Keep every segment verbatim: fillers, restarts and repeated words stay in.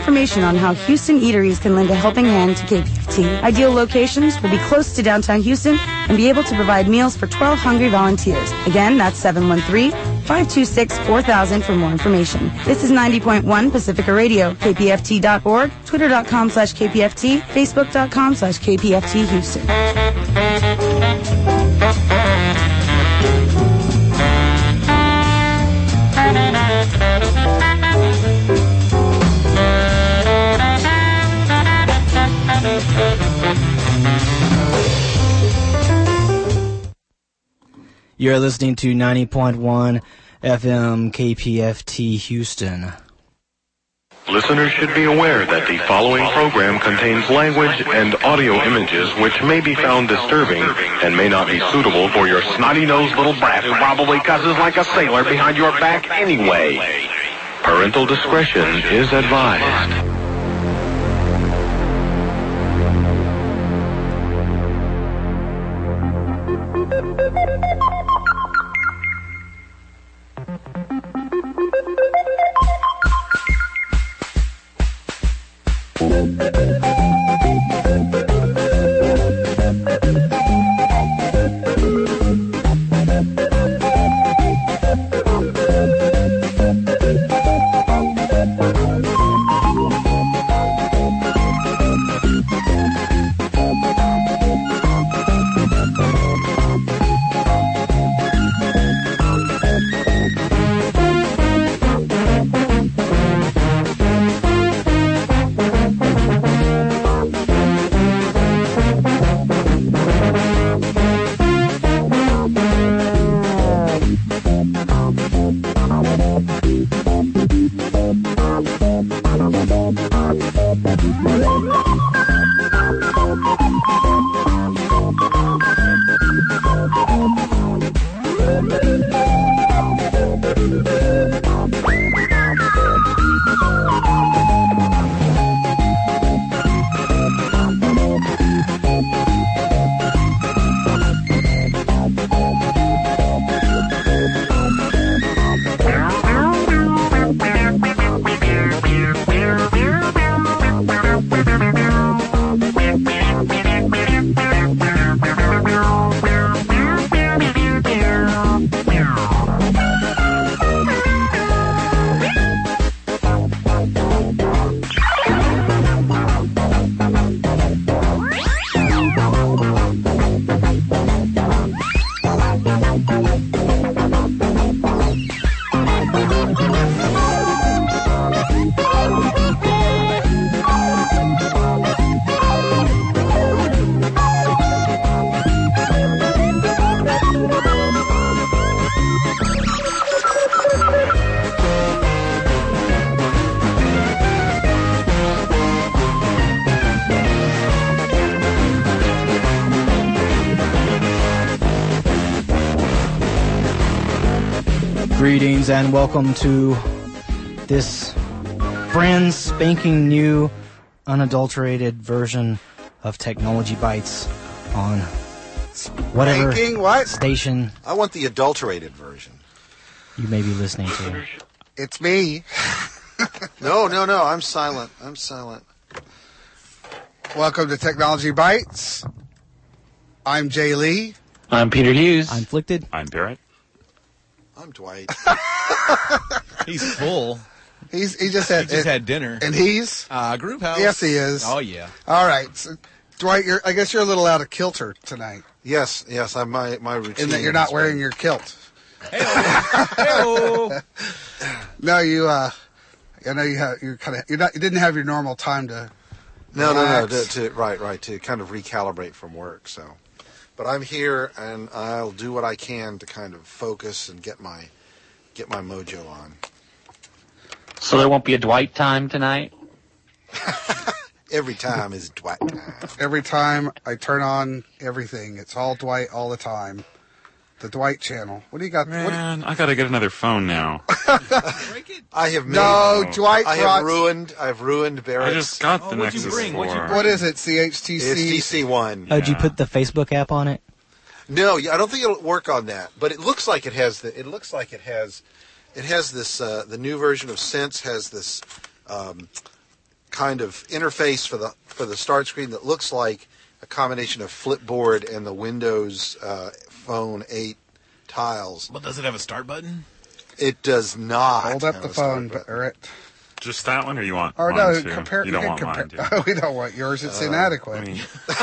information on how Houston eateries can lend a helping hand to K P F T. Ideal locations will be close to downtown Houston and be able to provide meals for twelve hungry volunteers. Again, that's seven one three, five two six, four thousand for more information. This is ninety point one Pacifica Radio, K P F T dot org, twitter.com slash KPFT, facebook.com slash KPFT Houston. You're listening to ninety point one F M K P F T Houston. Listeners should be aware that the following program contains language and audio images which may be found disturbing and may not be suitable for your snotty-nosed little brat who probably cusses like a sailor behind your back anyway. Parental discretion is advised. Greetings and welcome to this brand spanking new, unadulterated version of Technology Bites on whatever Spanking what? station I want the adulterated version. you may be listening to. It's me. no, no, no. I'm silent. I'm silent. Welcome to Technology Bites. I'm Jay Lee. I'm Peter Hughes. I'm Flicted. I'm Barrett. I'm Dwight. He's full. He's he just had He just and, had dinner. and he's Uh, group house. yes he is. Oh, yeah. All right, so, Dwight. You're, I guess you're a little out of kilter tonight. Yes, yes. I'm my my routine. In that you're not wearing your kilt. Hey-o. No, you. Uh, I know you have. You kind of. You're not. You didn't have your normal time to. No, no, no. relax. To, to right, right. To kind of recalibrate from work. So, but I'm here and I'll do what I can to kind of focus and get my get my mojo on. So there won't be a Dwight time tonight? Every time is Dwight time. Every time I turn on everything, it's all Dwight all the time. The Dwight channel. What do you got? What do you, Man, I gotta get another phone now. I have made, no, No. Dwight. I have brought- ruined. I've ruined Barrett's. I just got Oh, the what'd you Nexus bring? What'd you four. bring? What is it? C H T C. It's D C one. Oh, did you Yeah. put the Facebook app on it? No, I don't think it'll work on that. But it looks like it has the. It looks like it has. It has this. Uh, the new version of Sense has this. Um, kind of interface for the for the start screen that looks like a combination of Flipboard and the Windows uh, Phone eight tiles. But does it have a start button? It does not. Hold up the phone, Barrett. Just that one, or you want Or mine no, too? compare. You don't can want compare. mine, do you? We don't want yours. It's Uh, inadequate. I mean,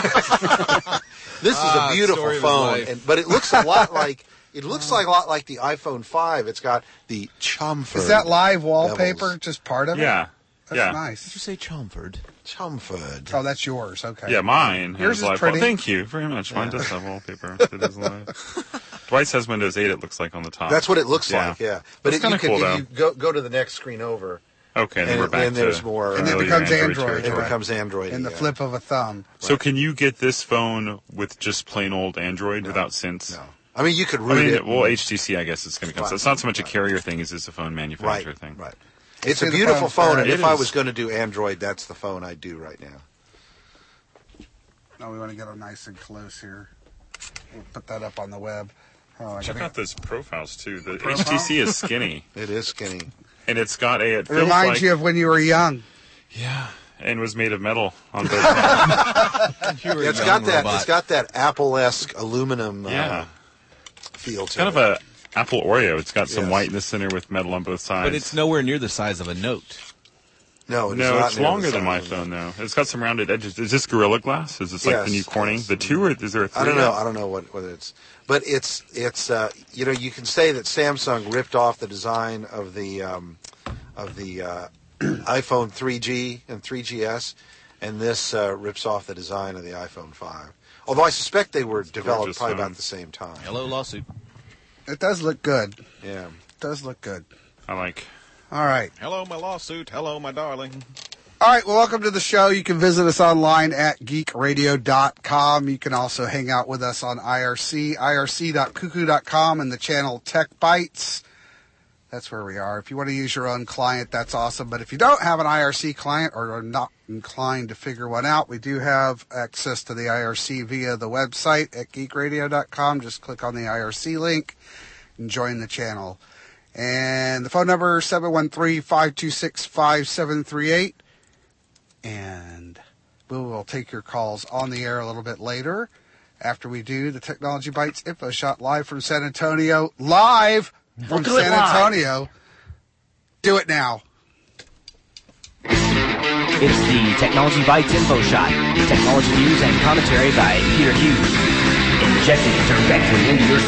This is Ah, a beautiful story of his phone, life. and, but it looks a lot like it looks like a lot like the iPhone five. It's got the Chumford. Is that live wallpaper? Bevels. Just part of it? yeah, That's yeah, nice. Did you say Chelmsford? Chumford. Oh, that's yours. Okay. yeah. Mine Yours has is live pretty. wall- Thank you very much. Mine does have wallpaper. It is live. Dwight says Windows eight. It looks like on the top. That's what it looks Yeah. like. Yeah, but That's it, you kinda can cool, if though. you go go to the next screen over, Okay, then and we're back then there's to more. And uh, it really becomes Android Android. it territory. becomes Android In the yeah. flip of a thumb. So can you get this phone with just plain old Android without synths? No, I mean you could I root mean, it. well, H T C, I guess it's going to come. Right. So it's not so much a carrier thing as it's a phone right, manufacturer thing. right. It's See a the beautiful phone, phone, and It if I is. was going to do Android, that's the phone I'd do right now. No, we want to get them nice and close here. We'll put that up on the web. Oh, I Check gotta- out those profiles too. The Profile? H T C is skinny, It is skinny. and it's got a. It, It feels reminds like, you of when you were young. yeah, and was made of metal on both sides. You were Yeah, a it's young got that. robot. It's got that Apple-esque aluminum uh, Yeah, feel it's to kind it. of a Apple Oreo. It's got some Yes. white in the center with metal on both sides. But it's nowhere near the size of a note. no, it is no, not it's near the longer than size my of phone that. though. It's got some rounded edges. Is this Gorilla Glass? Is this like Yes, the new Corning? yes. The two or is there a three? I don't know. I don't know what whether it's, but it's it's uh, you know you can say that Samsung ripped off the design of the um, of the uh, iPhone three G and three G S, and this uh, rips off the design of the iPhone five. Although I suspect they were developed gorgeous probably phone. about at the same time. Hello, lawsuit. It does look good. Yeah. It does look good. I like. All right. Hello, my lawsuit. Hello, my darling. All right, well, welcome to the show. You can visit us online at geek radio dot com. You can also hang out with us on I R C, I R C dot cuckoo dot com, and the channel Tech Bytes. That's where we are. If you want to use your own client, that's awesome. But if you don't have an I R C client or are not inclined to figure one out, we do have access to the I R C via the website at geek radio dot com. Just click on the I R C link and join the channel. And the phone number is seven one three, five two six, five seven three eight. And we will take your calls on the air a little bit later after we do the Technology Bytes Info Shot live from San Antonio. Live from do it San live. Antonio. Do it now. It's the Technology Bytes Info Shot. Technology news and commentary by Peter Hughes. Injecting it directly into your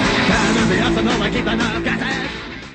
skull.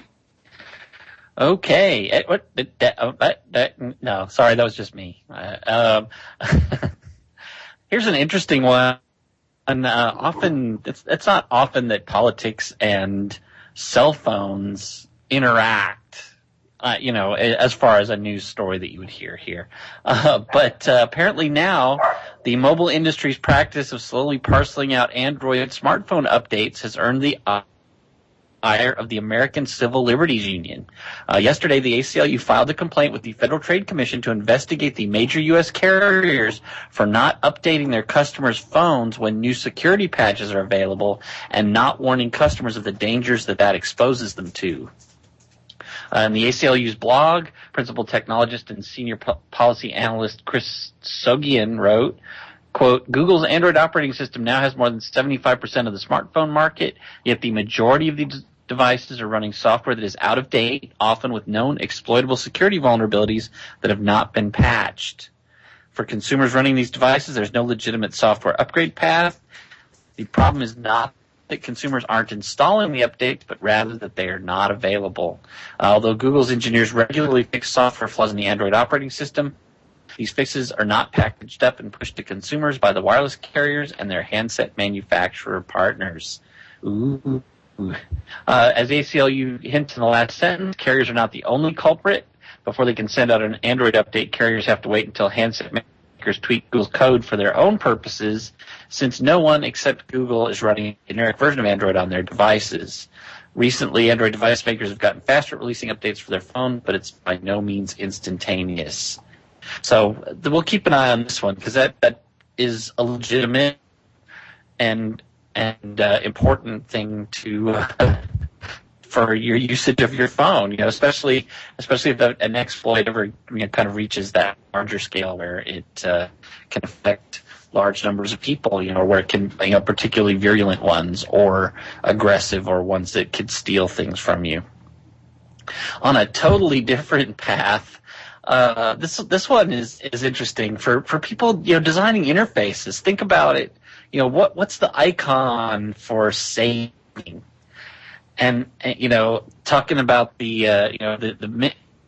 Okay. Eh, What? That, that, uh, that, that, no, sorry, that was just me. Uh, um, here's an interesting one. And uh, often, it's it's not often that politics and cell phones interact. Uh, you know, as far as a news story that you would hear here. Uh, but uh, apparently now, the mobile industry's practice of slowly parceling out Android smartphone updates has earned the ire of the American Civil Liberties Union. Uh, yesterday, the A C L U filed a complaint with the Federal Trade Commission to investigate the major U S carriers for not updating their customers' phones when new security patches are available and not warning customers of the dangers that that exposes them to. Uh, in the A C L U's blog, principal technologist and senior po- policy analyst Chris Sogian wrote, quote, Google's Android operating system now has more than seventy-five percent of the smartphone market, yet the majority of these devices are running software that is out of date, often with known exploitable security vulnerabilities that have not been patched. For consumers running these devices, there's no legitimate software upgrade path. The problem is not that consumers aren't installing the updates, but rather that they are not available. Uh, although Google's engineers regularly fix software flaws in the Android operating system, these fixes are not packaged up and pushed to consumers by the wireless carriers and their handset manufacturer partners. Ooh. Uh, as A C L U hints in the last sentence, carriers are not the only culprit. Before they can send out an Android update, carriers have to wait until handset makers tweak Google's code for their own purposes, since no one except Google is running a generic version of Android on their devices. Recently, Android device makers have gotten faster at releasing updates for their phone, but it's by no means instantaneous. So we'll keep an eye on this one, because that, that is a legitimate and and uh, important thing to uh, for your usage of your phone. You know, especially especially if an exploit ever, you know, kind of reaches that larger scale where it uh, can affect large numbers of people. You know, where it can, you know, particularly virulent ones or aggressive or ones that could steal things from you. On a totally different path. Uh, this this one is, is interesting for, for people, you know, designing interfaces. Think about it. You know, what what's the icon for saving? And, and you know, talking about the uh, you know the the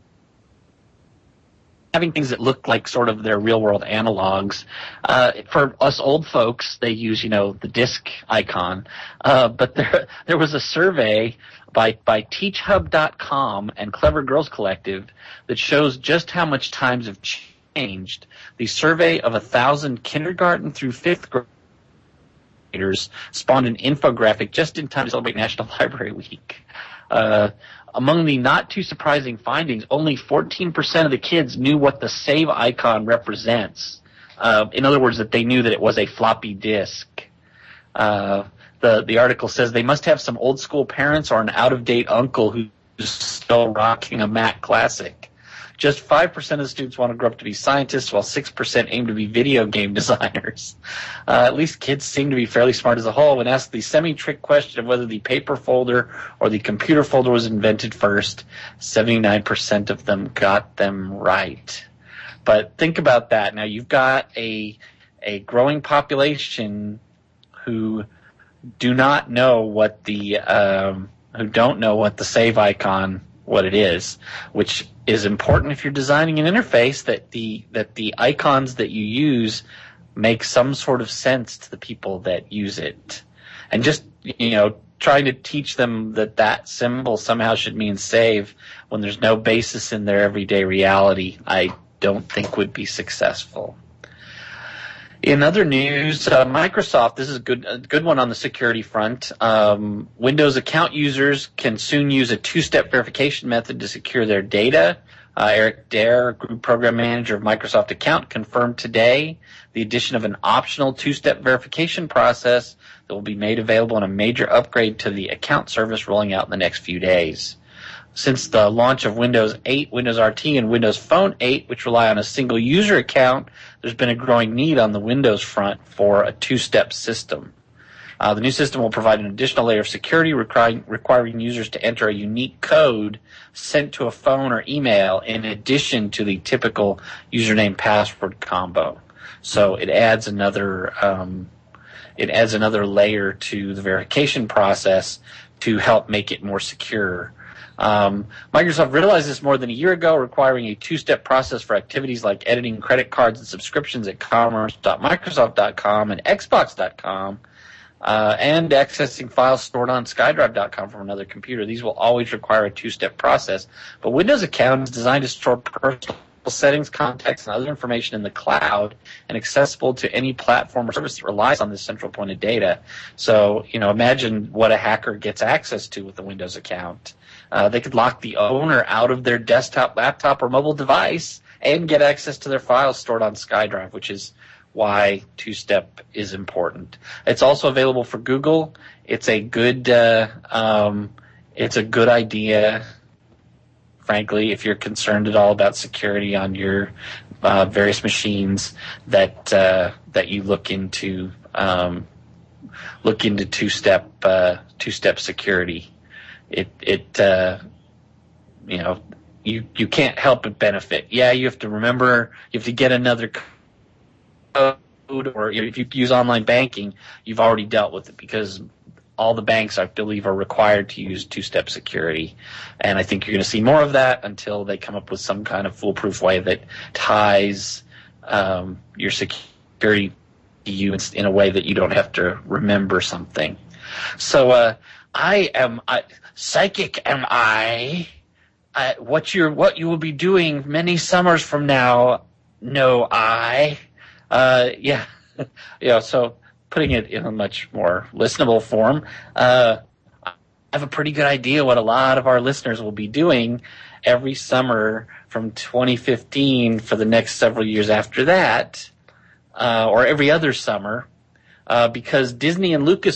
having things that look like sort of their real world analogs. Uh, for us old folks, they use, you know, the disk icon. Uh, but there there was a survey by by teach hub dot com and Clever Girls Collective that shows just how much times have changed. The survey of a thousand kindergarten through fifth graders spawned an infographic just in time to celebrate National Library Week. Uh, among the not too surprising findings, only fourteen percent of the kids knew what the save icon represents. Uh, in other words, that they knew that it was a floppy disk. Uh, The, the article says they must have some old school parents or an out-of-date uncle who's still rocking a Mac Classic. Just five percent of the students want to grow up to be scientists, while six percent aim to be video game designers. Uh, at least kids seem to be fairly smart as a whole. When asked the semi-trick question of whether the paper folder or the computer folder was invented first, seventy-nine percent of them got them right. But think about that. Now, you've got a a growing population who do not know what the um, who don't know what the save icon what it is, which is important if you're designing an interface that the that the icons that you use make some sort of sense to the people that use it, and just, you know, trying to teach them that that symbol somehow should mean save when there's no basis in their everyday reality, I don't think would be successful. In other news, uh, Microsoft, this is a good, a good one on the security front. Um, Windows account users can soon use a two-step verification method to secure their data. Uh, Eric Dare, Group Program Manager of Microsoft Account, confirmed today the addition of an optional two-step verification process that will be made available in a major upgrade to the account service rolling out in the next few days. Since the launch of Windows eight, Windows R T, and Windows Phone eight, which rely on a single user account, there's been a growing need on the Windows front for a two-step system. Uh, the new system will provide an additional layer of security requiring, requiring users to enter a unique code sent to a phone or email in addition to the typical username password combo. So it adds another um, it adds another layer to the verification process to help make it more secure. Um, Microsoft realized this more than a year ago, requiring a two-step process for activities like editing credit cards and subscriptions at commerce dot microsoft dot com and xbox dot com, uh, and accessing files stored on skydrive dot com from another computer. These will always require a two-step process, but Windows Account is designed to store personal settings, contacts, and other information in the cloud and accessible to any platform or service that relies on this central point of data. So, you know, imagine what a hacker gets access to with the Windows account. Uh, they could lock the owner out of their desktop, laptop, or mobile device and get access to their files stored on SkyDrive, which is why two-step is important. It's also available for Google. It's a good, uh, um, it's a good idea, frankly, if you're concerned at all about security on your uh, various machines, that uh, that you look into um, look into two-step uh, two-step security. It it uh, you know you you can't help but benefit. Yeah, you have to remember, you have to get another code, or if you use online banking, you've already dealt with it because all the banks, I believe, are required to use two-step security. And I think you're going to see more of that until they come up with some kind of foolproof way that ties um, your security to you in a way that you don't have to remember something. So uh, I am I, psychic. Am I? I? What you're what you will be doing many summers from now? No, I. Uh, yeah, yeah. So, putting it in a much more listenable form, uh, I have a pretty good idea what a lot of our listeners will be doing every summer from twenty fifteen for the next several years after that, uh, or every other summer, uh, because Disney and Lucas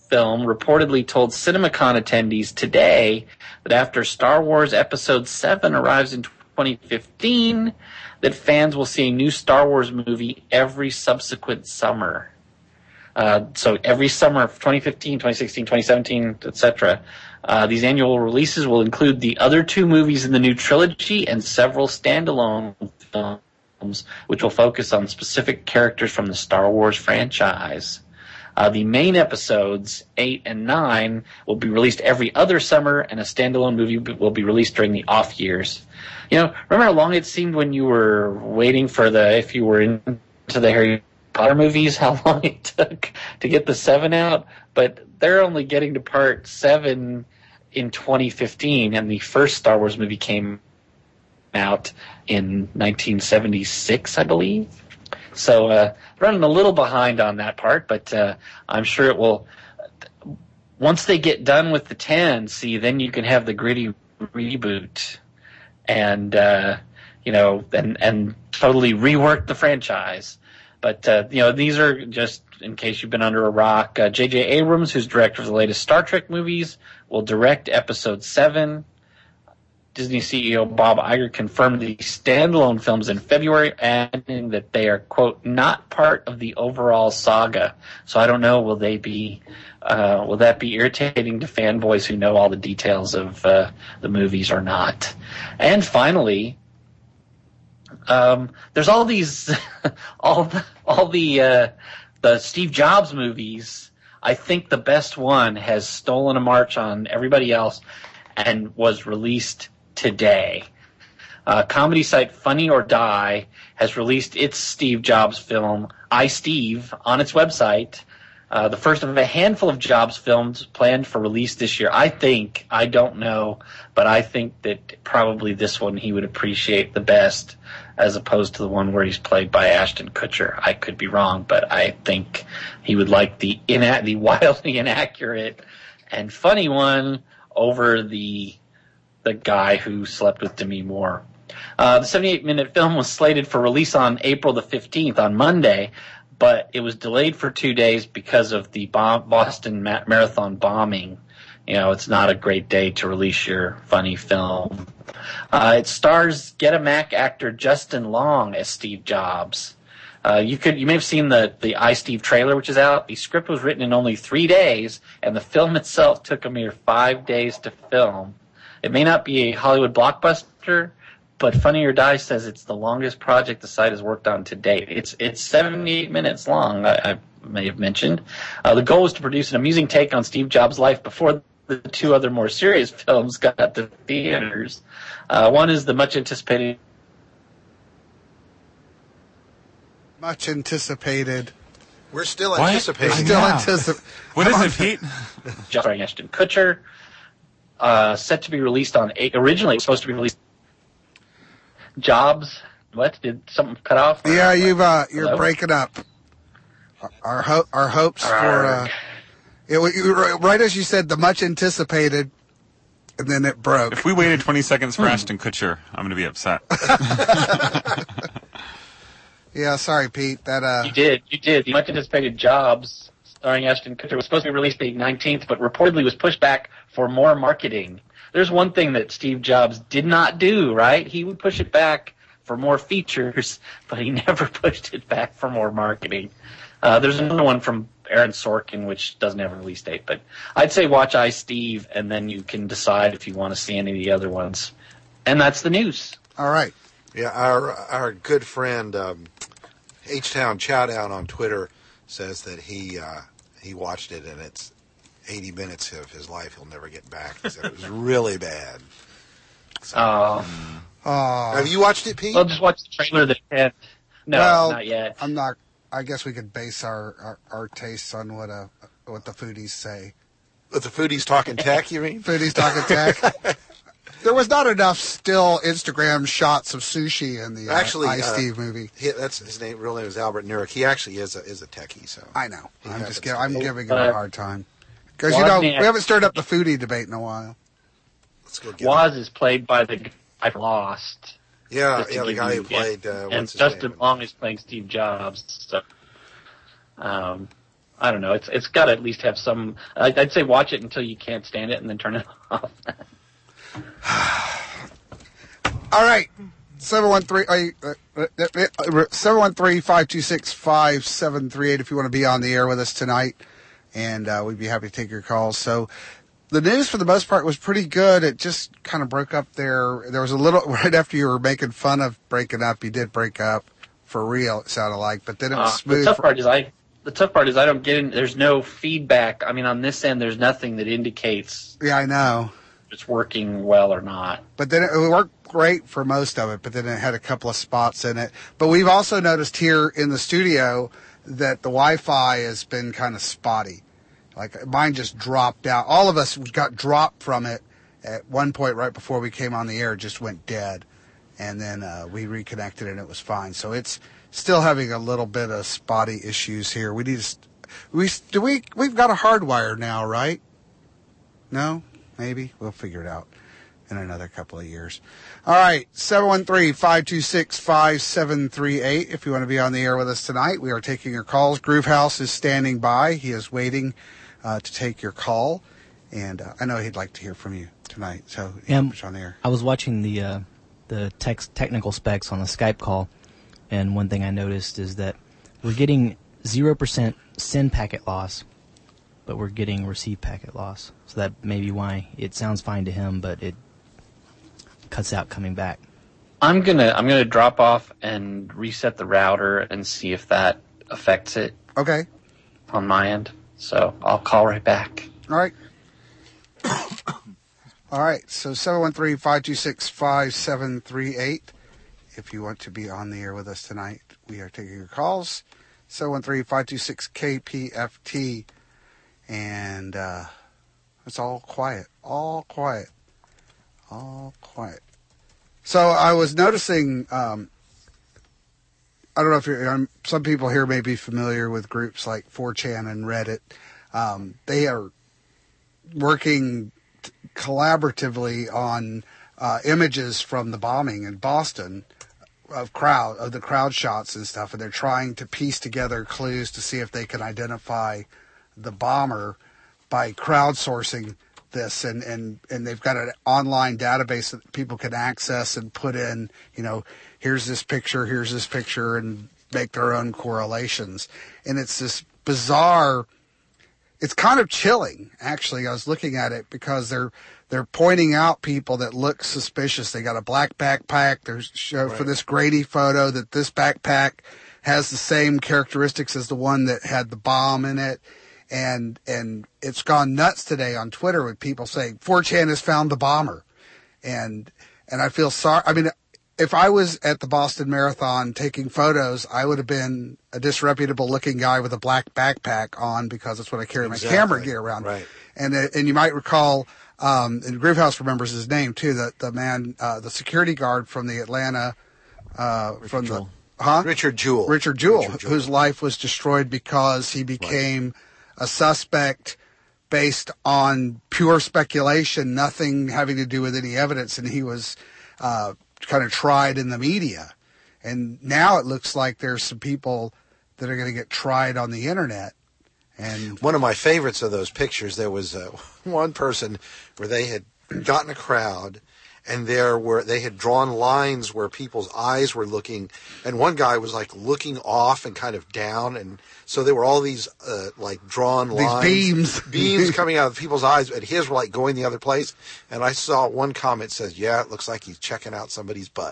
film reportedly told CinemaCon attendees today that after Star Wars Episode seven arrives in twenty fifteen, that fans will see a new Star Wars movie every subsequent summer. Uh, so every summer of twenty fifteen, twenty sixteen, twenty seventeen, et cetera, uh, these annual releases will include the other two movies in the new trilogy and several standalone films, which will focus on specific characters from the Star Wars franchise. Uh, the main episodes, eight and nine, will be released every other summer, and a standalone movie will be released during the off years. You know, remember how long it seemed when you were waiting for the, if you were into the Harry Potter movies, how long it took to get the seven out? But they're only getting to part seven in twenty fifteen, and the first Star Wars movie came out in nineteen seventy-six, I believe. So uh, running a little behind on that part, but uh, I'm sure it will. Once they get done with the ten, see, then you can have the gritty reboot, and uh, you know, and and totally rework the franchise. But uh, you know, these are just in case you've been under a rock. Uh, J J Abrams, who's director of the latest Star Trek movies, will direct Episode seven. Disney C E O Bob Iger confirmed the standalone films in February, adding that they are, quote, not part of the overall saga. So I don't know, will they be, uh, will that be irritating to fanboys who know all the details of uh, the movies or not? And finally, um, there's all these, all the, all the, uh, the Steve Jobs movies. I think the best one has stolen a march on everybody else and was released today. Uh, comedy site Funny or Die has released its Steve Jobs film, I, Steve, on its website. Uh, the first of a handful of Jobs films planned for release this year. I think, I don't know, but I think that probably this one he would appreciate the best, as opposed to the one where he's played by Ashton Kutcher. I could be wrong, but I think he would like the ina- the wildly inaccurate and funny one over the the guy who slept with Demi Moore. Uh, the seventy-eight minute film was slated for release on April the fifteenth, on Monday, but it was delayed for two days because of the bomb- Boston ma- Marathon bombing. You know, it's not a great day to release your funny film. Uh, it stars Get a Mac actor Justin Long as Steve Jobs. Uh, you could, you may have seen the, the I, Steve trailer, which is out. The script was written in only three days, and the film itself took a mere five days to film. It may not be a Hollywood blockbuster, but Funny or Die says it's the longest project the site has worked on to date. It's it's seventy-eight minutes long, I, I may have mentioned. Uh, the goal was to produce an amusing take on Steve Jobs' life before the two other more serious films got to theaters. Uh, one is the much anticipated... Much anticipated. We're still What? anticipating. Still Yeah. anticipated. What is it, Pete? starring Ashton Kutcher, uh, set to be released on eight. Originally, it was supposed to be released. Jobs. What did something cut off? Yeah, you've uh, you're Hello? breaking up. Our ho- our hopes for uh, Arrgh. it, wa- you- right as you said, the much anticipated, and then it broke. If we waited twenty seconds for Ashton Kutcher, I'm going to be upset. Yeah, sorry, Pete. That uh, You did. You did. The much anticipated Jobs, starring Ashton Kutcher, was supposed to be released the nineteenth, but reportedly was pushed back for more marketing. There's one thing that Steve Jobs did not do, right? He would push it back for more features, but he never pushed it back for more marketing. Uh, there's another one from Aaron Sorkin, which doesn't have a release date, but I'd say watch I, Steve, and then you can decide if you want to see any of the other ones. And that's the news. all right. Yeah, our our good friend um, H-Town Chowdown on Twitter says that he uh, he watched it and it's eighty minutes of his life he'll never get back. He said it was really bad. So, Uh, Uh, have you watched it, Pete? well, just watch the trailer that had. No, well, not yet. I'm not. I guess we could base our, our, our tastes on what uh what the foodies say. With the foodies talking tech, you mean? Foodies talking tech. There was not enough still Instagram shots of sushi in the uh, Actually, I, uh, Steve movie. He, that's his name. Real name is Albert Nurek. He actually is a is a techie. So I know. He I'm happens just to giving. I'm be. giving him a Uh, hard time because you know we Wozniak- haven't stirred up the foodie debate in a while. let's go get Waz is played by the guy from Lost. Yeah, Just to yeah, the give guy you- who played uh, and what's his Justin name? Long is playing Steve Jobs. So, um, I don't know. It's it's got to at least have some. I'd, I'd say watch it until you can't stand it, and then turn it off. All right. seven one three, seven one three, five two six, five seven three eight if you want to be on the air with us tonight, and uh, we'd be happy to take your calls. So the news, for the most part, was pretty good. It just kind of broke up there. There was a little, right after you were making fun of breaking up, you did break up for real, it sounded like, but then it was uh, smooth. The tough part is I, the tough part is I don't get in, there's no feedback. I mean, on this end, there's nothing that indicates Yeah, I know. if it's working well or not. But then it worked great for most of it, but then it had a couple of spots in it. But we've also noticed here in the studio that the Wi-Fi has been kind of spotty. Like, mine just dropped out. All of us got dropped from it at one point right before we came on the air. It just went dead. And then uh, we reconnected and it was fine. So it's still having a little bit of spotty issues here. We need to, we, do we, we've got a hardwire now, right? No? Maybe? We'll figure it out in another couple of years. All right, seven one three, five two six, five seven three eight if you want to be on the air with us tonight. We are taking your calls. Groovehouse is standing by. He is waiting uh, to take your call, and uh, I know he'd like to hear from you tonight, so Yeah, he's on the air. I was watching the uh, the text technical specs on the Skype call, and one thing I noticed is that we're getting zero percent send packet loss, but we're getting receive packet loss. So that may be why it sounds fine to him, but it cuts out coming back. I'm gonna I'm gonna drop off and reset the router and see if that affects it. Okay. On my end, so I'll call right back. All right. All right. So seven one three, five two six, five seven three eight. If you want to be on the air with us tonight, we are taking your calls. seven one three, five two six, K P F T. And uh, it's all quiet. All quiet. All quiet. So I was noticing, um, I don't know if you're, um, some people here may be familiar with groups like four chan and Reddit. Um, they are working t- collaboratively on uh, images from the bombing in Boston of crowd of the crowd shots and stuff, and they're trying to piece together clues to see if they can identify the bomber by crowdsourcing this, and, and, and they've got an online database that people can access and put in, you know, here's this picture, here's this picture, and make their own correlations. And it's this bizarre, it's kind of chilling, actually. I was looking at it because they're they're pointing out people that look suspicious. They got a black backpack. There's show Right. for this Grady photo that this backpack has the same characteristics as the one that had the bomb in it. And and it's gone nuts today on Twitter with people saying four chan has found the bomber, and and I feel sorry. I mean, if I was at the Boston Marathon taking photos, I would have been a disreputable looking guy with a black backpack on because that's what I carry Exactly. my camera gear around. Right. And uh, and you might recall, um, and Groovehouse remembers his name too. The the man, uh, the security guard from the Atlanta, uh, from Jewell. the huh Richard Jewell. Richard Jewell, Richard Jewell. whose life was destroyed because he became a suspect based on pure speculation, nothing having to do with any evidence, and he was uh, kind of tried in the media. And now it looks like there's some people that are going to get tried on the internet. And One of my favorites of those pictures, there was uh, one person where they had gotten a crowd, and there were they had drawn lines where people's eyes were looking, and one guy was like looking off and kind of down, and so there were all these uh, like drawn These lines, beams. beams coming out of people's eyes, and his were like going the other place. And I saw one comment says, "Yeah, it looks like he's checking out somebody's butt."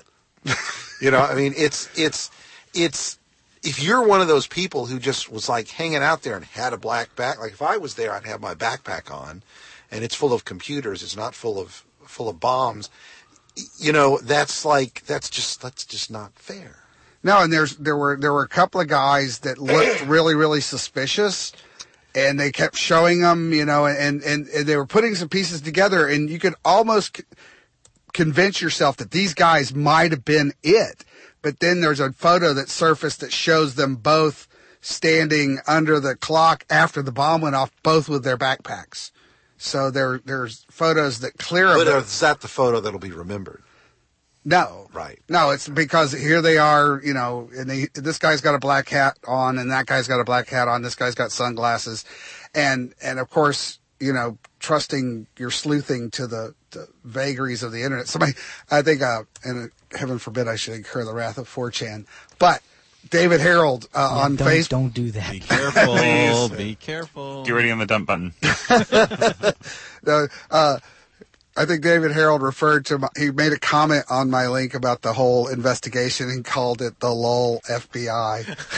You know, I mean, it's it's it's. If you're one of those people who just was like hanging out there and had a black back, like if I was there, I'd have my backpack on, and it's full of computers. It's not full of full of bombs. You know, that's like that's just that's just not fair. no, and there's there were there were a couple of guys that looked really really suspicious, and they kept showing them, you know, and and, and they were putting some pieces together, and you could almost c- convince yourself that these guys might have been it. But then there's a photo that surfaced that shows them both standing under the clock after the bomb went off, both with their backpacks. So there, there's photos that clear But them. is that the photo that'll be remembered? No. Right. No, it's because here they are, you know, and they, this guy's got a black hat on and that guy's got a black hat on. This guy's got sunglasses. And, and of course, you know, trusting your sleuthing to the, the vagaries of the internet. Somebody, I think, uh, and heaven forbid I should incur the wrath of four chan, but David Harold, uh, Yeah, on don't, Facebook. Don't do that. Be careful. Please. Be careful. Get ready on the dump button. uh, uh, I think David Harold referred to my, he made a comment on my link about the whole investigation and called it the LOL F B I.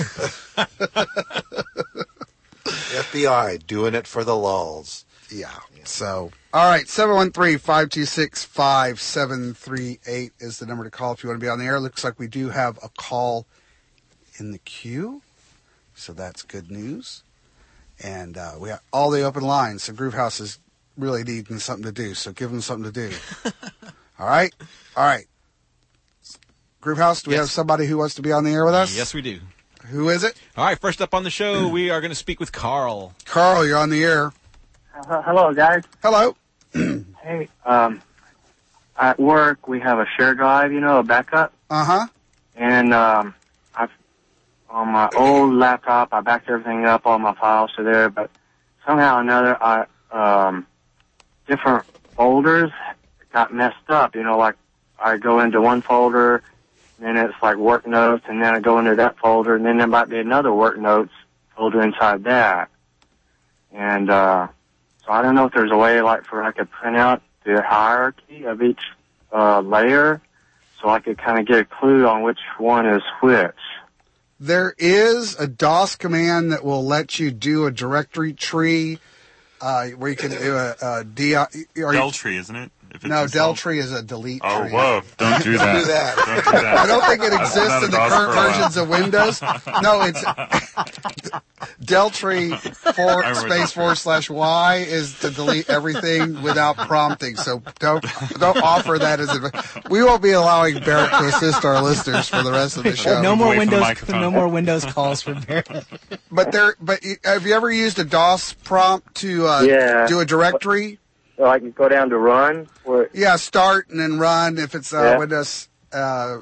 F B I doing it for the lulls. Yeah. So, all right, seven one three, five two six, five seven three eight is the number to call if you want to be on the air. Looks like we do have a call in the queue, so that's good news. And uh, we have all the open lines, so Groove House is really needing something to do, so give them something to do. All right? All right. Groove House, do we Yes. have somebody who wants to be on the air with us? Yes, we do. Who is it? All right, first up on the show, we are going to speak with Carl. Carl, you're on the air. Uh, hello, guys. Hello. Hey, um, at work we have a share drive, you know, a backup, Uh-huh. and um, I've on my old laptop I backed everything up, all my files are there, but somehow or another I um, different folders got messed up. You know, like I go into one folder, and then it's like work notes, and then I go into that folder, and then there might be another work notes folder inside that, and uh. So I don't know if there's a way, like, for I could print out the hierarchy of each uh, layer, so I could kind of get a clue on which one is which. There is a DOS command that will let you do a directory tree, uh, where you can do a, a D I. Del tree, isn't it? If it's No, installed? Del tree is a delete Oh, tree. whoa. Don't do that. Do that. Don't do that. I don't think it I've been exists out in of the DOS current for a while. versions of Windows. No, it's Deltree for I remember space Deltree. forward slash Y is to delete everything without prompting. So don't don't offer that as advice. We won't be allowing Barrett to assist our listeners for the rest of the show. No more away from the Windows. microphone. No more Windows calls for Barrett. But there, but you- have you ever used a DOS prompt to uh, Yeah. do a directory? So I can go down to run, where Yeah, start and then run if it's uh, Yeah. Windows uh,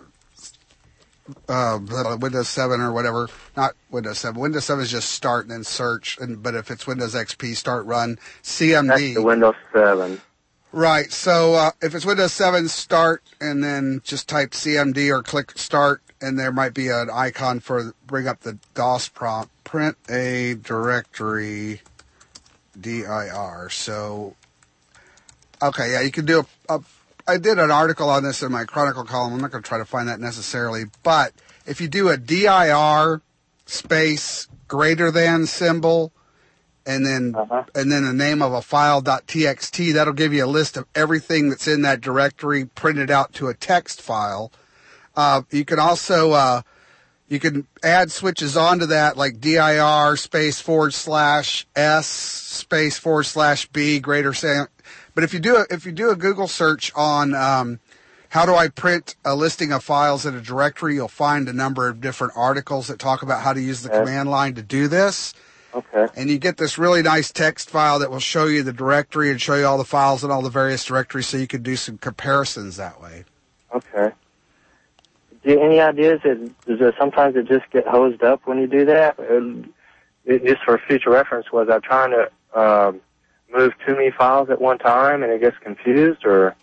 uh, blah, Windows seven or whatever. Not Windows seven. Windows seven is just start and then search. And but if it's Windows X P, start run C M that's D. the Windows seven. Right. So uh, if it's Windows seven, start and then just type C M D or click start, and there might be an icon for bring up the DOS prompt. Print a directory dir. So. Okay, yeah, you can do a, a. I did an article on this in my Chronicle column. I'm not going to try to find that necessarily, but if you do a dir space greater than symbol, and then Uh-huh. and then the name of a file .txt, that'll give you a list of everything that's in that directory printed out to a text file. Uh, you can also uh, you can add switches onto that, like dir space forward slash s space forward slash b greater than. But if you do a, if you do a Google search on um, how do I print a listing of files in a directory, you'll find a number of different articles that talk about how to use the Okay. command line to do this. Okay. And you get this really nice text file that will show you the directory and show you all the files in all the various directories, so you can do some comparisons that way. Okay. Do you, any ideas? That, does it sometimes it just get hosed up when you do that? It, it, just for future reference, was I trying to um, move too many files at one time and it gets confused, or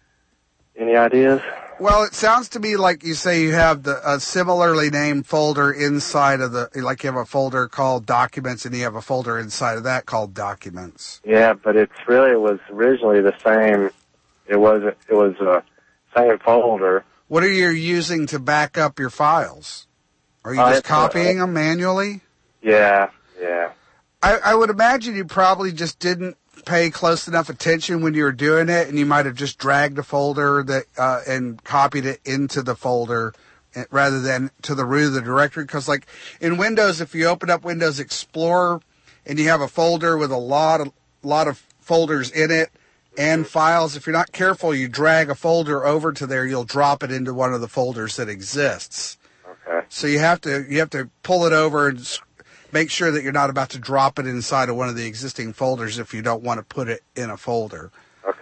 any ideas? Well, it sounds to me like you say you have the a similarly named folder inside of the, like you have a folder called Documents, and you have a folder inside of that called Documents. Yeah, but it's really it was originally the same. It was it was a same folder. What are you using to back up your files? Are you Uh, just it's, uh, copying them manually? Yeah, yeah. I, I would imagine you probably just didn't pay close enough attention when you were doing it, and you might have just dragged a folder that uh, and copied it into the folder eh, rather than to the root of the directory. Because, like in Windows, if you open up Windows Explorer and you have a folder with a lot of lot of folders in it and files, if you're not careful, you drag a folder over to there, you'll drop it into one of the folders that exists. Okay. So you have to you have to pull it over and s- make sure that you're not about to drop it inside of one of the existing folders if you don't want to put it in a folder. Okay.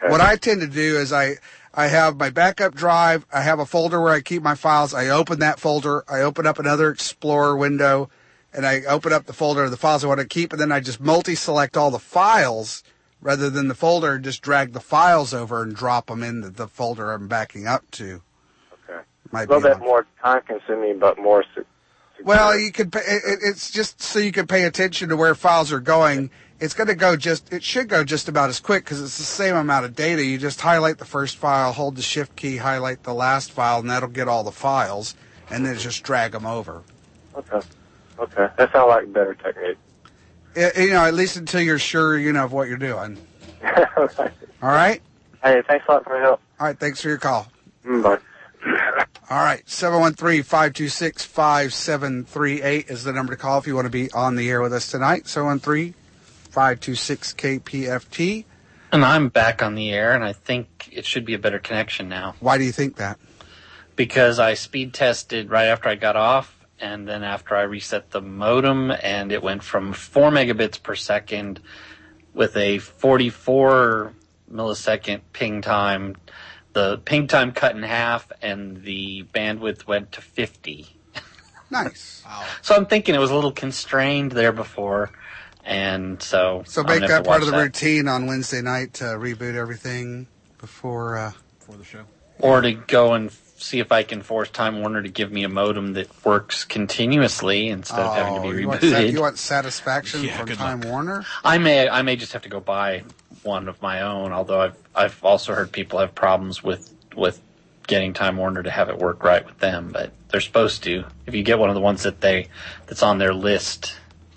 Okay. What I tend to do is I, I have my backup drive. I have a folder where I keep my files. I open that folder. I open up another Explorer window, and I open up the folder of the files I want to keep, and then I just multi-select all the files rather than the folder, and just drag the files over and drop them in the, the folder I'm backing up to. Okay. Might a little be bit more time-consuming, but more se- secure. Well, you could. Pay, it, it's just so you can pay attention to where files are going. It's going to go just. It should go just about as quick because it's the same amount of data. You just highlight the first file, hold the Shift key, highlight the last file, and that'll get all the files, and then just drag them over. Okay. Okay. That sounds like a better technique. It, you know, at least until you're sure you know of what you're doing. Right. All right. Hey, thanks a lot for your help. All right. Thanks for your call. Mm, bye. All right, seven one three, five two six, five seven three eight is the number to call if you want to be on the air with us tonight. seven one three, five two six, K P F T. And I'm back on the air, and I think it should be a better connection now. Why do you think that? Because I speed tested right after I got off, and then after I reset the modem, and it went from four megabits per second with a forty-four millisecond ping time. The ping time cut in half, and the bandwidth went to fifty. Nice. Wow. So I'm thinking it was a little constrained there before, and so... So make that part of the that. routine on Wednesday night to reboot everything before... Uh, before the show. Or to go and see if I can force Time Warner to give me a modem that works continuously instead oh, of having to be you rebooted. Want sat- you want satisfaction yeah, from Time luck. Warner? I may I may just have to go buy one of my own, although I've I've also heard people have problems with, with getting Time Warner to have it work right with them, but they're supposed to. If you get one of the ones that they that's on their list.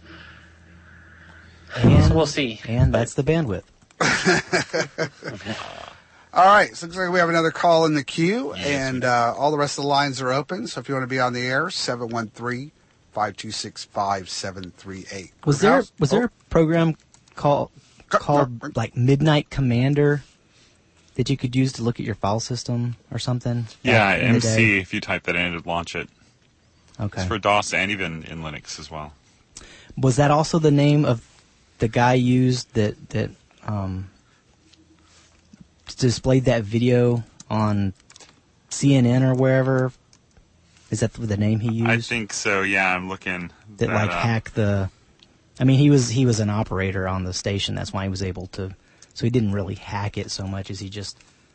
And, so we'll see. And that's the bandwidth. All right, so looks like we have another call in the queue, yes, and uh, all the rest of the lines are open. So if you want to be on the air, seven one three, five two six, five seven three eight. Was there was there a program called called like Midnight Commander that you could use to look at your file system or something? Yeah, M C. If you type that in, it'd launch it. Okay. It's for DOS and even in Linux as well. Was that also the name of the guy used that that? Um, displayed that video on C N N or wherever? Is that the name he used? I think so. Yeah, I'm looking. That, that like up. hack the. I mean, he was he was an operator on the station. That's why he was able to. So he didn't really hack it so much as he just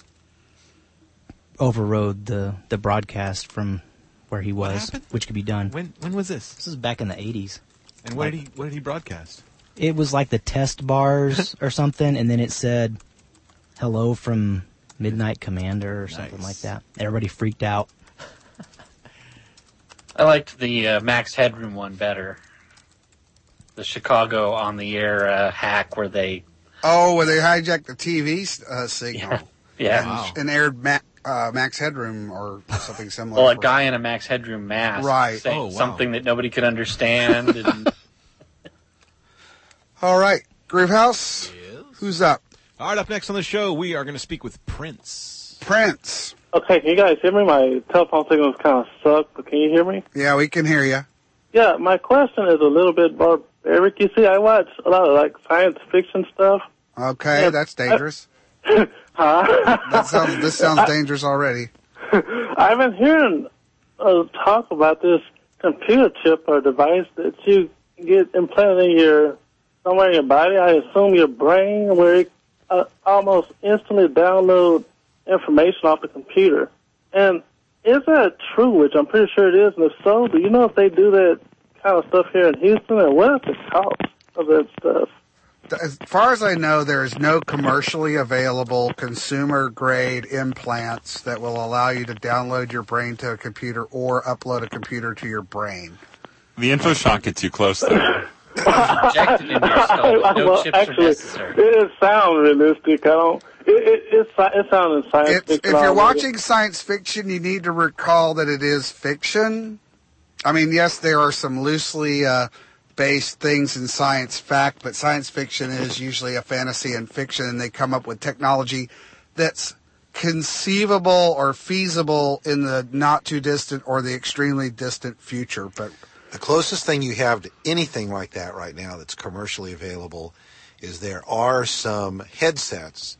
overrode the the broadcast from where he was, which could be done. When when was this? This was back in the eighties. And what like, did he what did he broadcast? It was like the test bars or something, and then it said, "Hello from Midnight Commander" or something nice. like that. Everybody freaked out. I liked the uh, Max Headroom one better. The Chicago on the air uh, hack where they oh, where they hijacked the T V uh, signal, yeah, yeah. And, wow. and aired Ma- uh, Max Headroom or something similar. Well, a guy in a Max Headroom mask, right? Saying oh, wow. something that nobody could understand. And... All right, Groovehouse, yes. Who's up? All right, up next on the show, we are going to speak with Prince. Prince. Okay, can you guys hear me? My telephone signals kind of suck, but can you hear me? Yeah, we can hear you. Yeah, my question is a little bit barbaric. You see, I watch a lot of, like, science fiction stuff. Okay, yeah, that's dangerous. I, huh? that sounds, this sounds dangerous already. I've been hearing uh, talk about this computer chip or device that you get implanted in your, somewhere in your body, I assume your brain, where it uh, almost instantly download information off the computer. And is that true, which I'm pretty sure it is, and if so, do you know if they do that kind of stuff here in Houston, and what is the cost of that stuff? As far as I know, there is no commercially available consumer-grade implants that will allow you to download your brain to a computer or upload a computer to your brain. The InfoShock gets you close, though. Injected into your skull, but no well, chips actually, are necessary. It sounds realistic. I don't. It, it, it, it sounds science if, fiction. If you're watching science fiction, you need to recall that it is fiction. I mean, yes, there are some loosely uh, based things in science fact, but science fiction is usually a fantasy and fiction, and they come up with technology that's conceivable or feasible in the not too distant or the extremely distant future. But the closest thing you have to anything like that right now that's commercially available is there are some headsets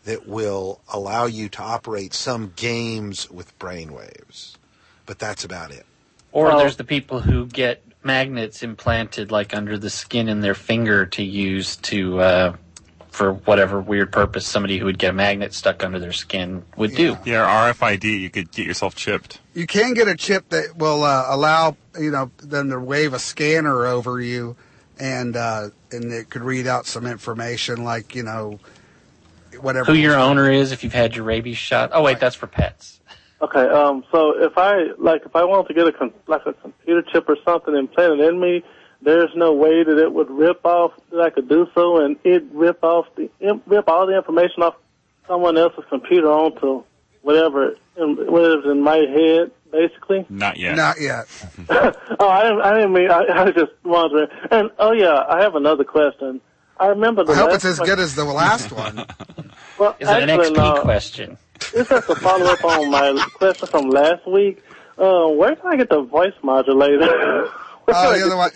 that will allow you to operate some games with brainwaves, but that's about it. Or there's the people who get magnets implanted like under the skin in their finger to use to uh, for whatever weird purpose somebody who would get a magnet stuck under their skin would do. Yeah, R F I D, you could get yourself chipped. You can get a chip that will uh, allow, you know, them to wave a scanner over you, and uh, and it could read out some information like, you know, whatever. Who your owner is, if you've had your rabies shot. Oh wait, that's for pets. Okay, um, so if I like, if I want to get a con- like a computer chip or something implanted in me, there's no way that it would rip off that I could do so, and it rip off the rip all the information off someone else's computer onto whatever whatever's in my head, basically. Not yet. Not yet. oh, I didn't. I didn't mean. I, I was just wondering. And oh yeah, I have another question. I remember the. I hope last it's as question. good as the last one. Well, Is it an actually, X P no. question? This has to follow up on my question from last week. Uh, where can I get the voice modulator? Oh, the other one.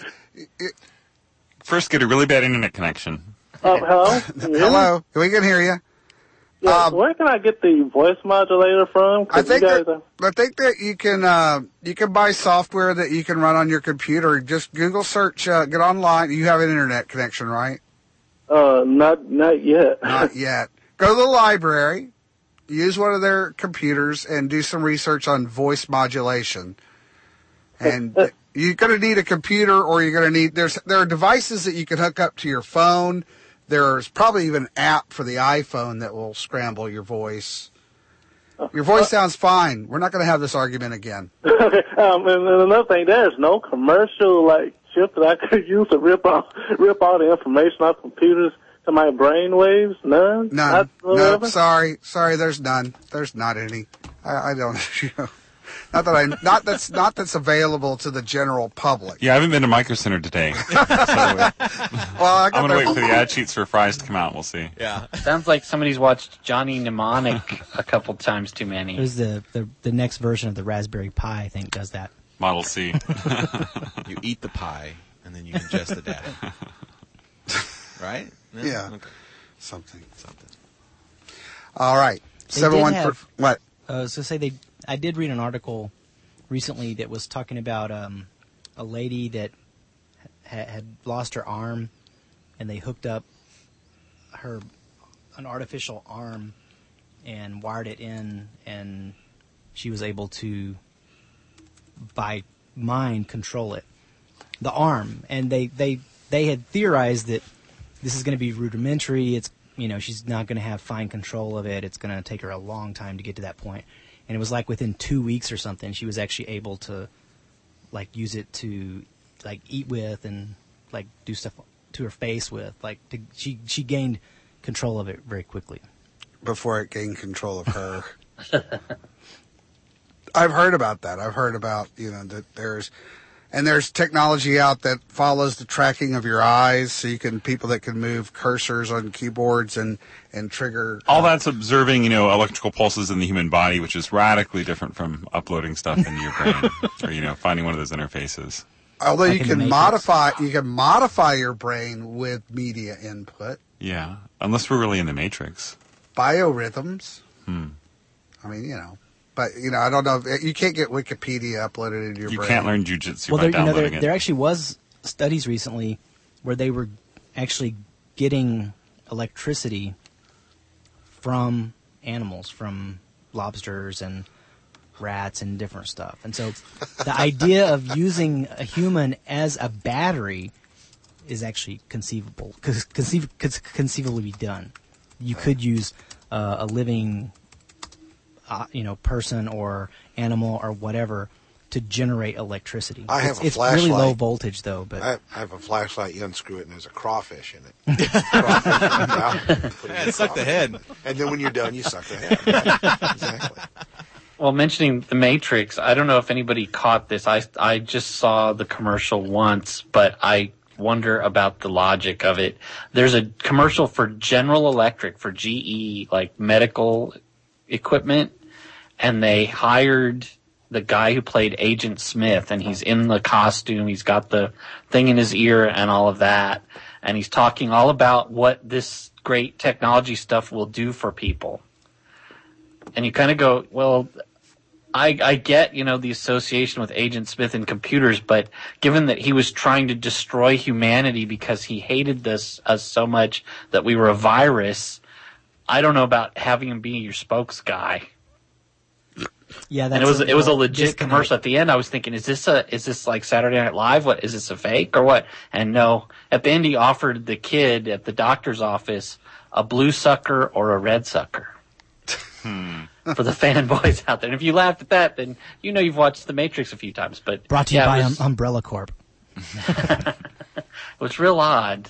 First, get a really bad internet connection. Uh, hello? Can you hear me? Hello, we can hear you. Yeah, Um, where can I get the voice modulator from? 'Cause I think you guys that, I think that you can uh, you can buy software that you can run on your computer. Just Google search, uh, get online. You have an internet connection, right? are, uh, not not yet. Not yet. Go to the library, use one of their computers, and do some research on voice modulation. And you're going to need a computer, or you're going to need there's there are devices that you can hook up to your phone. There's probably even an app for the iPhone that will scramble your voice. Your voice sounds fine. We're not going to have this argument again. Okay, um, and, and another thing, there's no commercial like chip that I could use to rip off rip all the information off computers to my brain waves. None. None. Not No, whatever? sorry, sorry. There's none. There's not any. I, I don't. You know, not that I. Not that's not that's available to the general public. Yeah, I haven't been to Micro Center today. so, uh, Well, I I'm got going to their- wait for the ad sheets for fries to come out. We'll see. Yeah. Sounds like somebody's watched Johnny Mnemonic a couple times too many. It was the, the the next version of the Raspberry Pi, I think, does that. Model C. You eat the pie, and then you ingest the data. Right? Yeah. Okay. Something. Something. All right. They Seven did one have- for what? Uh, I was going to say, they. I did read an article recently that was talking about um, a lady that ha- had lost her arm, and they hooked up her an artificial arm and wired it in, and she was able to, by mind, control it. The arm, and they, they, they had theorized that this is going to be rudimentary. It's, you know, she's not going to have fine control of it. It's going to take her a long time to get to that point. And it was like within two weeks or something, she was actually able to, like, use it to, like, eat with and, like, do stuff to her face with. Like, to, she she gained control of it very quickly. Before it gained control of her. I've heard about that. I've heard about, you know, that there's, and there's technology out that follows the tracking of your eyes, so you can, people that can move cursors on keyboards and, and trigger. All that's observing, you know, electrical pulses in the human body, which is radically different from uploading stuff into your brain or, you know, finding one of those interfaces. Although you Like in the can Matrix. modify, you can modify your brain with media input, Yeah, unless we're really in the Matrix. biorhythms. Hmm. I mean, you know, but you know, I don't know. If, you can't get Wikipedia uploaded into your You brain. can't learn jujitsu Well, by there, you know, downloading there, it. there actually was studies recently where they were actually getting electricity from animals, from lobsters and rats and different stuff. And so the idea of using a human as a battery is actually conceivable, conceive, could conceivably be done. You could use uh, a living, uh, you know, person or animal or whatever to generate electricity. I have it's, a it's really low flashlight. voltage though, but I, I have a flashlight. You unscrew it, and there's a crawfish in it. Crawfish comes out, put it in Yeah, suck the crawfish. head. And then when you're done, you suck the head. Exactly. Well, mentioning the Matrix, I don't know if anybody caught this. I, I just saw the commercial once, but I wonder about the logic of it. There's a commercial for General Electric, for G E, like medical equipment, and they hired the guy who played Agent Smith, and he's in the costume, he's got the thing in his ear and all of that, and he's talking all about what this great technology stuff will do for people. And you kind of go, well, I, I get, you know, the association with Agent Smith and computers, but given that he was trying to destroy humanity because he hated this us so much that we were a virus, I don't know about having him be your spokes guy. Yeah, that's and it was a it was a little legit disconnect. commercial at the end. I was thinking, is this a is this like Saturday Night Live? What is this, a fake or what? And no, at the end he offered the kid at the doctor's office a blue sucker or a red sucker. Hmm. For the fanboys out there. And if you laughed at that, then you know you've watched The Matrix a few times. But Brought to you yeah, by it was, um, Umbrella Corp. it was real odd.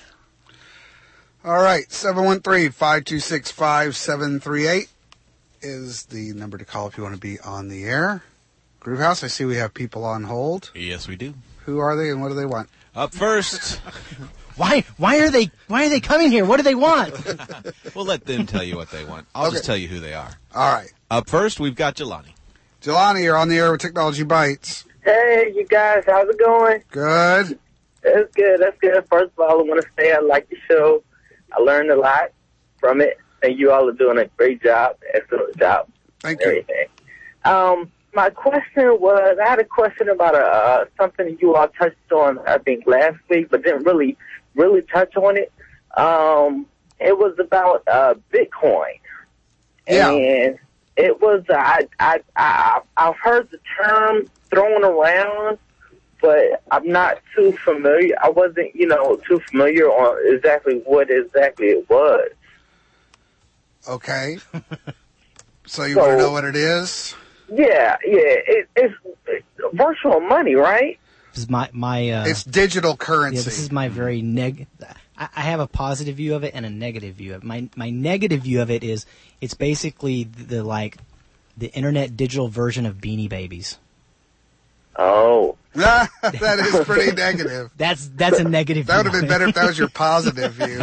All right, seven one three, five two six, five seven three eight is the number to call if you want to be on the air. Groove House, I see we have people on hold. Yes, we do. Who are they and what do they want? Up first. Why? Why are they? Why are they coming here? What do they want? We'll let them tell you what they want. I'll Okay. just tell you who they are. All right. Up first, we've got Jelani. Jelani, you're on the air with Technology Bites. Hey, you guys, how's it going? Good. That's good, that's good. First of all, I want to say I like the show. I learned a lot from it, and you all are doing a great job, excellent job. Thank you. Everything. Um, my question was, I had a question about a, uh, something you all touched on, I think, last week, but didn't really, really touch on it. Um, it was about uh, Bitcoin. Yeah. And it was, I, I, I, I've heard the term thrown around, but I'm not too familiar. I wasn't, you know, too familiar on exactly what exactly it was. Okay. So you So- want to know what it is? Yeah, yeah. It, it's, it's virtual money, right? This is my my. Uh, It's digital yeah, currency. this is my very neg. I, I have a positive view of it and a negative view of it. My my negative view of it is it's basically the like the internet digital version of Beanie Babies. Oh. that is pretty negative. That's that's a negative. That would have view been of better it. if that was your positive view.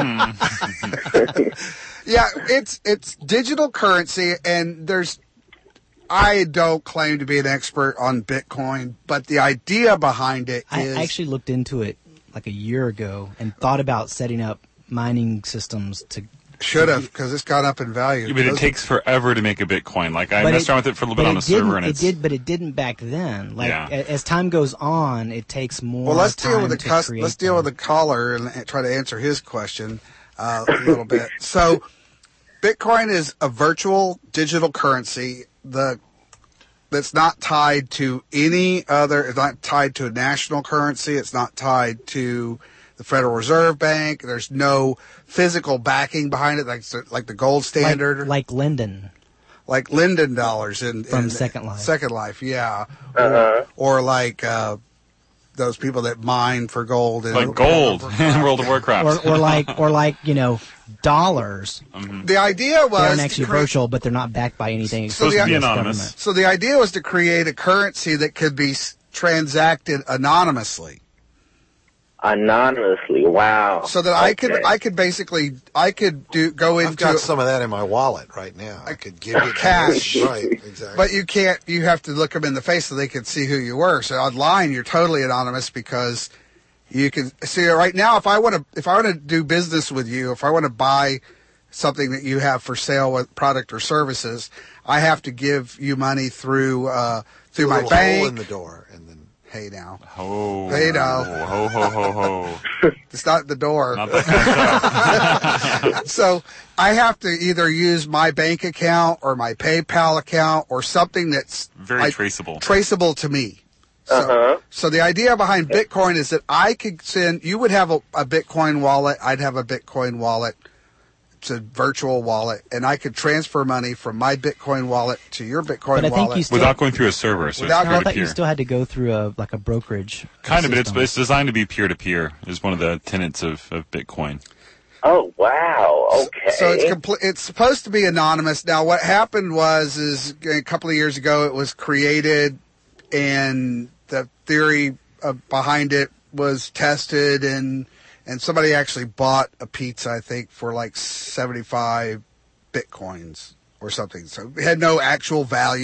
Yeah, it's it's digital currency, and there's. I don't claim to be an expert on Bitcoin, but the idea behind it I is actually looked into it like a year ago and thought about setting up mining systems to. should have because it's gone up in value. Yeah, but it Those- takes forever to make a Bitcoin. Like I But messed it- around with it for a little but bit on it the server, didn't- and it it's did, but it didn't back then. Like Yeah. a- as time goes on, it takes more. Well, let's time deal with the to cus- create let's deal with the caller and uh, try to answer his question uh, a little bit. So, Bitcoin is a virtual digital currency. The that's not tied to any other. It's not tied to a national currency. It's not tied to the Federal Reserve Bank. There's no physical backing behind it, like like the gold standard, like, like Linden. like Linden dollars in, From in Second Life. Second Life, yeah, Uh-huh. or, or like uh, those people that mine for gold, in like gold in World of Warcraft. or, or like or like you know dollars. The idea They was aren't to actually create- virtual, but they're not backed by anything. So except the- the U S anonymous. government. So the idea was to create a currency that could be s- transacted anonymously, Anonymously, wow. so that I could Okay. I could basically I could do go I've into got some of that in my wallet right now. I could give you cash. Right, exactly. But you can't. You have to look them in the face so they can see who you were. So online, you're totally anonymous because you can see right now. If I want to, if I want to do business with you, if I want to buy something that you have for sale, with product or services, I have to give you money through uh, through a my little bank. hole in the door, and then Hey now, Ho, Hey, now. ho, ho, ho, ho. it's not the door. Not that kind of stuff. So I have to either use my bank account or my PayPal account or something that's Very like, traceable. traceable to me. So, Uh-huh. so the idea behind Bitcoin is that I could send, you would have a, a Bitcoin wallet, I'd have a Bitcoin wallet. It's a virtual wallet, and I could transfer money from my Bitcoin wallet to your Bitcoin But I think wallet. you still- Without going through a server, so Without it's I thought you peer-to-peer. still had to go through a like a brokerage. Kind of, but it's, system. but it's designed to be peer-to-peer. Is one of the tenets of, of Bitcoin. Oh, wow. Okay. So it's compl- it's supposed to be anonymous. Now, what happened was, is a couple of years ago, it was created, and the theory uh, behind it was tested, and and somebody actually bought a pizza, I think, for like seventy-five bitcoins or something. So it had no actual value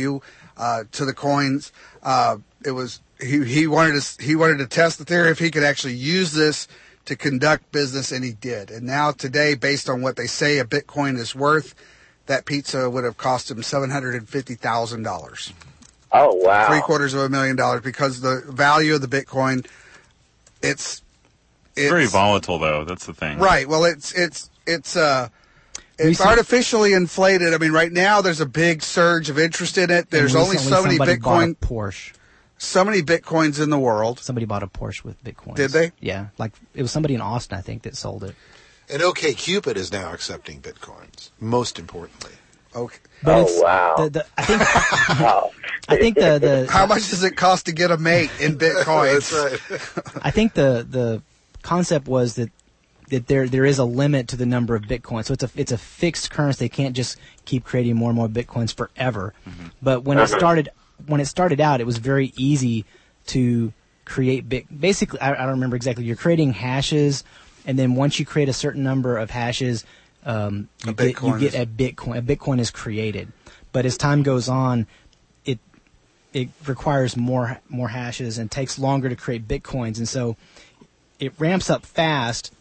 uh, to the coins. Uh, it was he he wanted to he wanted to test the theory if he could actually use this to conduct business, and he did. And now today, based on what they say a Bitcoin is worth, that pizza would have cost him seven hundred and fifty thousand dollars. Oh wow! Three quarters of a million dollars because the value of the Bitcoin, it's, it's very volatile though. That's the thing. Right. Well, it's it's it's uh it's Recently- artificially inflated. I mean, right now there's a big surge of interest in it. There's And only recently so many somebody bought a Bitcoin, Porsche. so many Bitcoins in the world. Somebody bought a Porsche with Bitcoins. Did they? Yeah, like it was somebody in Austin, I think, that sold it. And OkCupid is now accepting Bitcoins, most importantly. Okay. But Oh, it's, wow. The, the, I think Wow. I think the, the How much does it cost to get a mate in Bitcoins? That's right. I think the the concept was that that there there is a limit to the number of Bitcoins. So it's a it's a fixed currency. They can't just keep creating more and more Bitcoins forever. Mm-hmm. But when it started when it started out, it was very easy to create bit. Basically, I, I don't remember exactly. You're creating hashes, and then once you create a certain number of hashes, um, you A get you Bitcoin get is- a Bitcoin. A Bitcoin is created. But as time goes on, it it requires more more hashes and takes longer to create Bitcoins, and so it ramps up fast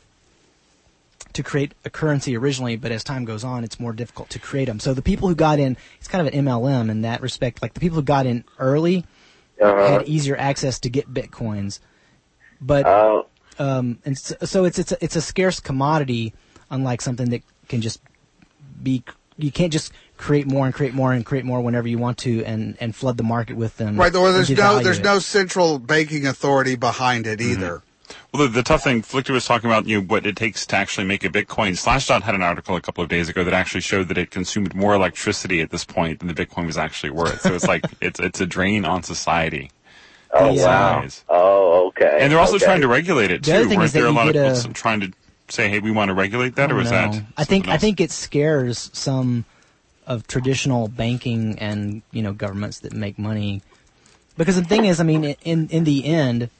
to create a currency originally, but as time goes on, it's more difficult to create them. So the people who got in, it's kind of an M L M in that respect. Like the people who got in early Uh-huh. had easier access to get Bitcoins, but Oh. um, and so, so it's it's a, it's a scarce commodity, unlike something that can just be. You can't just create more and create more and create more whenever you want to, and, and flood the market with them. Right. Or there's and no devalue there's it. no central banking authority behind it either. Well, the, the tough thing, Flichter was talking about, you know, what it takes to actually make a Bitcoin. Slashdot had an article a couple of days ago that actually showed that it consumed more electricity at this point than the Bitcoin was actually worth. So it's like it's it's a drain on society. Oh, in wow. size. Oh, okay. And they're also Okay. trying to regulate it The other too. thing Weren't is that there a you lot of get people a- trying to say, "Hey, we want to regulate that," or was No. that? I think something I else? think it scares some of traditional banking and you know governments that make money, because the thing is, I mean, in in the end,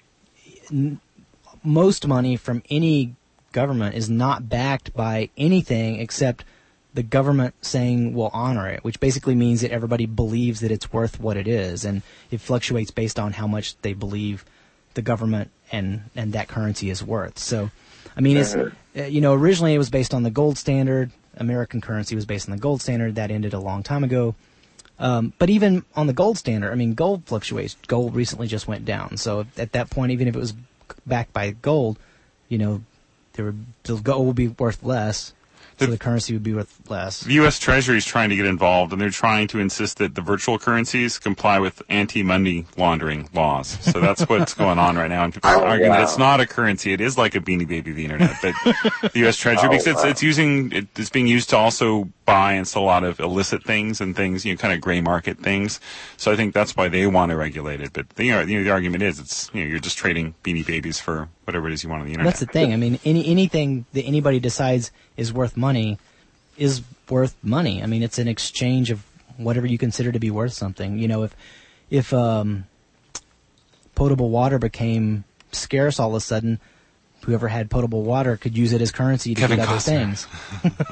n- most money from any government is not backed by anything except the government saying we'll honor it, which basically means that everybody believes that it's worth what it is, and it fluctuates based on how much they believe the government and and that currency is worth. So, I mean, it's uh, you know originally it was based on the gold standard. American currency was based on the gold standard. That ended a long time ago. Um, but even on the gold standard, I mean, gold fluctuates. Gold recently just went down. So at that point, even if it was backed by gold, you know, there would, the gold would be worth less. So the currency would be worth less. The U S Treasury is trying to get involved, and they're trying to insist that the virtual currencies comply with anti-money laundering laws. So that's what's going on right now. And people are Oh, arguing wow. that it's not a currency; it is like a Beanie Baby of the internet. But the U S Treasury, Oh, because it's wow. it's using it, it's being used to also buy and sell a lot of illicit things and things, you know, kind of gray market things. So I think that's why they want to regulate it. But you know, you know the argument is it's you know you're just trading Beanie Babies for whatever it is you want on the internet. That's the thing. I mean, any anything that anybody decides is worth money is worth money. I mean, it's an exchange of whatever you consider to be worth something. You know, if if um, potable water became scarce all of a sudden, whoever had potable water could use it as currency to Kevin get other Costner. things.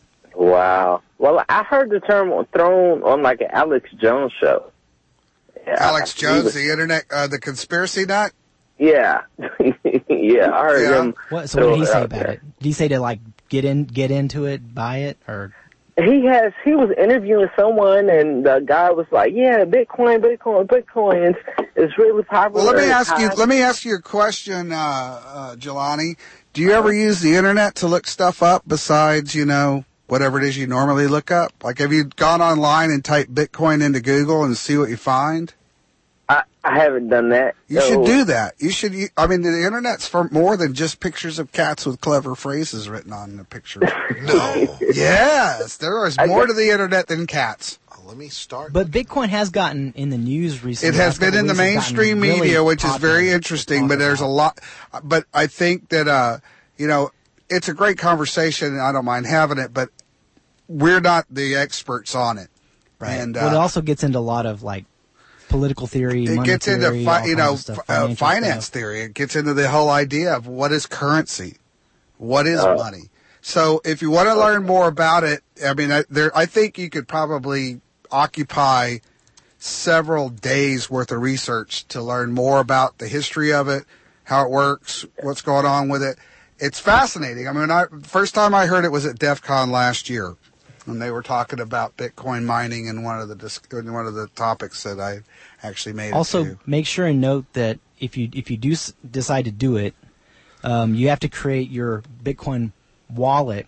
Wow. Well, I heard the term thrown on like an Alex Jones show. Yeah, Alex he Jones, was- the internet, uh, the conspiracy nut. Yeah. yeah, I heard Yeah. him. What, so throw what did he say out about there. it? Did he say to like get in, get into it, buy it, or? He has. He was interviewing someone, and the guy was like, "Yeah, Bitcoin, Bitcoin, Bitcoin is, is really popular." Well, let me It's ask you. high." Let me ask you a question, uh, uh, Jelani. Do you ever use the internet to look stuff up besides, you know, whatever it is you normally look up? Like, have you gone online and typed Bitcoin into Google and see what you find? I, I haven't done that. You No. should do that. You should. I mean, the internet's for more than just pictures of cats with clever phrases written on the picture. No. Yes, there is I more guess- to the internet than cats. Oh, let me start. But Bitcoin has gotten in the news recently. It has Last been couple in the weeks, it's gotten mainstream really media, which is popular very to interesting, talk but there's a about. lot. But I think that, uh, you know, it's a great conversation, and I don't mind having it, but we're not the experts on it. Right. And, well, it uh, also gets into a lot of like political theory, it money gets into, theory, fi- all you kinds know, of stuff, f- uh, financial finance stuff. theory. It gets into the whole idea of what is currency, what is Oh. money. So if you want to learn more about it, I mean, I, there, I think you could probably occupy several days worth of research to learn more about the history of it, how it works, what's going on with it. It's fascinating. I mean, I, first time I heard it was at DEF CON last year, when they were talking about Bitcoin mining and one of the dis- one of the topics that I actually made. Also, it to. make sure and note that if you if you do s- decide to do it, um, you have to create your Bitcoin wallet,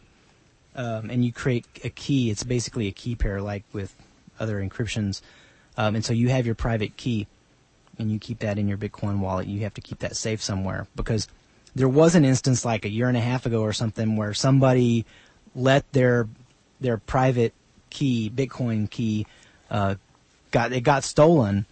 um, and you create a key. It's basically a key pair, like with other encryptions, um, and so you have your private key, and you keep that in your Bitcoin wallet. You have to keep that safe somewhere, because there was an instance like a year and a half ago or something where somebody let their their private key, Bitcoin key, uh, got it got stolen,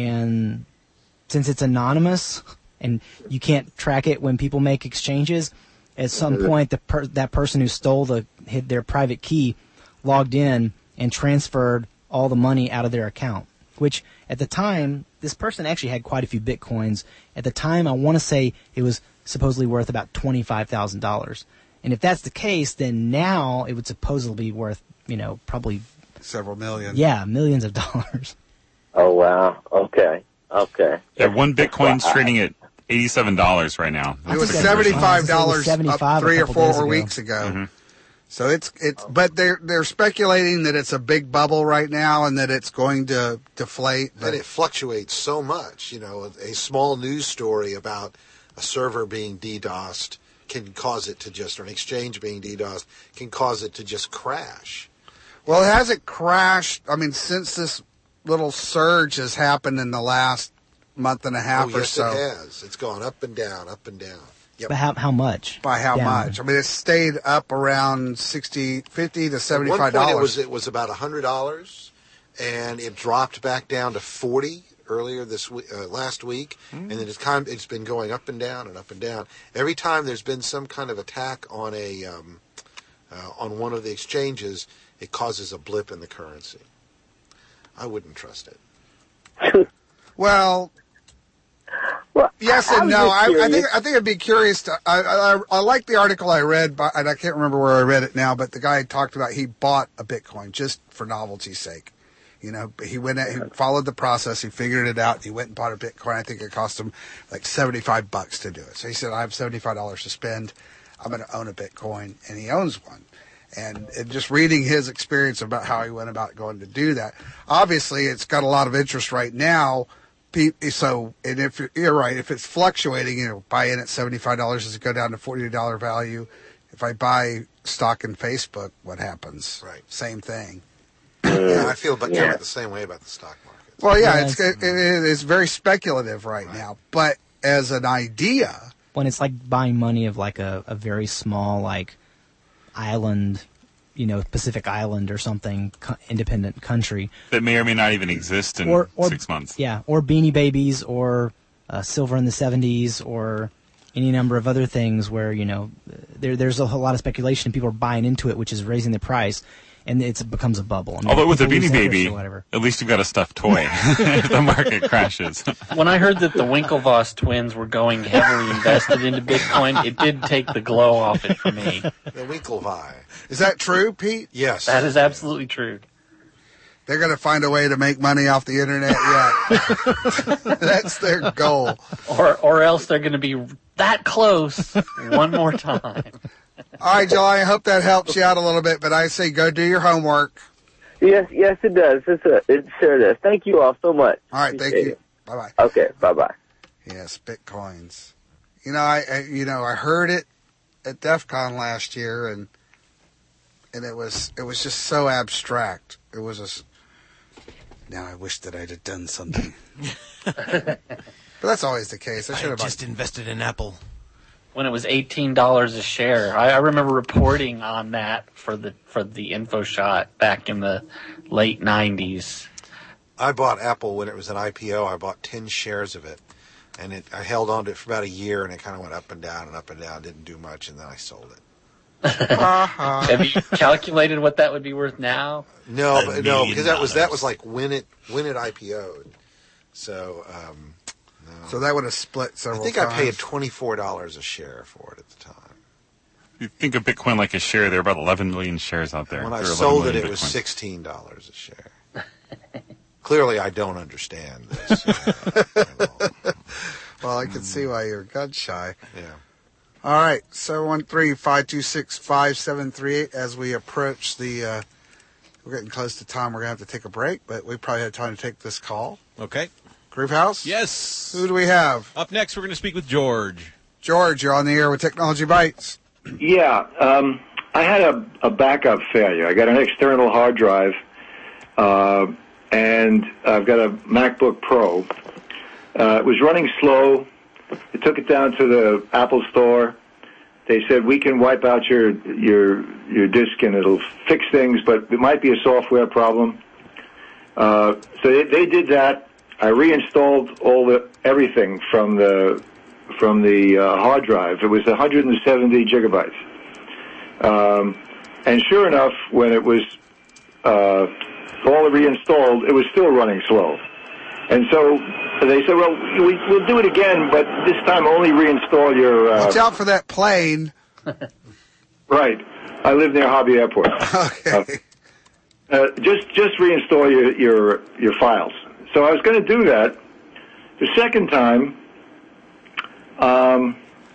and since it's anonymous and you can't track it when people make exchanges, at some point the per- that person who stole the hid their private key logged in and transferred all the money out of their account. Which at the time, this person actually had quite a few Bitcoins. At the time, I want to say it was supposedly worth about twenty-five thousand dollars. And if that's the case, then now it would supposedly be worth, you know, probably several million. Yeah, millions of dollars. Oh, wow. Okay. Okay. Yeah, one Bitcoin's trading at eighty-seven dollars right now. It was seventy-five dollars seventy-five three a or couple four days ago. weeks ago. Mm-hmm. So it's it's, but they're they're speculating that it's a big bubble right now and that it's going to deflate. But And it fluctuates so much. You know, a small news story about a server being DDoSed can cause it to just, or an exchange being DDoSed can cause it to just crash. Well, it hasn't crashed. I mean, since this little surge has happened in the last month and a half oh, or yes, so. it has. It's gone up and down, up and down. Yep. But how how much? By how Down. much? I mean, it stayed up around sixty, fifty to seventy-five At one point dollars. it was it was about a hundred dollars, and it dropped back down to forty earlier this week, uh, last week, mm. and then it's kind of, it's been going up and down and up and down. Every time there's been some kind of attack on a um, uh, on one of the exchanges, it causes a blip in the currency. I wouldn't trust it. Well, well, yes I, and I no. was I, just I think curious. I think I'd be curious to. I I, I like the article I read, but and I can't remember where I read it now. But the guy talked about he bought a Bitcoin just for novelty's sake. You know, he went, he followed the process, he figured it out, he went and bought a Bitcoin. I think it cost him like seventy-five bucks to do it. So he said, I have seventy-five dollars to spend. I'm going to own a Bitcoin, and he owns one. And, and just reading his experience about how he went about going to do that. Obviously, it's got a lot of interest right now. So, and if you're, you're right, if it's fluctuating, you know, buy in at seventy-five dollars, does it go down to forty dollars value? If I buy stock in Facebook, what happens? Right. Same thing. Yeah, I feel but Yeah. kind of the same way about the stock market. Well, yeah, Yeah, it's, it, it is very speculative right, Right. now. But as an idea, When it's like buying money of like a, a very small like island, you know, Pacific Island or something, co- independent country. That may or may not even exist in Or- or- six months. Yeah, or Beanie Babies, or uh, Silver in the seventies, or any number of other things where, you know, there, there's a whole lot of speculation and people are buying into it, which is raising the price, and it's, it becomes a bubble. I mean, Although with the people lose Beanie interest Baby, or whatever. at least you've got a stuffed toy if the market crashes. When I heard that the Winklevoss twins were going heavily invested into Bitcoin, it did take the glow off it for me. The Winklevi. is that true, Pete? Yes. That is absolutely true. They're going to find a way to make money off the internet yet. That's their goal. Or or else they're going to be that close one more time. All right, Joe, I hope that helps you out a little bit, but I say go do your homework. Yes, yes, it does. It's a, it sure does. Thank you all so much. All right, thank Appreciate you. it. Bye-bye. Okay, bye-bye. Yes, Bitcoins. You know, I, I you know, I heard it at DEF CON last year, and and it was it was just so abstract. It was a s now I wish that I'd have done something. But that's always the case. I I should have just bought- invested in Apple. When it was eighteen dollars a share, I, I remember reporting on that for the for the info shot back in the late nineties. I bought Apple when it was an I P O. I bought ten shares of it, and it, I held on to it for about a year, and it kind of went up and down and up and down. Didn't do much, and then I sold it. Uh-huh. Have you calculated what that would be worth now? No, A but, no, million because that was that dollars. was like when it when it I P O'd. So um, no. So that would have split I several think times. I paid twenty four dollars a share for it at the time. You think of Bitcoin like a share, there are about eleven million shares out there. When I There are sold eleven it, million it was Bitcoin. sixteen dollars a share. clearly I don't understand this. Well, I can see why you're gun shy. Yeah. All right, seven one three, five two six, five seven three eight. As we approach the, uh, we're getting close to time. We're going to have to take a break, but we probably have time to take this call. Okay. Groove House? Yes. Who do we have? Up next, we're going to speak with George. George, you're on the air with Technology Bites. Yeah, um, I had a, a backup failure. I got an external hard drive, uh, and I've got a MacBook Pro. Uh, it was running slow. I took it down to the Apple store. They said, we can wipe out your your your disk and it'll fix things, but it might be a software problem. Uh, so they, they did that. I reinstalled all the everything from the from the uh, hard drive. It was one hundred seventy gigabytes. Um, and sure enough, when it was uh, all reinstalled, it was still running slow. And so they said, well, we, we'll do it again, but this time only reinstall your... Uh, Watch out for that plane. Right. I live near Hobby Airport. Okay. Uh, uh, just just reinstall your, your, your files. So I was going to do that. The second time, um,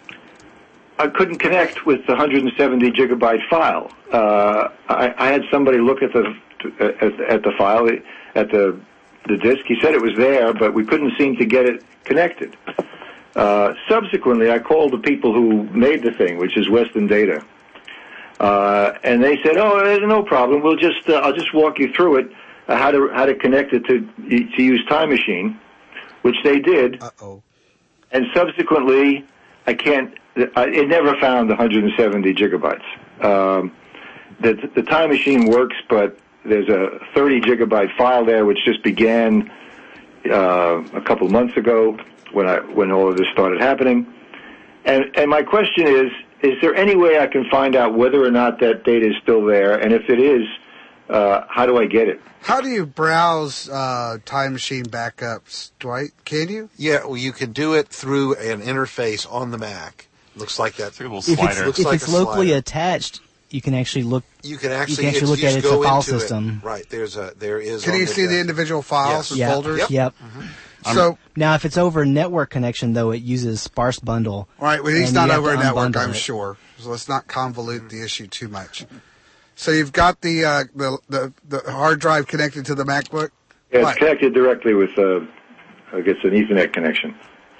I couldn't connect with the one hundred seventy gigabyte file. Uh, I, I had somebody look at the at, at the file, at the the disk. He said it was there, but we couldn't seem to get it connected. Uh, subsequently, I called the people who made the thing, which is Western Data, uh, and they said, "Oh, no problem. We'll just uh, I'll just walk you through it, uh, how to how to connect it to to use Time Machine," which they did. Uh-oh. And subsequently, I can't. I, it never found one hundred seventy gigabytes. Um, the the Time Machine works, but there's a thirty gigabyte file there, which just began uh, a couple months ago when I when all of this started happening. And and my question is: is there any way I can find out whether or not that data is still there? And if it is, uh, how do I get it? How do you browse uh, Time Machine backups, Dwight? Can you? Yeah, well, you can do it through an interface on the Mac. Looks like that. If it's, if like it's a locally slider. attached, you can actually look. You can actually, you can actually look you at it. just It's a go file into system. It. Right. There's a there is. Can on you the see the desk. individual files Yes. or Yep. folders? Yep. yep. Mm-hmm. So now, if it's over network connection, though, it uses sparse bundle. All right, well, he's and not you have over a to network, unbundle I'm it. sure. So let's not convolute the issue too much. So you've got the uh, the, the the hard drive connected to the MacBook? Yeah, it's What? connected directly with, uh, I guess, an Ethernet connection.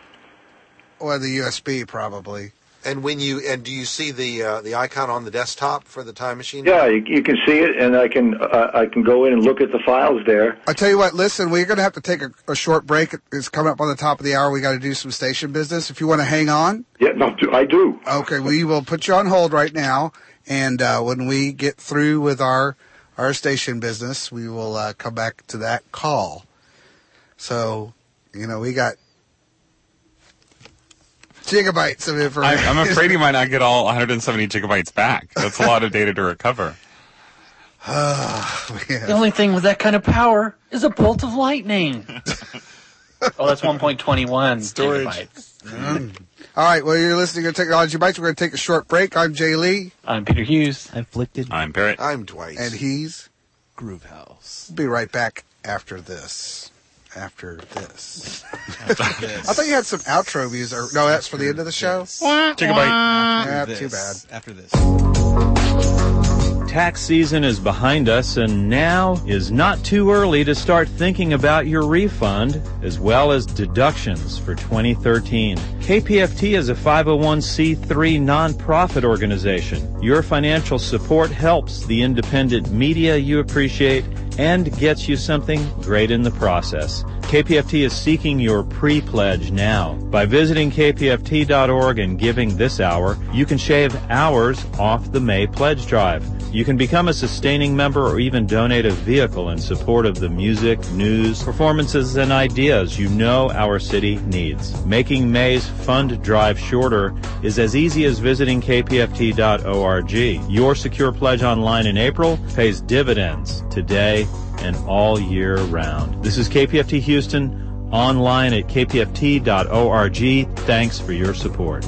Or the U S B, probably. And when you and do you see the uh, the icon on the desktop for the Time Machine? Yeah, you, you can see it, and I can uh, I can go in and look at the files there. I tell you what, listen, we're going to have to take a, a short break. It's coming up on the top of the hour. We got to do some station business. If you want to hang on. Yeah, no, I do. Okay, we will put you on hold right now, and uh, when we get through with our our station business, we will uh, come back to that call. So, you know, we got gigabytes of I, information. I'm afraid you might not get all one hundred seventy gigabytes back. That's a lot of data to recover. Oh, The only thing with that kind of power is a bolt of lightning. Oh, that's one point two one Storage. gigabytes. Mm. All right, well, you're listening to Technology Bites. We're going to take a short break. I'm Jay Lee. I'm Peter Hughes. I'm Flickted. I'm Barrett. I'm Dwight. And he's Groove House. We'll be right back after this. After this. After this. I thought you had some outro music. Or, no, that's for the end of the show? Gigabyte. Yeah, This. too bad. After this. Tax season is behind us, and now is not too early to start thinking about your refund as well as deductions for twenty thirteen. K P F T is a five oh one c three nonprofit organization. Your financial support helps the independent media you appreciate and gets you something great in the process. K P F T is seeking your pre-pledge now. By visiting k p f t dot org and giving this hour, you can shave hours off the May pledge drive. You can become a sustaining member or even donate a vehicle in support of the music, news, performances, and ideas you know our city needs. Making May's fund drive shorter is as easy as visiting k p f t dot org. Your secure pledge online in April pays dividends today and all year round. This is K P F T Houston, online at k p f t dot org. Thanks for your support.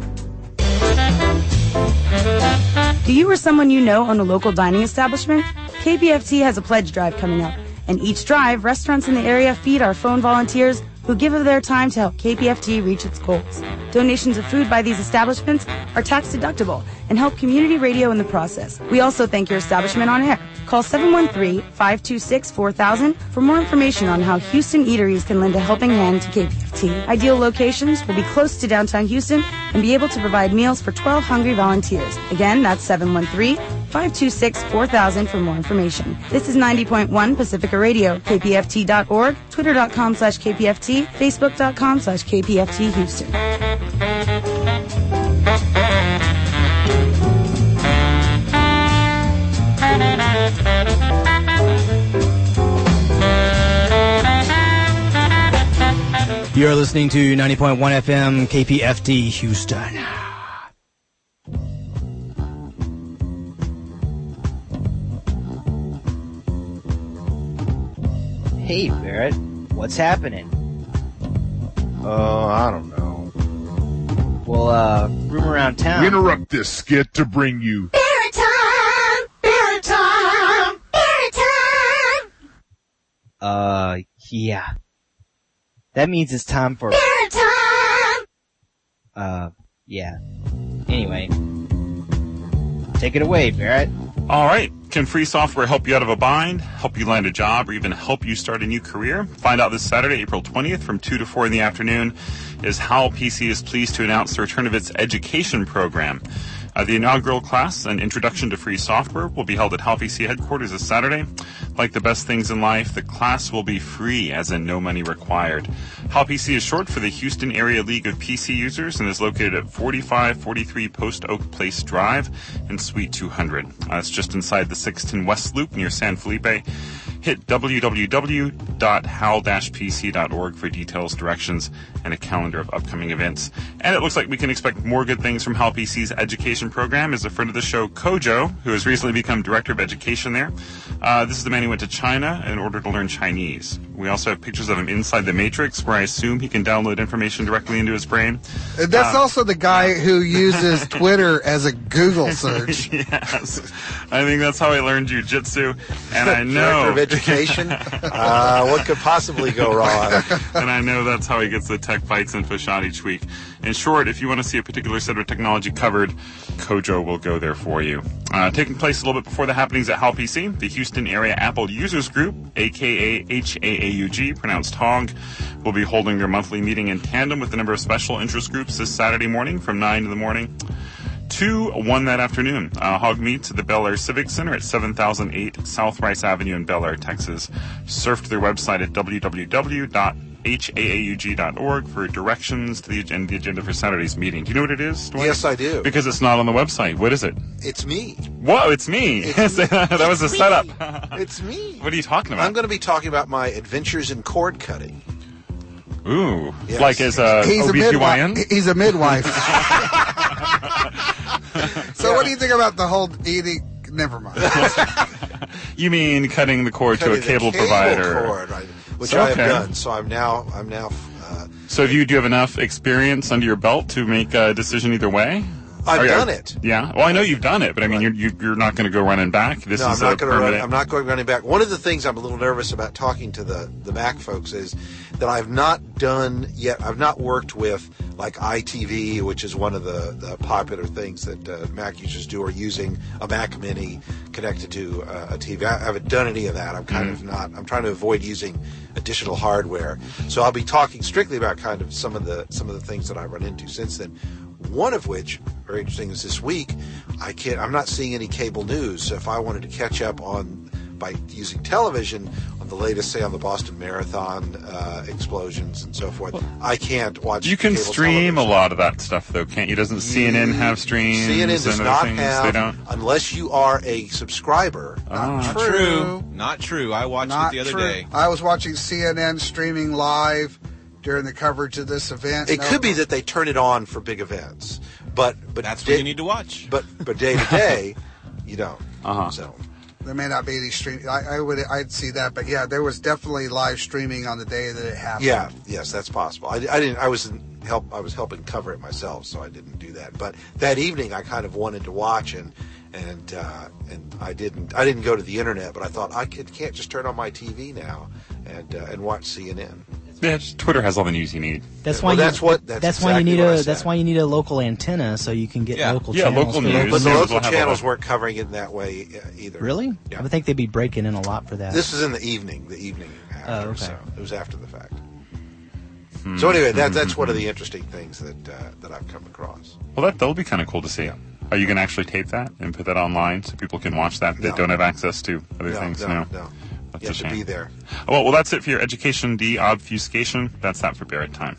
Do you or someone you know own a local dining establishment? K P F T has a pledge drive coming up, and each drive, restaurants in the area feed our phone volunteers who give of their time to help K P F T reach its goals. Donations of food by these establishments are tax deductible and help community radio in the process. We also thank your establishment on air. Call seven one three, five two six, four thousand for more information on how Houston eateries can lend a helping hand to K P F T. Ideal locations will be close to downtown Houston and be able to provide meals for twelve hungry volunteers. Again, that's seven one three, five two six, four thousand for more information. This is ninety point one Pacifica Radio, K P F T dot org, twitter.com slash KPFT, facebook.com slash KPFT Houston. You're listening to ninety point one F M K P F T Houston. Hey, Barrett, what's happening? Oh, I don't know. Well, uh, room around town. We interrupt this skit to bring you Barrett time! Barrett time! Barrett time! Uh, yeah. That means it's time for... Barrett time! Uh, yeah. Anyway. Take it away, Barrett. All right. Can free software help you out of a bind, help you land a job, or even help you start a new career? Find out this Saturday, April twentieth from two to four in the afternoon is how P C is pleased to announce the return of its education program. Uh, the inaugural class, an introduction to free software, will be held at H A L P C headquarters this Saturday. Like the best things in life, the class will be free, as in no money required. H A L P C is short for the Houston Area League of P C Users and is located at forty-five forty-three Post Oak Place Drive in Suite two hundred. Uh, it's just inside the six ten West Loop near San Felipe. Hit w w w dot hal dash p c dot org for details, directions, and a calendar of upcoming events. And it looks like we can expect more good things from H A L P C's education program. Is a friend of the show, Kojo, who has recently become director of education there. Uh, this is the man who went to China in order to learn Chinese. We also have pictures of him inside the Matrix, where I assume he can download information directly into his brain. And that's uh, also the guy who uses Twitter as a Google search. Yes. I think that's how I learned jiu-jitsu. And I know... Director of education? uh, what could possibly go wrong? And I know that's how he gets the Tech Bites info shot each week. In short, if you want to see a particular set of technology covered, Kojo will go there for you. Uh, taking place a little bit before the happenings at H A L P C, the Houston Area Apple Users Group, a k a. H A A U G, pronounced H O G, will be holding their monthly meeting in tandem with a number of special interest groups this Saturday morning from nine in the morning to one that afternoon. Uh, H O G meets at the Bel Air Civic Center at seven thousand eight South Rice Avenue in Bel Air, Texas. Surf to their website at w w w dot h a a u g dot org for directions to the agenda, the agenda for Saturday's meeting. Do you know what it is, Dwight? Yes, I do. Because it's not on the website. What is it? It's me. Whoa, it's me. It's me. That was a It's setup. me. It's me. What are you talking about? I'm going to be talking about my adventures in cord cutting. Ooh. Yes. Like as a He's O a B G Y N? midwife. He's a midwife. So what do you think about the whole eating? Never mind. You mean cutting the cord Cutting to a cable, the cable provider? cord, right, which So, I have okay. done. So I'm now, I'm now. Uh, So do you, do you have enough experience under your belt to make a decision either way? I've Are you- done it. Yeah. Well, I know you've done it, but I mean, you're you, you're not going to go running back. This no, I'm is not a going to run. permanent. I'm not going running back. One of the things I'm a little nervous about talking to the the Mac folks is that I've not done yet. I've not worked with like I T V, which is one of the, the popular things that uh, Mac users do, or using a Mac Mini connected to uh, a T V. I haven't done any of that. I'm kind Mm-hmm. of not. I'm trying to avoid using additional hardware. So I'll be talking strictly about kind of some of the some of the things that I run into since then. One of which, very interesting, is this week. I can't. I'm not seeing any cable news. So if I wanted to catch up on by using television on the latest, say on the Boston Marathon uh, explosions and so forth, I can't watch. You can cable stream television. a lot of that stuff, though, can't you? Doesn't C N N have streams? C N N does and other not things? have, They don't. unless you are a subscriber. Ah. Not true. Not true. I watched Not it the other true. day. I was watching C N N streaming live during the coverage of this event. It No- could be that they turn it on for big events, but but That's day- what you need to watch. But but day to day, you don't. Uh-huh. So There may not be any stream. I, I would. I'd see that, but yeah, there was definitely live streaming on the day that it happened. yeah, yes, that's possible. I, I didn't. I was help. I was helping cover it myself, so I didn't do that. But that evening, I kind of wanted to watch, and and uh, and I didn't. I didn't go to the internet, but I thought I could, can't just turn on my T V now and uh, and watch C N N. Yeah, just Twitter has all the news you need. That's Well, why. that's you, what- that's That's why you exactly need what I a. said. That's why you need a local antenna so you can get Yeah. local Yeah, channels. local for news. But the News local will have all channels that. weren't covering it in that way uh, either. Really? Yeah. I would think they'd be breaking in a lot for that. This is in the evening. The evening after. Oh, okay. So it was after the fact. Hmm. So anyway, that that's one of the interesting things that uh, that I've come across. Well, that that'll be kind of cool to see. Are you going to actually tape that and put that online so people can watch that that No. don't have access to other No, things? no, no. That's You a have to shame. be there. Oh, well, well, that's it for your education de-obfuscation. That's that for Barrett time.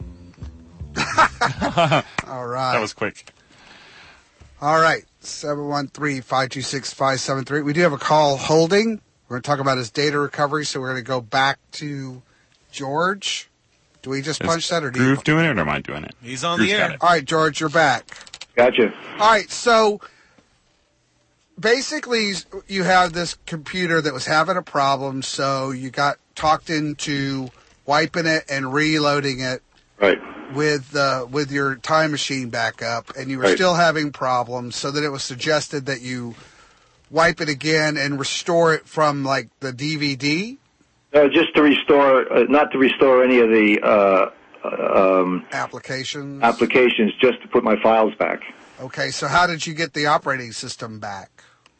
All right. That was quick. All right. seven one three, five two six, five seven three. We do have a call holding. We're going to talk about his data recovery, so we're going to go back to George. Do we just Is punch that, or do you? Groove doing it, or am I doing it? He's on Groove's the got air. it. All right, George, you're back. Gotcha. All right, so basically you have this computer that was having a problem, so you got talked into wiping it and reloading it Right. with uh, with your time machine backup, and you were Right. still having problems, so that it was suggested that you wipe it again and restore it from like the D V D No, just to restore, uh, not to restore any of the uh, uh, um, applications. applications, just to put my files back. Okay, so how did you get the operating system back?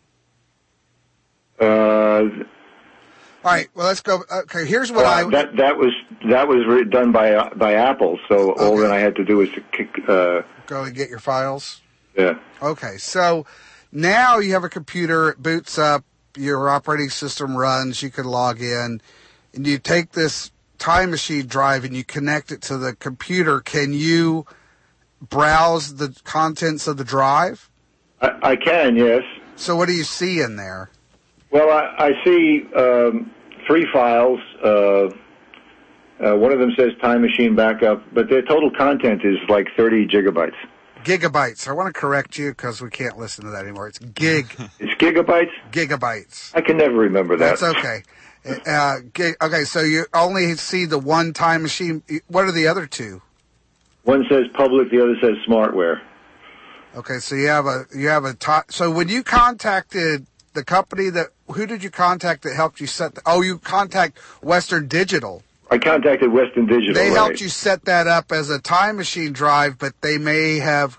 Uh, All right, well let's go. Okay, here's what uh, I that that was that was re- done by uh, by Apple. So all that I had to do was to kick. Uh, go and get your files. yeah. Okay, so now you have a computer, it boots up, your operating system runs, you can log in, and you take this time machine drive and you connect it to the computer. Can you browse the contents of the drive? I, I can, yes. So what do you see in there? Well, I, I see um, three files. Uh, uh, one of them says Time Machine Backup, but their total content is like thirty gigabytes. Gigabytes. I want to correct you because we can't listen to that anymore. It's gig. It's gigabytes? Gigabytes. I can never remember that. That's okay. Uh, gig, okay, so you only see the one time machine. What are the other two? One says public, the other says smartware. Okay, so you have a you have a ti so when you contacted the company that who did you contact that helped you set the, oh you contact Western Digital. I contacted Western Digital. They right. helped you set that up as a time machine drive, but they may have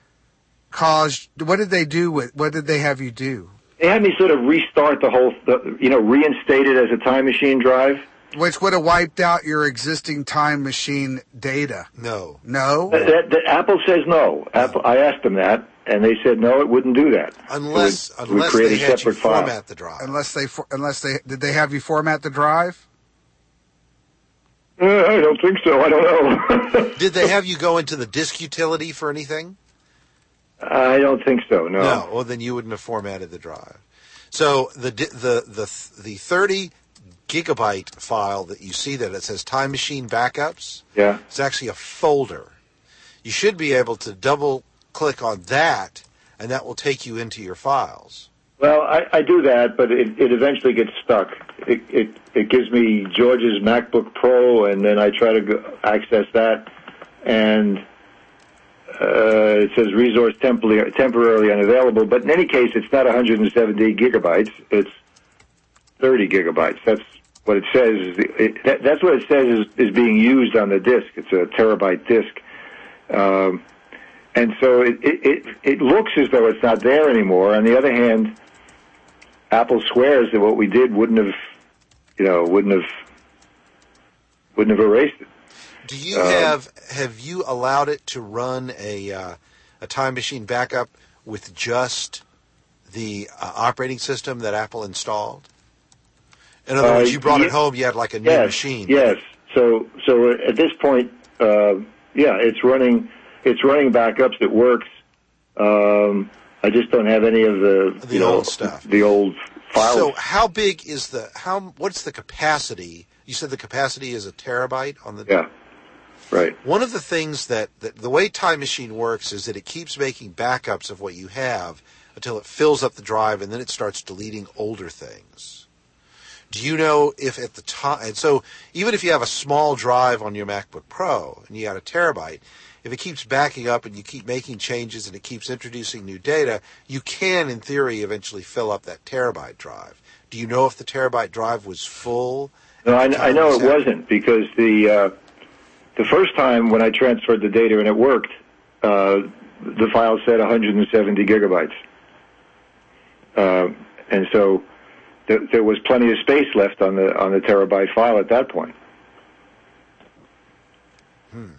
caused what did they do with what did they have you do? They had me sort of restart the whole, th- you know, reinstate it as a Time Machine drive. Which would have wiped out your existing time machine data. No. No? That, that, that Apple says no. Apple, I asked them that, and they said no, it wouldn't do that. Unless So we, unless we create they a had you separate file. format the drive. Unless they for, unless they did they have you format the drive? Uh, I don't think so. I don't know. Did they have you go into the disk utility for anything? I don't think so. No. No. Well, then you wouldn't have formatted the drive. So the di- the the the thirty gigabyte file that you see that it says Time Machine Backups. Yeah. It's actually a folder. You should be able to double click on that, and that will take you into your files. Well, I, I do that, but it, it eventually gets stuck. It, it it gives me George's MacBook Pro, and then I try to go access that, and uh, it says resource temporarily, temporarily unavailable. But in any case, it's not one hundred seventy gigabytes. It's thirty gigabytes. That's what it says. Is the, it, that, that's what it says is, is being used on the disk. It's a terabyte disk. Um, and so it, it, it, it looks as though it's not there anymore. On the other hand, Apple swears that what we did wouldn't have, you know, wouldn't have, wouldn't have erased it. Do you Um, have have you allowed it to run a uh, a Time Machine Backup with just the uh, operating system that Apple installed? In other Uh, words, you brought ye- it home, you had like a new yes, machine. Yes. So, so at this point, uh, yeah, it's running. It's running backups. It works. Um, I just don't have any of the, The you know, old stuff. The old files. So how big is the how? What's the capacity? You said the capacity is a terabyte on the. Yeah. Right. One of the things that, that the way Time Machine works is that it keeps making backups of what you have until it fills up the drive, and then it starts deleting older things. Do you know if at the time, and so even if you have a small drive on your MacBook Pro and you got a terabyte, if it keeps backing up and you keep making changes and it keeps introducing new data, you can, in theory, eventually fill up that terabyte drive. Do you know if the terabyte drive was full? No, I, I know it wasn't, because the uh, the first time when I transferred the data and it worked, uh, the file said one hundred seventy gigabytes. Uh, and so th- there was plenty of space left on the on the terabyte file at that point. Hmm.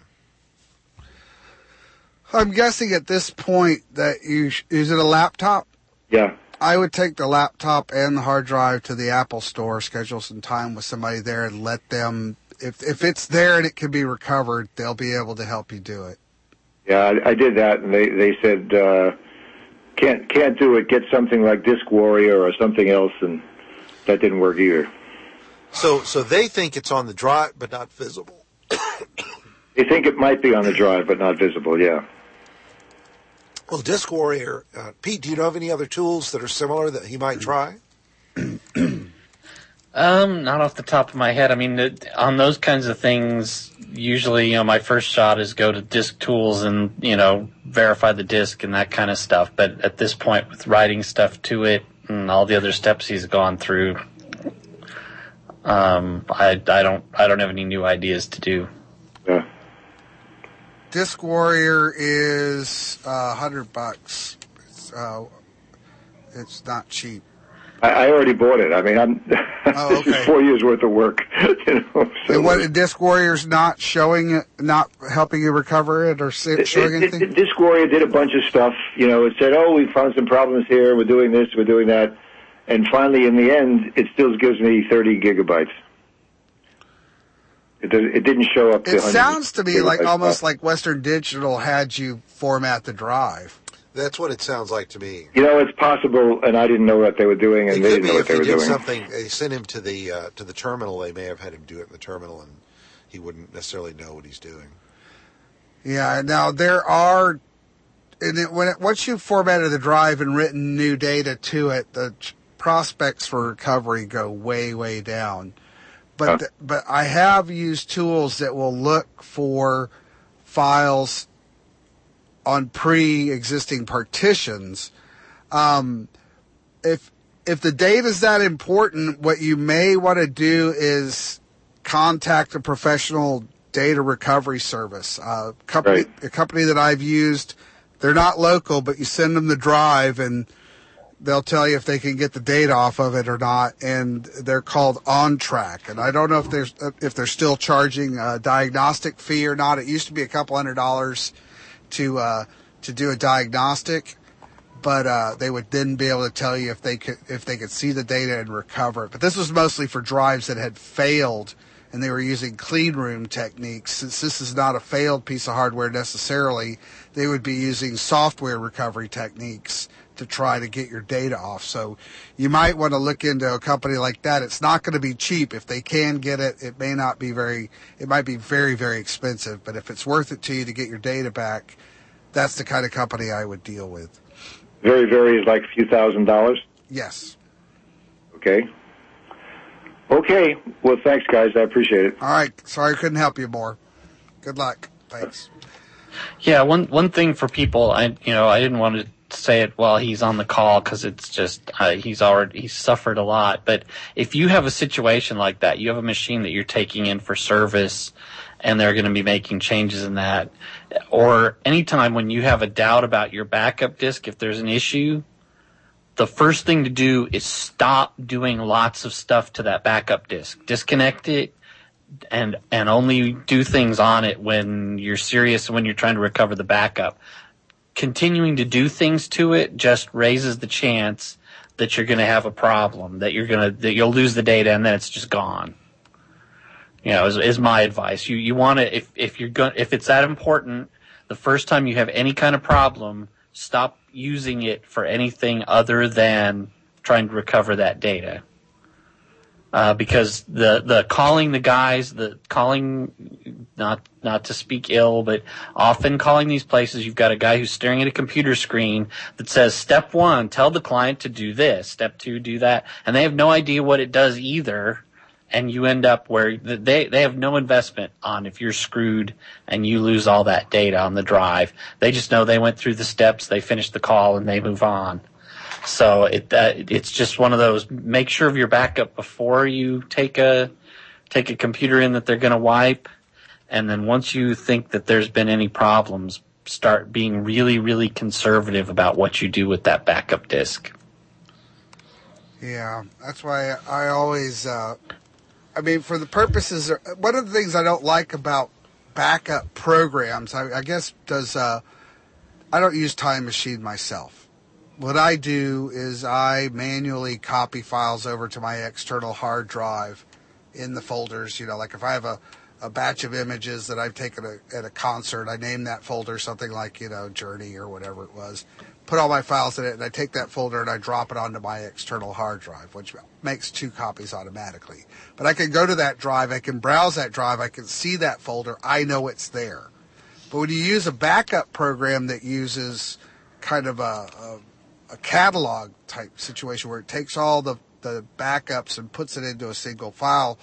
I'm guessing at this point that you sh- is it a laptop? Yeah. I would take the laptop and the hard drive to the Apple store, schedule some time with somebody there, and let them. If if it's there and it can be recovered, they'll be able to help you do it. Yeah, I, I did that, and they they said uh, can't can't do it. Get something like Disk Warrior or something else, and that didn't work either. So so they think it's on the drive but not visible. They think it might be on the drive but not visible. Yeah. Well, Disk Warrior, uh, Pete, do you know of any other tools that are similar that he might try? Um, not off the top of my head. I mean, it, on those kinds of things, usually, you know, my first shot is go to Disk Tools and, you know, verify the disk and that kind of stuff. But at this point, with writing stuff to it and all the other steps he's gone through, um, I, I don't, I don't have any new ideas to do. Yeah. Disk Warrior is a uh, hundred bucks. It's, uh, it's not cheap. I, I already bought it. I mean, I'm Oh, okay. this is four years worth of work. You know, so. And what Disk Warrior's not showing, it, not helping you recover it or showing It, anything. it, Disk Warrior did a bunch of stuff. You know, it said, "Oh, we found some problems here. We're doing this. We're doing that," and finally, in the end, it still gives me thirty gigabytes. It, does, it didn't show up. To It sounds to me like almost stuff. like Western Digital had you format the drive. That's what it sounds like to me. You know, it's possible, and I didn't know what they were doing, and It they could didn't be know what if they he were did doing. something. They sent him to the uh, to the terminal. They may have had him do it in the terminal, and he wouldn't necessarily know what he's doing. Yeah. Now there are, and it, when it, once you've formatted the drive and written new data to it, the ch- prospects for recovery go way, way down. But Huh. th- but I have used tools that will look for files on pre-existing partitions. Um, if if the data is that important, what you may want to do is contact a professional data recovery service. Uh, company, Right. a company that I've used, they're not local, but you send them the drive and they'll tell you if they can get the data off of it or not. And they're called OnTrack. And I don't know if there's if they're still charging a diagnostic fee or not. It used to be a couple hundred dollars to uh, to do a diagnostic, but uh, they would then be able to tell you if they could if they could see the data and recover it. But this was mostly for drives that had failed, and they were using clean room techniques. Since this is not a failed piece of hardware necessarily, they would be using software recovery techniques to try to get your data off. So you might want to look into a company like that. It's not going to be cheap. If they can get it, it may not be very, it might be very, very expensive. But if it's worth it to you to get your data back, that's the kind of company I would deal with. Very, very is like a few thousand dollars. Yes. Okay. Okay. Well, thanks, guys. I appreciate it. All right. Sorry I couldn't help you more. Good luck. Thanks. Yeah, one one thing for people, I you know, I didn't want to say it while he's on the call because it's just uh, he's already he's suffered a lot. But if you have a situation like that, you have a machine that you're taking in for service, and they're going to be making changes in that, or anytime when you have a doubt about your backup disk, if there's an issue, the first thing to do is stop doing lots of stuff to that backup disk. Disconnect it. And and only do things on it when you're serious, when you're trying to recover the backup. Continuing to do things to it just raises the chance that you're going to have a problem, that you're going to that you'll lose the data and then it's just gone. You know, is, is my advice. You you want to if if you're going if it's that important, the first time you have any kind of problem, stop using it for anything other than trying to recover that data. Uh, because the, the calling the guys, the calling, not, not to speak ill, but often calling these places, you've got a guy who's staring at a computer screen that says, step one, tell the client to do this, step two, do that, and they have no idea what it does either, and you end up where they, they have no investment on if you're screwed and you lose all that data on the drive. They just know they went through the steps, they finished the call, and they move on. So it uh, it's just one of those. Make sure of your backup before you take a take a computer in that they're going to wipe, and then once you think that there's been any problems, start being really really conservative about what you do with that backup disk. Yeah, that's why I always. Uh, I mean, for the purposes, one of the things I don't like about backup programs, I, I guess, does uh, I don't use Time Machine myself. What I do is I manually copy files over to my external hard drive in the folders. You know, like if I have a, a batch of images that I've taken a, at a concert, I name that folder something like, you know, Journey or whatever it was. Put all my files in it, and I take that folder and I drop it onto my external hard drive, which makes two copies automatically. But I can go to that drive, I can browse that drive, I can see that folder, I know it's there. But when you use a backup program that uses kind of a, a a catalog type situation where it takes all the, the backups and puts it into a single file,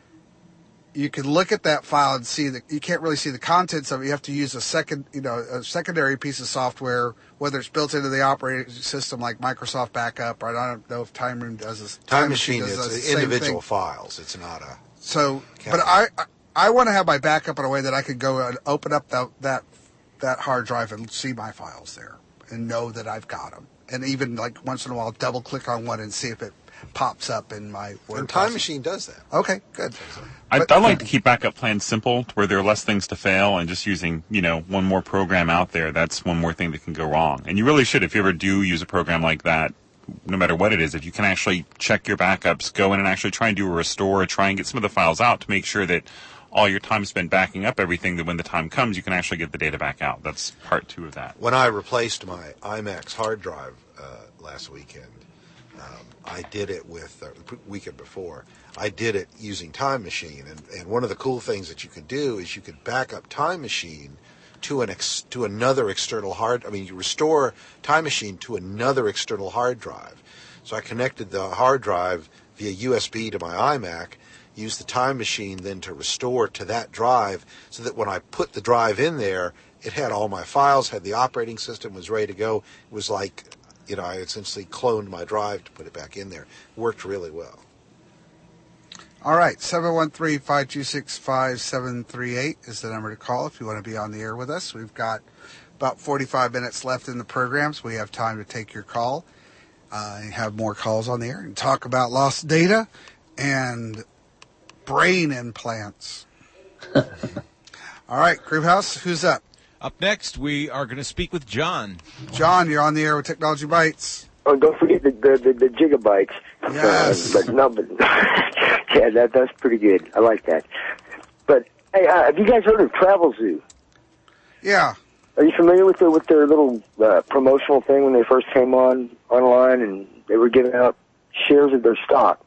you can look at that file and see that you can't really see the contents of it. You have to use a second, you know, a secondary piece of software, whether it's built into the operating system like Microsoft Backup, or I don't know if Time Room does this. Time, Time Machine does the is same individual thing. files. It's not a. So, but I, I, I want to have my backup in a way that I could go and open up that, that, that hard drive and see my files there and know that I've got them. And even like once in a while, double click on one and see if it pops up in my Word. And Time Machine does that. Okay, good. I, But- I like to keep backup plans simple, to where there are less things to fail, and just using, you know, one more program out there. That's one more thing that can go wrong. And you really should, if you ever do use a program like that, no matter what it is, if you can actually check your backups, go in and actually try and do a restore, try and get some of the files out to make sure that all your time spent backing up everything, that when the time comes, you can actually get the data back out. That's part two of that. When I replaced my IMAX hard drive uh, last weekend, um, I did it with, uh, the weekend before, I did it using Time Machine. And, and one of the cool things that you could do is you could back up Time Machine to an ex, to another external hard, I mean, you restore Time Machine to another external hard drive. So I connected the hard drive via U S B to my iMac, used the Time Machine then to restore to that drive, so that when I put the drive in there, it had all my files, had the operating system, was ready to go. It was like, you know, I essentially cloned my drive to put it back in there. It worked really well. All right, seven one three, five two six, five seven three eight is the number to call if you want to be on the air with us. We've got about forty-five minutes left in the program, so we have time to take your call uh, and have more calls on the air and talk about lost data and brain implants. All right, Groovhouse, who's up? Up next, we are going to speak with John. John, you're on the air with Technology Bites. Oh, don't forget the the, the, the gigabytes. Yes. Uh, but no, but yeah, that that's pretty good. I like that. But hey, uh, have you guys heard of Travel Zoo? Yeah. Are you familiar with the, with their little uh, promotional thing when they first came on online and they were giving out shares of their stock?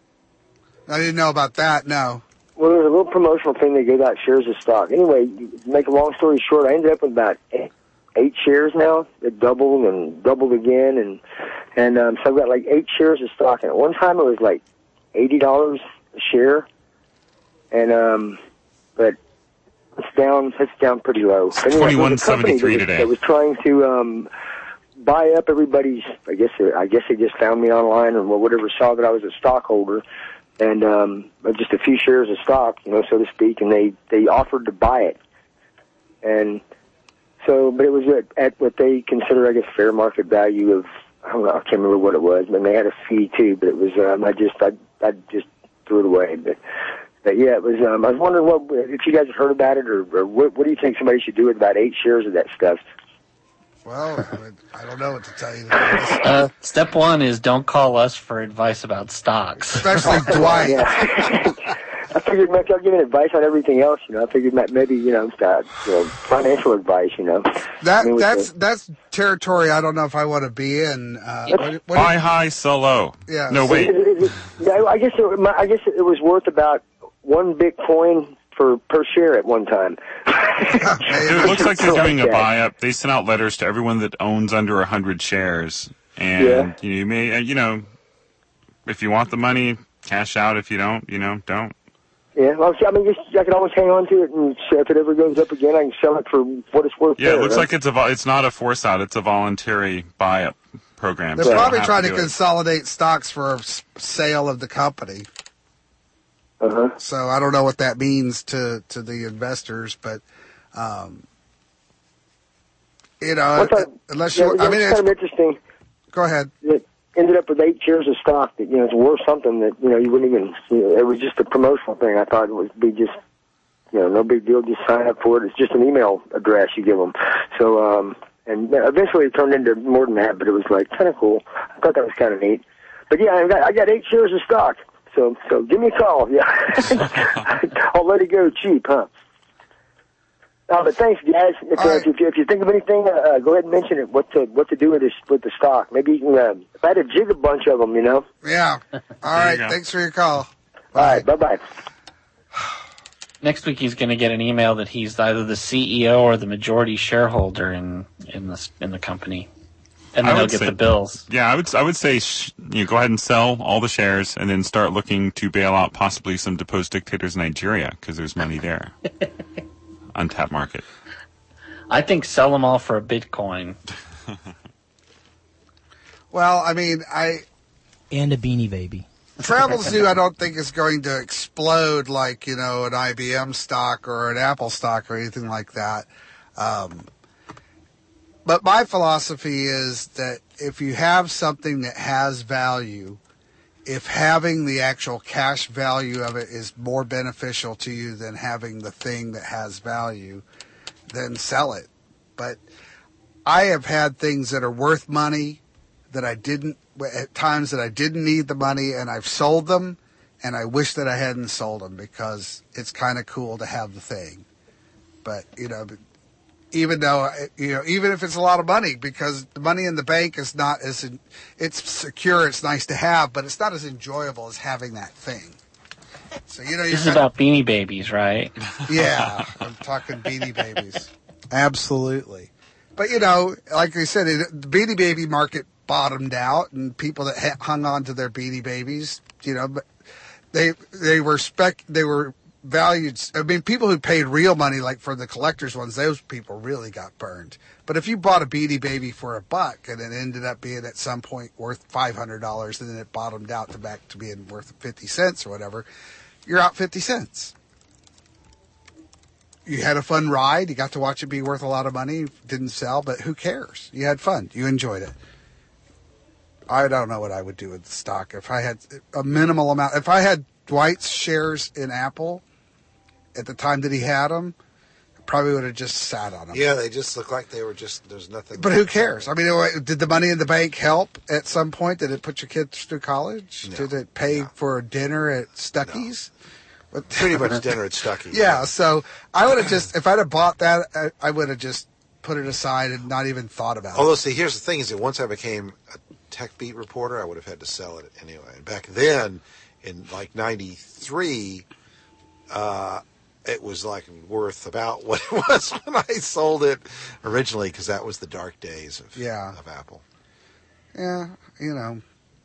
I didn't know about that. No. Well, there was a little promotional thing. They gave out shares of stock. Anyway, to make a long story short, I ended up with about eight, eight shares now. It doubled and doubled again, and and um, so I've got like eight shares of stock. And at one time, it was like eighty dollars a share, and um, but it's down. It's down pretty low. Anyway, twenty-one seventy-three that was, today. that was trying to um, buy up everybody's. I guess I guess they just found me online or whatever, saw that I was a stockholder. And um, just a few shares of stock, you know, so to speak, and they, they offered to buy it. And so, but it was at, at what they consider, I guess, fair market value of, I don't know, I can't remember what it was, but they had a fee too, but it was, um, I just, I, I just threw it away. But, but yeah, it was, um, I was wondering what, if you guys have heard about it, or, or what, what do you think somebody should do with about eight shares of that stuff? Well, I don't know what to tell you. Uh, step one is don't call us for advice about stocks. Especially Dwight. I figured maybe y'all giving advice on everything else. You know, I figured maybe you know, uh, you know financial advice. You know, That I mean, with that's the- that's territory I don't know if I want to be in. Uh, what, what Buy high, sell low. Yeah. No, wait. Is it- is it- yeah, I guess it, my- I guess it was worth about one Bitcoin for per share at one time. It looks like they're doing a that. buy-up. They sent out letters to everyone that owns under one hundred shares. And Yeah. you, know, you may, uh, you know, if you want the money, cash out. If you don't, you know, don't. Yeah, well, see, I mean, just, I can always hang on to it, and so if it ever goes up again, I can sell it for what it's worth. Yeah, it there, looks right? like it's a, vo- it's not a force out. It's a voluntary buy-up program. They're so you don't probably have trying to do it. consolidate stocks for a s- sale of the company. Uh-huh. So I don't know what that means to, to the investors, but um, you know, What's that- unless yeah, you, I it's mean, kind it's, of interesting. Go ahead. It ended up with eight shares of stock that, you know, it's worth something that, you know, you wouldn't even, you know, it was just a promotional thing. I thought it would be just, you know, no big deal, just sign up for it. It's just an email address you give them. So, um, and eventually it turned into more than that, but it was like kind of cool. I thought that was kind of neat. But yeah, I got, I got eight shares of stock. So, so give me a call. Yeah. I'll let it go cheap, huh? No, but thanks, guys. If, uh, if, you, if you think of anything, uh, go ahead and mention it. What to what to do with this with the stock? Maybe you can. Uh, if I had to jig a bunch of them, you know. Yeah. All right. go. Thanks for your call. All right. Bye bye. Next week he's going to get an email that he's either the C E O or the majority shareholder in in the in the company, and I then he'll would get say- the bills. Yeah, I would I would say sh- you go ahead and sell all the shares, and then start looking to bail out possibly some deposed dictators in Nigeria because there's money there, untapped market. I think sell them all for a Bitcoin. Well, I mean, I And a Beanie Baby. Travelzoo, I don't think is going to explode like, you know, an I B M stock or an Apple stock or anything like that. Um, but my philosophy is that if you have something that has value, if having the actual cash value of it is more beneficial to you than having the thing that has value, then sell it. But I have had things that are worth money that I didn't, at times that I didn't need the money, and I've sold them, and I wish that I hadn't sold them because it's kind of cool to have the thing. But, you know, even though, you know, even if it's a lot of money, because the money in the bank is not as, it's secure, it's nice to have, but it's not as enjoyable as having that thing. So, you know, This is you're about Beanie Babies, right? yeah, I'm talking Beanie Babies. Absolutely. But, you know, like I said, it, the Beanie Baby market bottomed out, and people that ha- hung on to their Beanie Babies, you know, but they they were spec they were valued. I mean, people who paid real money, like for the collectors ones, those people really got burned. But if you bought a Beanie Baby for a buck and it ended up being at some point worth five hundred dollars, and then it bottomed out to back to being worth fifty cents or whatever, you're out fifty cents. You had a fun ride. You got to watch it be worth a lot of money. Didn't sell, but who cares? You had fun. You enjoyed it. I don't know what I would do with the stock if I had a minimal amount. If I had Dwight's shares in Apple at the time that he had them, I probably would have just sat on them. Yeah, they just look like they were just, there's nothing. But who cares? I mean, did the money in the bank help at some point? Did it put your kids through college? No, Did it pay for a dinner at Stuckey's? No. Pretty much dinner at Stuckey's. Yeah, so I would have just, if I'd have bought that, I, I would have just put it aside and not even thought about Although, it. see, here's the thing: is that once I became a Tech Beat reporter, I would have had to sell it anyway. And back then, in like ninety-three, uh, it was like worth about what it was when I sold it originally, because that was the dark days of Yeah. of Apple. Yeah, you know.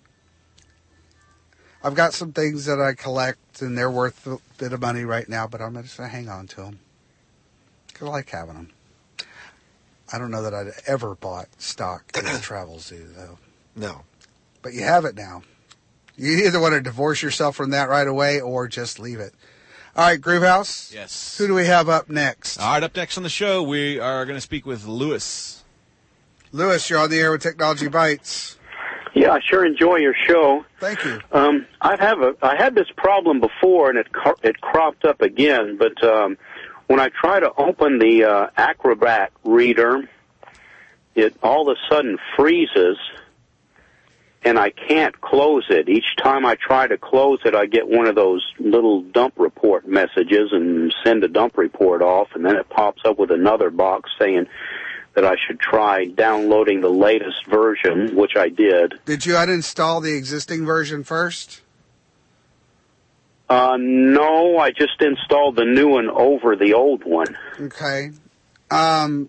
I've got some things that I collect, and they're worth a bit of money right now, but I'm just going to hang on to them. Because I like having them. I don't know that I'd ever bought stock in a Travelzoo, though. No. But you have it now. You either want to divorce yourself from that right away or just leave it. All right, Groovehouse. Yes. Who do we have up next? All right, up next on the show, we are going to speak with Lewis. Lewis, you're on the air with Technology Bites. Yeah, I sure enjoy your show. Thank you. Um, I have a I had this problem before, and it cro- it cropped up again. But um, when I try to open the uh, Acrobat Reader, it all of a sudden freezes, and I can't close it. Each time I try to close it, I get one of those little dump report messages and send a dump report off, and then it pops up with another box saying that I should try downloading the latest version, which I did. Did you uninstall the existing version first? Uh, no, I just installed the new one over the old one. Okay. Um,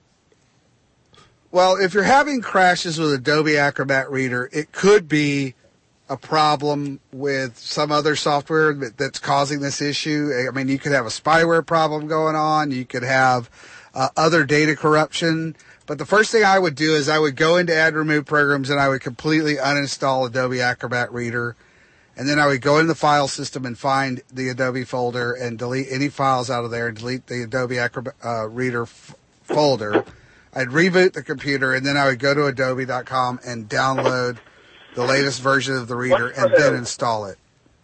well, if you're having crashes with Adobe Acrobat Reader, it could be a problem with some other software that, that's causing this issue. I mean, you could have a spyware problem going on. You could have uh, other data corruption. But the first thing I would do is I would go into Add Remove Programs and I would completely uninstall Adobe Acrobat Reader. And then I would go into the file system and find the Adobe folder and delete any files out of there and delete the Adobe Acrobat uh, Reader f- folder. I'd reboot the computer, and then I would go to adobe dot com and download the latest version of the reader and then install it.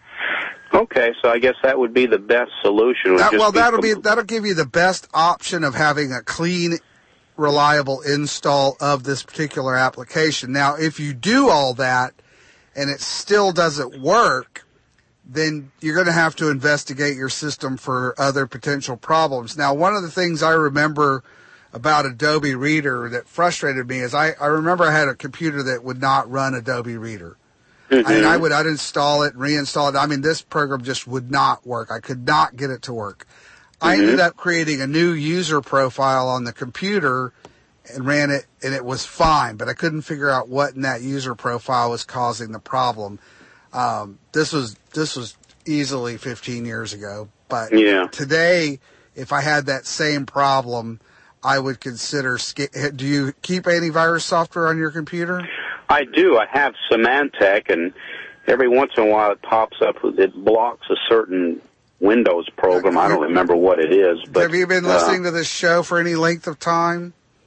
Okay, so I guess that would be the best solution. Would That, just well, be that'll com- be that'll give you the best option of having a clean, reliable install of this particular application. Now, if you do all that and it still doesn't work, then you're going to have to investigate your system for other potential problems. Now, one of the things I remember about Adobe Reader that frustrated me is I, I remember I had a computer that would not run Adobe Reader. Mm-hmm. And I would uninstall it and reinstall it. I mean, this program just would not work. I could not get it to work. Mm-hmm. I ended up creating a new user profile on the computer and ran it, and it was fine, but I couldn't figure out what in that user profile was causing the problem. Um, this was this was easily fifteen years ago, but yeah. Today, if I had that same problem, I would consider. Do you keep antivirus software on your computer? I do. I have Symantec, and every once in a while it pops up. It blocks a certain Windows program. I don't remember what it is. But have you been uh, listening to this show for any length of time?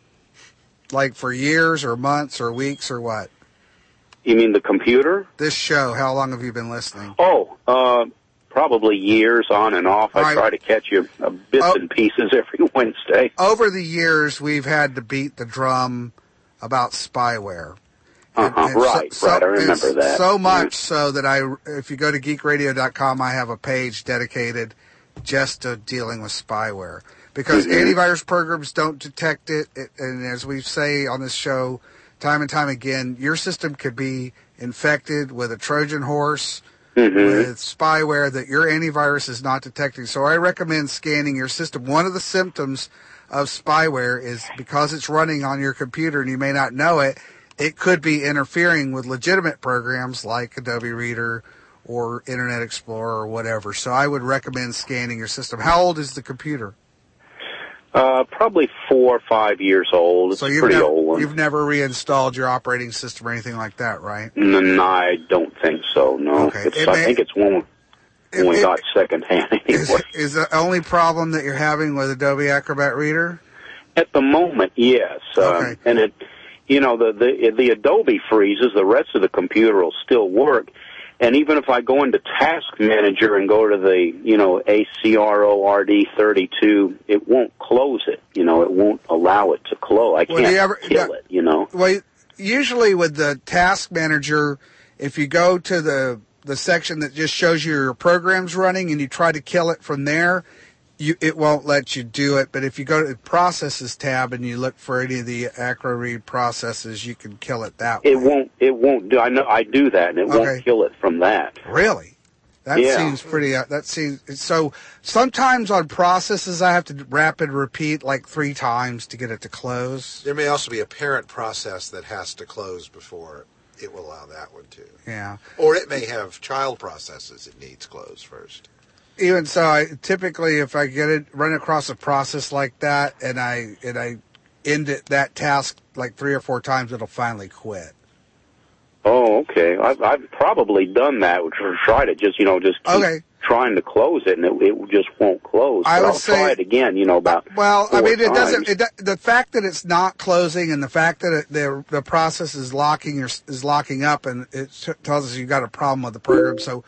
Like for years or months or weeks or what? You mean the computer? This show, how long have you been listening? Oh, uh, probably years on and off. I Right. try to catch you uh, bits Oh. and pieces every Wednesday. Over the years, we've had to beat the drum about spyware. Uh-huh, And so- right, so- right. I remember and that. So much so that I, if you go to geek radio dot com, I have a page dedicated just to dealing with spyware. Because Mhm. antivirus programs don't detect it, it, and as we say on this show time and time again, your system could be infected with a Trojan horse, Mhm. with spyware that your antivirus is not detecting. So I recommend scanning your system. One of the symptoms of spyware is because it's running on your computer and you may not know it, it could be interfering with legitimate programs like Adobe Reader or Internet Explorer or whatever. So I would recommend scanning your system. How old is the computer? Uh, probably four or five years old. It's So a you've pretty never, old one. you've never reinstalled your operating system or anything like that, right? No, no, I don't think so. No, Okay. it's, It I may- think it's one one we it- got secondhand anyway. Is the only problem that you're having with Adobe Acrobat Reader? At the moment, yes. Okay. Um, and it, you know, the, the the Adobe freezes. The rest of the computer will still work. And even if I go into Task Manager and go to the, you know, A C R O R D thirty-two, it won't close it. You know, it won't allow it to close. I Well, do can't you ever- kill it, you know. Well, usually with the Task Manager, if you go to the the section that just shows you your programs running and you try to kill it from there, you it won't let you do it. But if you go to the Processes tab and you look for any of the AcroRead processes, you can kill it that way. It won't. It won't do. I know. I do that, and it Okay. won't kill it from that. Really? That Yeah. seems pretty. Uh, that seems so. Sometimes on processes, I have to rapid repeat like three times to get it to close. There may also be a parent process that has to close before it will allow that one to. Yeah. Or it may have child processes it needs closed first. Even so, I typically if I get it run across a process like that and I and I end it that task like three or four times, it'll finally quit. Oh, okay. I've, I've probably done that, which or tried it. Just you know, just keep Okay. trying to close it, and it, it just won't close. I but would I'll say- try it again. You know, about Well, I four mean, it doesn't. times. It, do- the fact that it's not closing and the fact that it, the the process is locking your, is locking up, and it t- tells us you've got a problem with the program. So,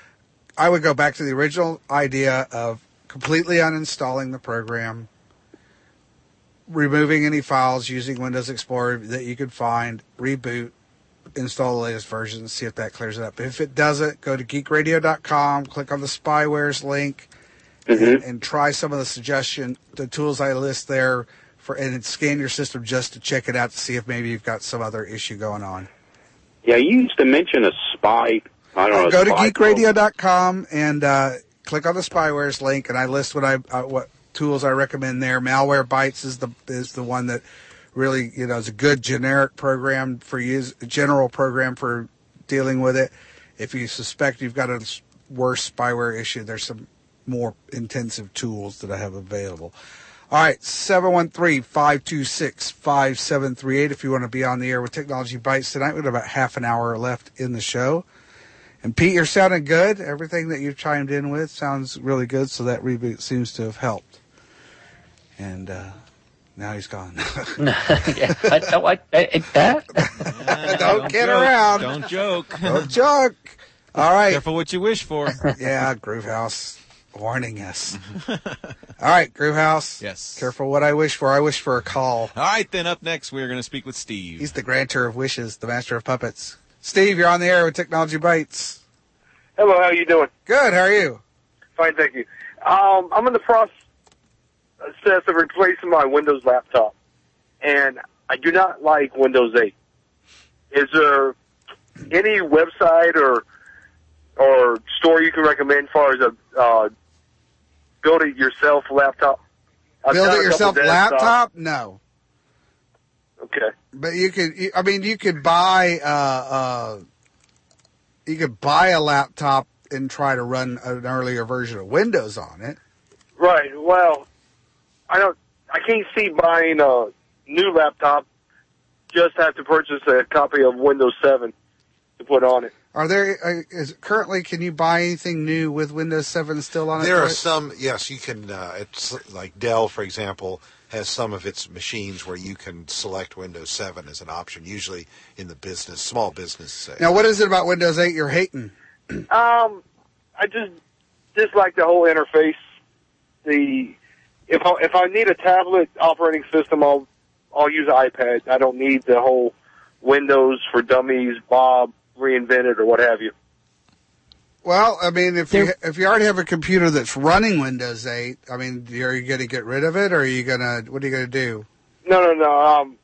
I would go back to the original idea of completely uninstalling the program, removing any files using Windows Explorer that you could find, reboot, install the latest version and see if that clears it up. If it doesn't, go to geek radio dot com, click on the spywares link, Mm-hmm. and, and try some of the suggestion, the tools I list there, for and scan your system just to check it out to see if maybe you've got some other issue going on. Yeah, you used to mention a spy. I don't know. Go to spy geek radio dot com and uh, click on the spywares link, and I list what I uh, what tools I recommend there. Malwarebytes is the is the one that really, you know, is a good generic program for use, general program for dealing with it. If you suspect you've got a worse spyware issue, there's some more intensive tools that I have available. All right, seven one three, five two six, five seven three eight if you want to be on the air with Technology Bites tonight. We've got about half an hour left in the show. And Pete, you're sounding good. Everything that you've chimed in with sounds really good, so that reboot seems to have helped. And uh, now he's gone. yeah, I, I, I, I, that? don't, don't get joke. around. Don't joke. Don't joke. All right. Careful what you wish for. Yeah, Groovehouse warning us. All right, Groovehouse. Yes. Careful what I wish for. I wish for a call. All right, then up next we're going to speak with Steve. He's the grantor of wishes, the master of puppets. Steve, you're on the air with Technology Bites. Hello, how you doing? Good, how are you? Fine, thank you. Um, I'm in the process of replacing my Windows laptop, and I do not like Windows eight. Is there any website or or store you can recommend as far as a uh, build it yourself laptop? I've Build done it a yourself couple desktops. laptop? No. Okay. But you could, you- I mean, you could buy, uh, uh, you could buy a laptop and try to run an earlier version of Windows on it. Right. Well, I don't. I can't see buying a new laptop. Just have to purchase a copy of Windows seven to put on it. Are there, uh, is currently, can you buy anything new with Windows seven still on it? There are Right? some, yes, you can, uh, it's like Dell, for example, has some of its machines where you can select Windows seven as an option, usually in the business, small business. Say. Now, what is it about Windows eight you're hating? Um, I just dislike the whole interface. The if I, if I need a tablet operating system, I'll I'll use an iPad. I don't need the whole Windows for Dummies, Bob reinvented, or what have you. Well, I mean, if you if you already have a computer that's running Windows eight, I mean, are you going to get rid of it, or are you going to, what are you going to do? No, no, no. Um,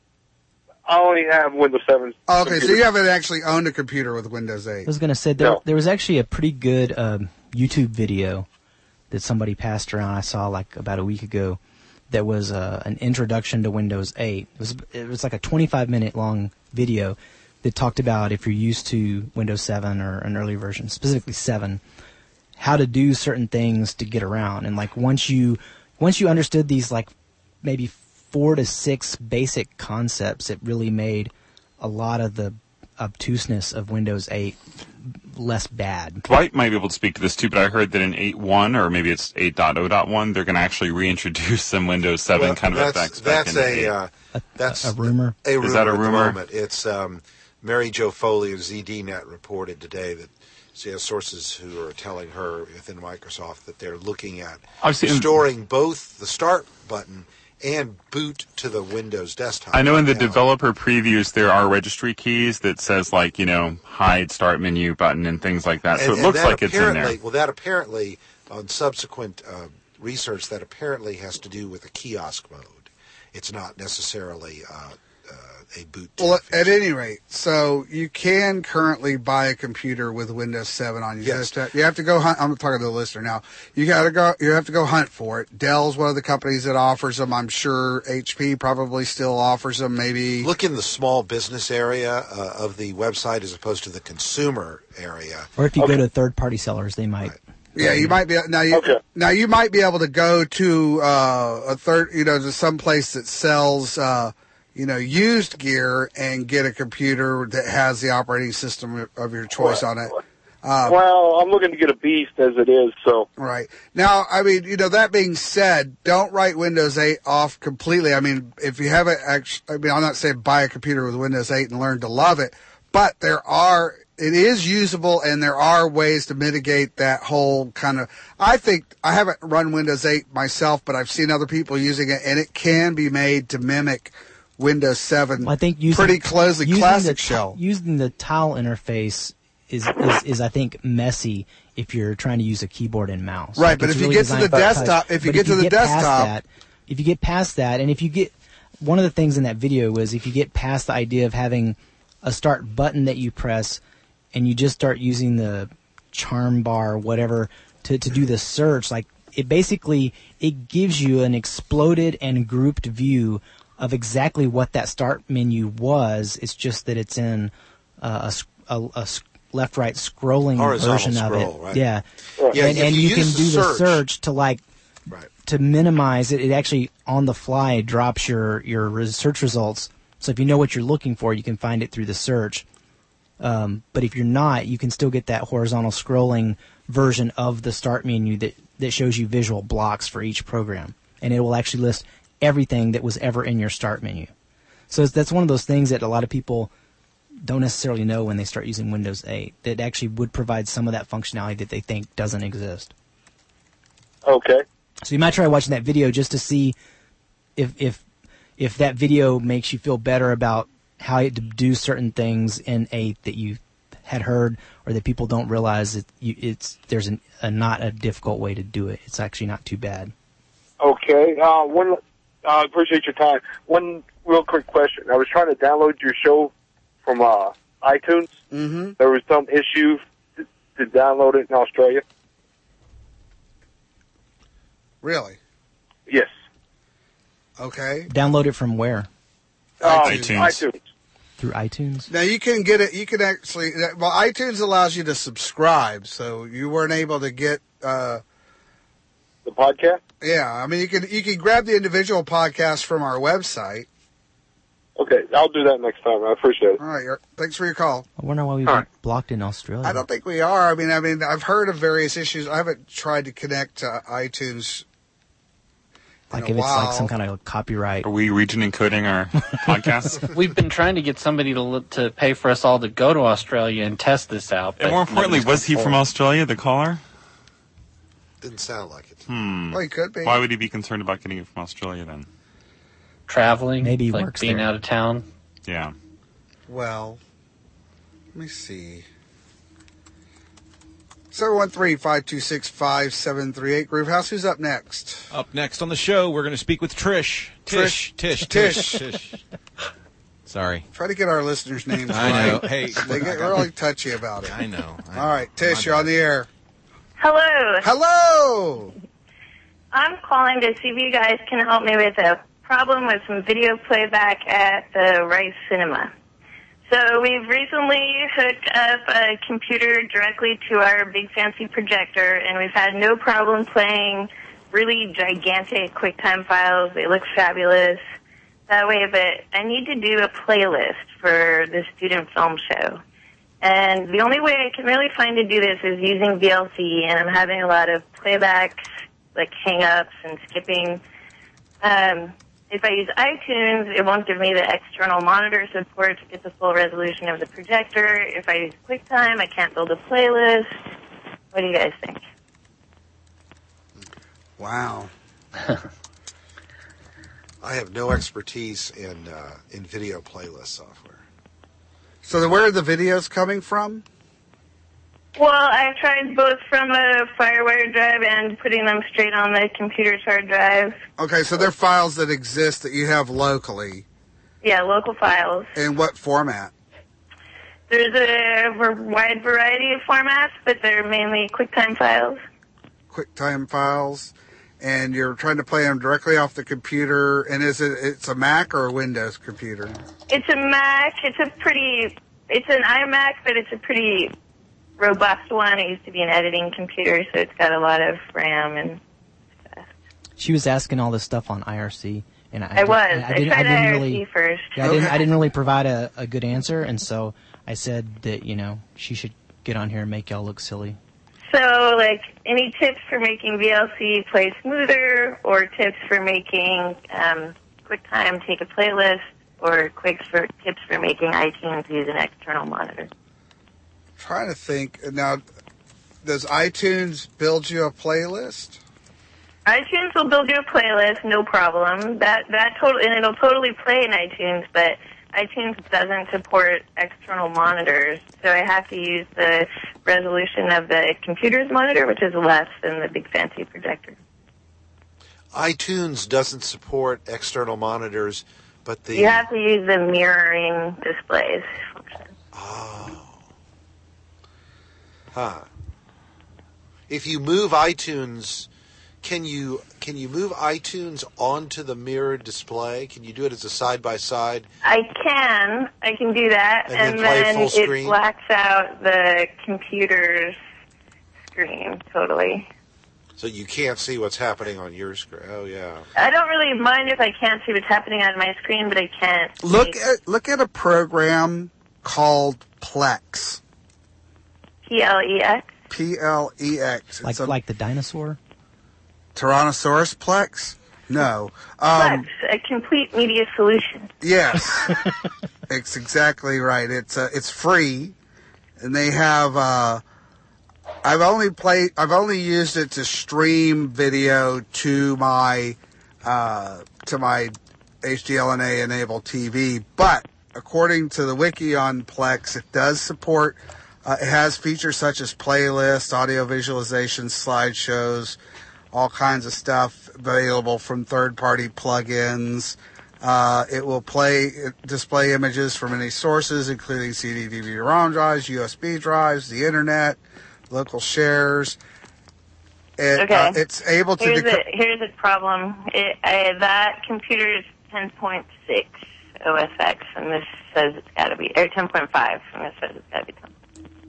I only have Windows seven. Oh, okay, so computer. you haven't actually owned a computer with Windows eight. I was going to say, there, No. there was actually a pretty good um, YouTube video that somebody passed around I saw like about a week ago that was uh, an introduction to Windows eight. It was, it was like a twenty-five minute long video that talked about if you're used to Windows seven or an early version, specifically seven, how to do certain things to get around. And like once you once you understood these like maybe four to six basic concepts, it really made a lot of the obtuseness of Windows eight less bad. Dwight might be able to speak to this too, but I heard that in eight point one, or maybe it's eight point oh point one, they're going to actually reintroduce some Windows seven Well, kind of that's, effects back that's into a, eight. uh, that's a rumor? A rumor Is that a at the rumor? moment. It's um, Mary Jo Foley of Z D Net reported today that she has sources who are telling her within Microsoft that they're looking at I've seen- restoring both the start button and boot to the Windows desktop. I know in the now. developer previews there are registry keys that says like, you know, hide start menu button and things like that. So And- it and looks that like it's in apparently- there. Well, that apparently, on subsequent uh, research, that apparently has to do with a kiosk mode. It's not necessarily uh, uh, a boot. Well, at any rate, so you can currently buy a computer with Windows seven on. You Yes. just have, you have to go hunt. I'm talking to the listener now. You got to go. You have to go hunt for it. Dell's one of the companies that offers them. I'm sure H P probably still offers them. Maybe Look in the small business area uh, of the website as opposed to the consumer area. Or if you go to third party sellers, they might. Yeah, you might be now. You now you might be able to go to uh, a third, you know, to some place that sells, uh, you know, used gear and get a computer that has the operating system of your choice on it. Um, well, I'm looking to get a beast as it is, so. Right. Now, I mean, you know, that being said, don't write Windows eight off completely. I mean, if you haven't actually, I mean, I'm not saying buy a computer with Windows eight and learn to love it, but there are, it is usable and there are ways to mitigate that whole kind of, I think, I haven't run Windows eight myself, but I've seen other people using it and it can be made to mimic Windows seven Well, I think using, pretty closely. using Classic the, shell. Using the tile interface is, is, is, I think, messy if you're trying to use a keyboard and mouse. Right, Like, but it's if you really get to the designed for touch. desktop- if you But get to the past desktop- that, if you get past that, and if you get, one of the things in that video was if you get past the idea of having a start button that you press, and you just start using the charm bar, whatever, to, to do the search, like, it basically, it gives you an exploded and grouped view of exactly what that start menu was. It's just that it's in uh, a, a, a left-right scrolling Horizontal version scroll, of it. right. Yeah, Yeah, and, if and you you, can use do the the search- search to like Right. to minimize it. It actually on the fly drops your your res- search results. So if you know what you're looking for, you can find it through the search. Um, but if you're not, you can still get that horizontal scrolling version of the start menu that, that shows you visual blocks for each program. And it will actually list everything that was ever in your start menu. So it's, that's one of those things that a lot of people don't necessarily know when they start using Windows eight, that actually would provide some of that functionality that they think doesn't exist. Okay. So you might try watching that video just to see if if if that video makes you feel better about how to do certain things in eight that you had heard, or that people don't realize that you, it's there's an, a not a difficult way to do it. It's actually not too bad. Okay. Uh, one. I uh, appreciate your time. One real quick question. I was trying to download your show from uh, iTunes. Mm-hmm. There was some issue to, to download it in Australia. Really? Yes. Okay. Download it from where? Uh, iTunes. iTunes. Through iTunes? Now you can get it. You can actually. Well, iTunes allows you to subscribe, so you weren't able to get uh, the podcast. Yeah, I mean you can you can grab the individual podcasts from our website. Okay, I'll do that next time. I appreciate it. All right, Eric, thanks for your call. I wonder why we were blocked in Australia. I don't think we are. I mean, I mean, I've heard of various issues. I haven't tried to connect to iTunes. Like in if a it's while. like some kind of copyright. Are we region encoding our podcasts? We've been trying to get somebody to li- to pay for us all to go to Australia and test this out. And more importantly, was he from Australia, the caller? Didn't sound like it. Hmm. Well, he could be. Why would he be concerned about getting it from Australia then? Traveling, maybe he like works being there. out of town. Yeah. Well, let me see. seven one three, five two six, five seven three eight. Groovehouse, who's up next? Up next on the show, we're going to speak with Trish. Tish. Tish. Tish. Tish. Tish. Sorry. Try to get our listeners' names I right. know. Hey, they get really touchy about it. I know. I All right, Tish, you're on the air. Hello. Hello. I'm calling to see if you guys can help me with a problem with some video playback at the Rice Cinema. So we've recently hooked up a computer directly to our big fancy projector, and we've had no problem playing really gigantic QuickTime files. They look fabulous that way, but I need to do a playlist for the student film show. And the only way I can really find to do this is using V L C, and I'm having a lot of playbacks, like hang-ups and skipping. Um, if I use iTunes, it won't give me the external monitor support to get the full resolution of the projector. If I use QuickTime, I can't build a playlist. What do you guys think? Wow. I have no expertise in uh, in video playlist software. So where are the videos coming from? Well, I've tried both from a FireWire drive and putting them straight on the computer's hard drive. Okay, so they're files that exist that you have locally. Yeah, local files. In what format? There's a v- wide variety of formats, but they're mainly QuickTime files. QuickTime files. And you're trying to play them directly off the computer. And is it, it's a Mac or a Windows computer? It's a Mac. It's a pretty, it's an iMac, but it's a pretty robust one. It used to be an editing computer, so it's got a lot of RAM and She was asking all this stuff on I R C, and I, I was. I, I didn't, tried I didn't I R C really, first. Yeah, I didn't. Okay. I didn't really provide a, a good answer, and so I said that you know she should get on here and make y'all look silly. So, like, any tips for making V L C play smoother, or tips for making um, QuickTime take a playlist, or quick for tips for making iTunes use an external monitor? Trying to think. Now, does iTunes build you a playlist? iTunes will build you a playlist, no problem. That that total and it'll totally play in iTunes, but iTunes doesn't support external monitors, so I have to use the resolution of the computer's monitor, which is less than the big fancy projector. iTunes doesn't support external monitors, but the You have to use the mirroring displays function. oh, huh. If you move iTunes, can you can you move iTunes onto the mirrored display? Can you do it as a side by side? I can, I can do that, And and, then play then full it screen? blacks out the computer's screen totally. So you can't see what's happening on your screen. Oh yeah. I don't really mind if I can't see what's happening on my screen, but I can't. Look at look at a program called Plex. P L E X. P L E X. Like It's a like the dinosaur? Tyrannosaurus Plex? No. Um, Plex, a complete media solution. Yes, it's exactly right. It's uh, it's free, and they have. Uh, I've only played. I've only used it to stream video to my uh, to my H D L N A enabled T V. But according to the wiki on Plex, it does support. Uh, it has features such as playlists, audio visualization, slideshows, all kinds of stuff available from third-party plugins. Uh, it will play display images from any sources, including C D, D V D, ROM drives, U S B drives, the internet, local shares. It, Okay. uh, it's able to. Here's dec- the here's the problem. It, I, that computer is ten point six O S X, and this says it's got to be or ten point five, and this says it's got to be ten.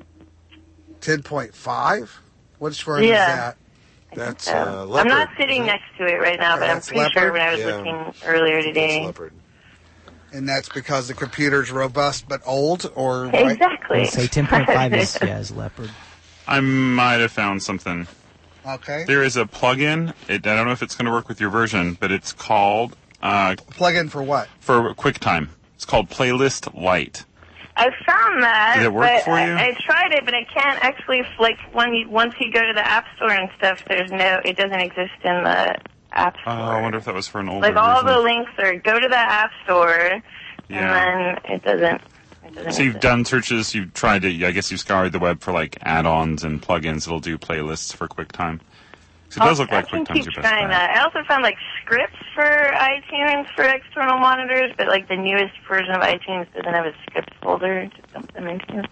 ten point five? Which version Yeah. is that? That's So, uh, leopard. I'm not sitting next to it right now, but I'm That's pretty sure leopard? when I was Yeah. looking earlier today. leopard. And that's because the computer's robust but old, or right? Exactly. Say ten point five is, yeah, is leopard. I might have found something. Okay. There is a plugin. It, I don't know if it's going to work with your version, but it's called uh, Plug-in for what? for QuickTime. It's called Playlist Lite. I found that. Did it work but for you? I, I tried it, but I can't actually like when you once you go to the App Store and stuff. There's no, it doesn't exist in the App Oh, Store. I wonder if that was for an older Like all version. the links are go to the App Store, Yeah. and then it doesn't. It doesn't So you've exist. done searches. You've tried to. I guess you've scoured the web for like add-ons and plugins that'll do playlists for QuickTime. So it does look I like can QuickTime's keep your best trying bet. that. I also found like scripts for iTunes for external monitors, but like the newest version of iTunes doesn't have a scripts folder to dump them into.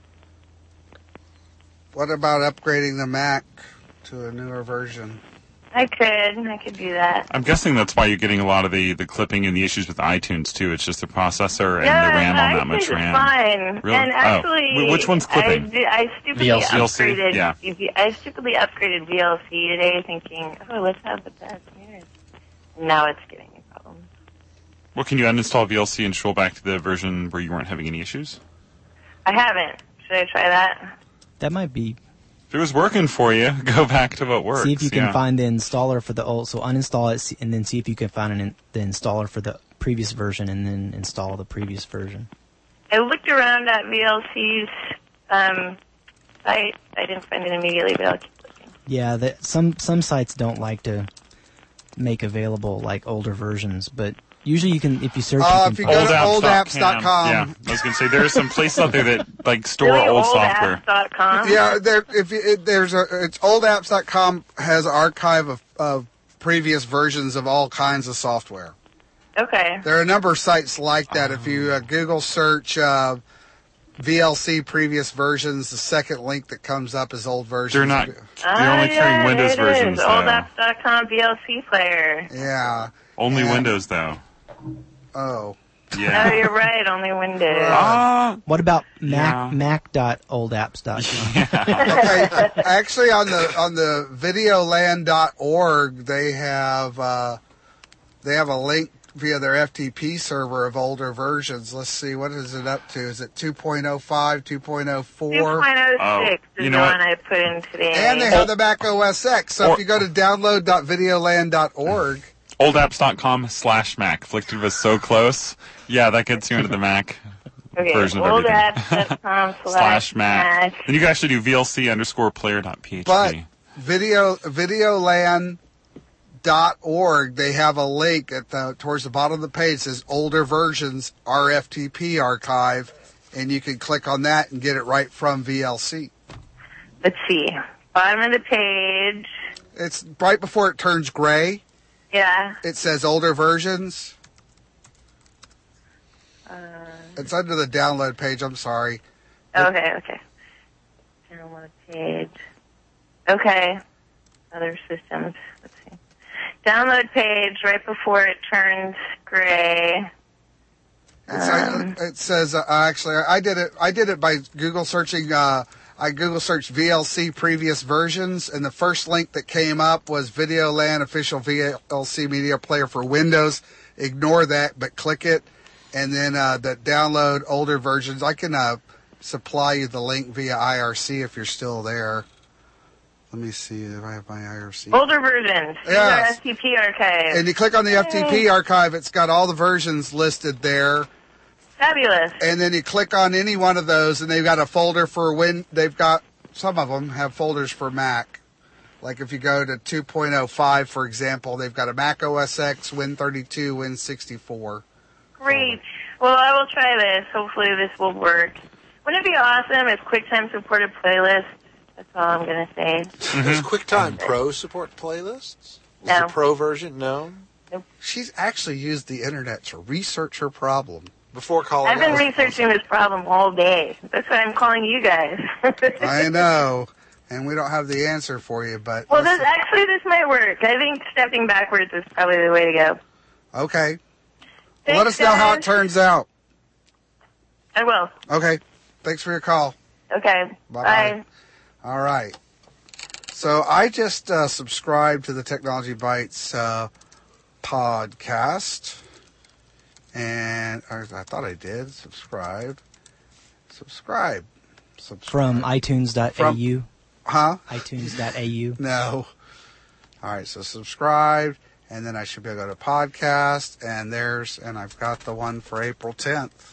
What about upgrading the Mac to a newer version? I could, I could do that. I'm guessing that's why you're getting a lot of the, the clipping and the issues with iTunes too. It's just the processor and yeah, the RAM on that iTunes much is RAM. fine. Really? And actually, Oh. Wh- which one's clipping? I, di- I stupidly V L C? upgraded. Yeah. I stupidly upgraded V L C today, thinking, oh, let's have the best mirrors. Now it's giving me problems. Well, can you uninstall V L C and scroll back to the version where you weren't having any issues? I haven't. Should I try that? That might be. If it was working for you, go back to what works. See if you can yeah. find the installer for the old. So uninstall it, see- and then see if you can find an in, the installer for the previous version, and then install the previous version. I looked around at V L C's um, site. I didn't find it immediately, but I'll keep looking. Yeah, that some some sites don't like to make available like older versions, but usually you can if you search. Uh, you if you can go find to old apps dot com. Yeah, I was going to say there are some places out there that like store Really, old old software. apps dot com? Yeah, there. If you, it, there's a, it's old apps dot com has an archive of, of previous versions of all kinds of software. Okay. There are a number of sites like that. If you uh, Google search uh, V L C previous versions, the second link that comes up is old versions. They're not. Ah, They're only yeah, carrying Windows there it versions is. though. old apps dot com V L C player. Yeah. Only And- Windows though. Oh. Yeah. Oh, you're right. Only Windows. Ah. What about Mac Yeah. Mac dot old apps dot com? Okay. Actually, on the on the videoland dot org, they have uh, they have a link via their F T P server of older versions. Let's see, what is it up to? Is it two point oh five, two point oh four? two point oh six Oh, is you know the what? one I put in today. And they have the Mac O S X. So if you go to download dot videoland dot org, old apps dot com slash Mac. Flicked was so close. Yeah, that gets you into the Mac okay, version of old everything. apps dot com Slash slash Mac. Mac. Then you can actually do V L C underscore player dot P H P. but video videoland dot org, they have a link at the towards the bottom of the page. It says older versions R F T P archive, and you can click on that and get it right from V L C. Let's see. Bottom of the page. It's right before it turns gray. Yeah. It says older versions. Uh, It's under the download page. I'm sorry. okay, okay. Download page. Okay. Other systems. Let's see. Download page right before it turns gray. It's, Um, I, it says uh, actually I did it. I did it by Google searching. Uh, I Google searched V L C previous versions, and the first link that came up was Videoland official V L C media player for Windows. Ignore that, but click it, and then uh, the download older versions. I can uh, supply you the link via I R C if you're still there. Let me see if I have my I R C. older versions. These Yes. are F T P archive. And you click on the F T P archive, it's got all the versions listed there. Fabulous. And then you click on any one of those, and they've got a folder for Win. They've got, some of them have folders for Mac. Like if you go to two point oh five, for example, they've got a Mac O S X, Win thirty-two, Win sixty-four. Great. Well, I will try this. Hopefully this will work. Wouldn't it be awesome if QuickTime supported playlists? That's all I'm going to say. Does QuickTime Pro support playlists? Is No. the Pro version known? Nope. She's actually used the internet to research her problem. Before calling I've been out- researching this problem all day. That's why I'm calling you guys. I know. And we don't have the answer for you, but... Well, this, actually, this might work. I think stepping backwards is probably the way to go. Okay. Thanks, Let us know how it guys. turns out. I will. Okay. Thanks for your call. Okay. Bye-bye. Bye. All right. So I just uh, subscribed to the Technology Bites uh, podcast. And or I thought I did. Subscribe. Subscribe. Subscribe. From iTunes dot A U. Huh? iTunes dot A U. No. All right, so subscribe, and then I should be able to go to podcast, and there's, and I've got the one for April tenth.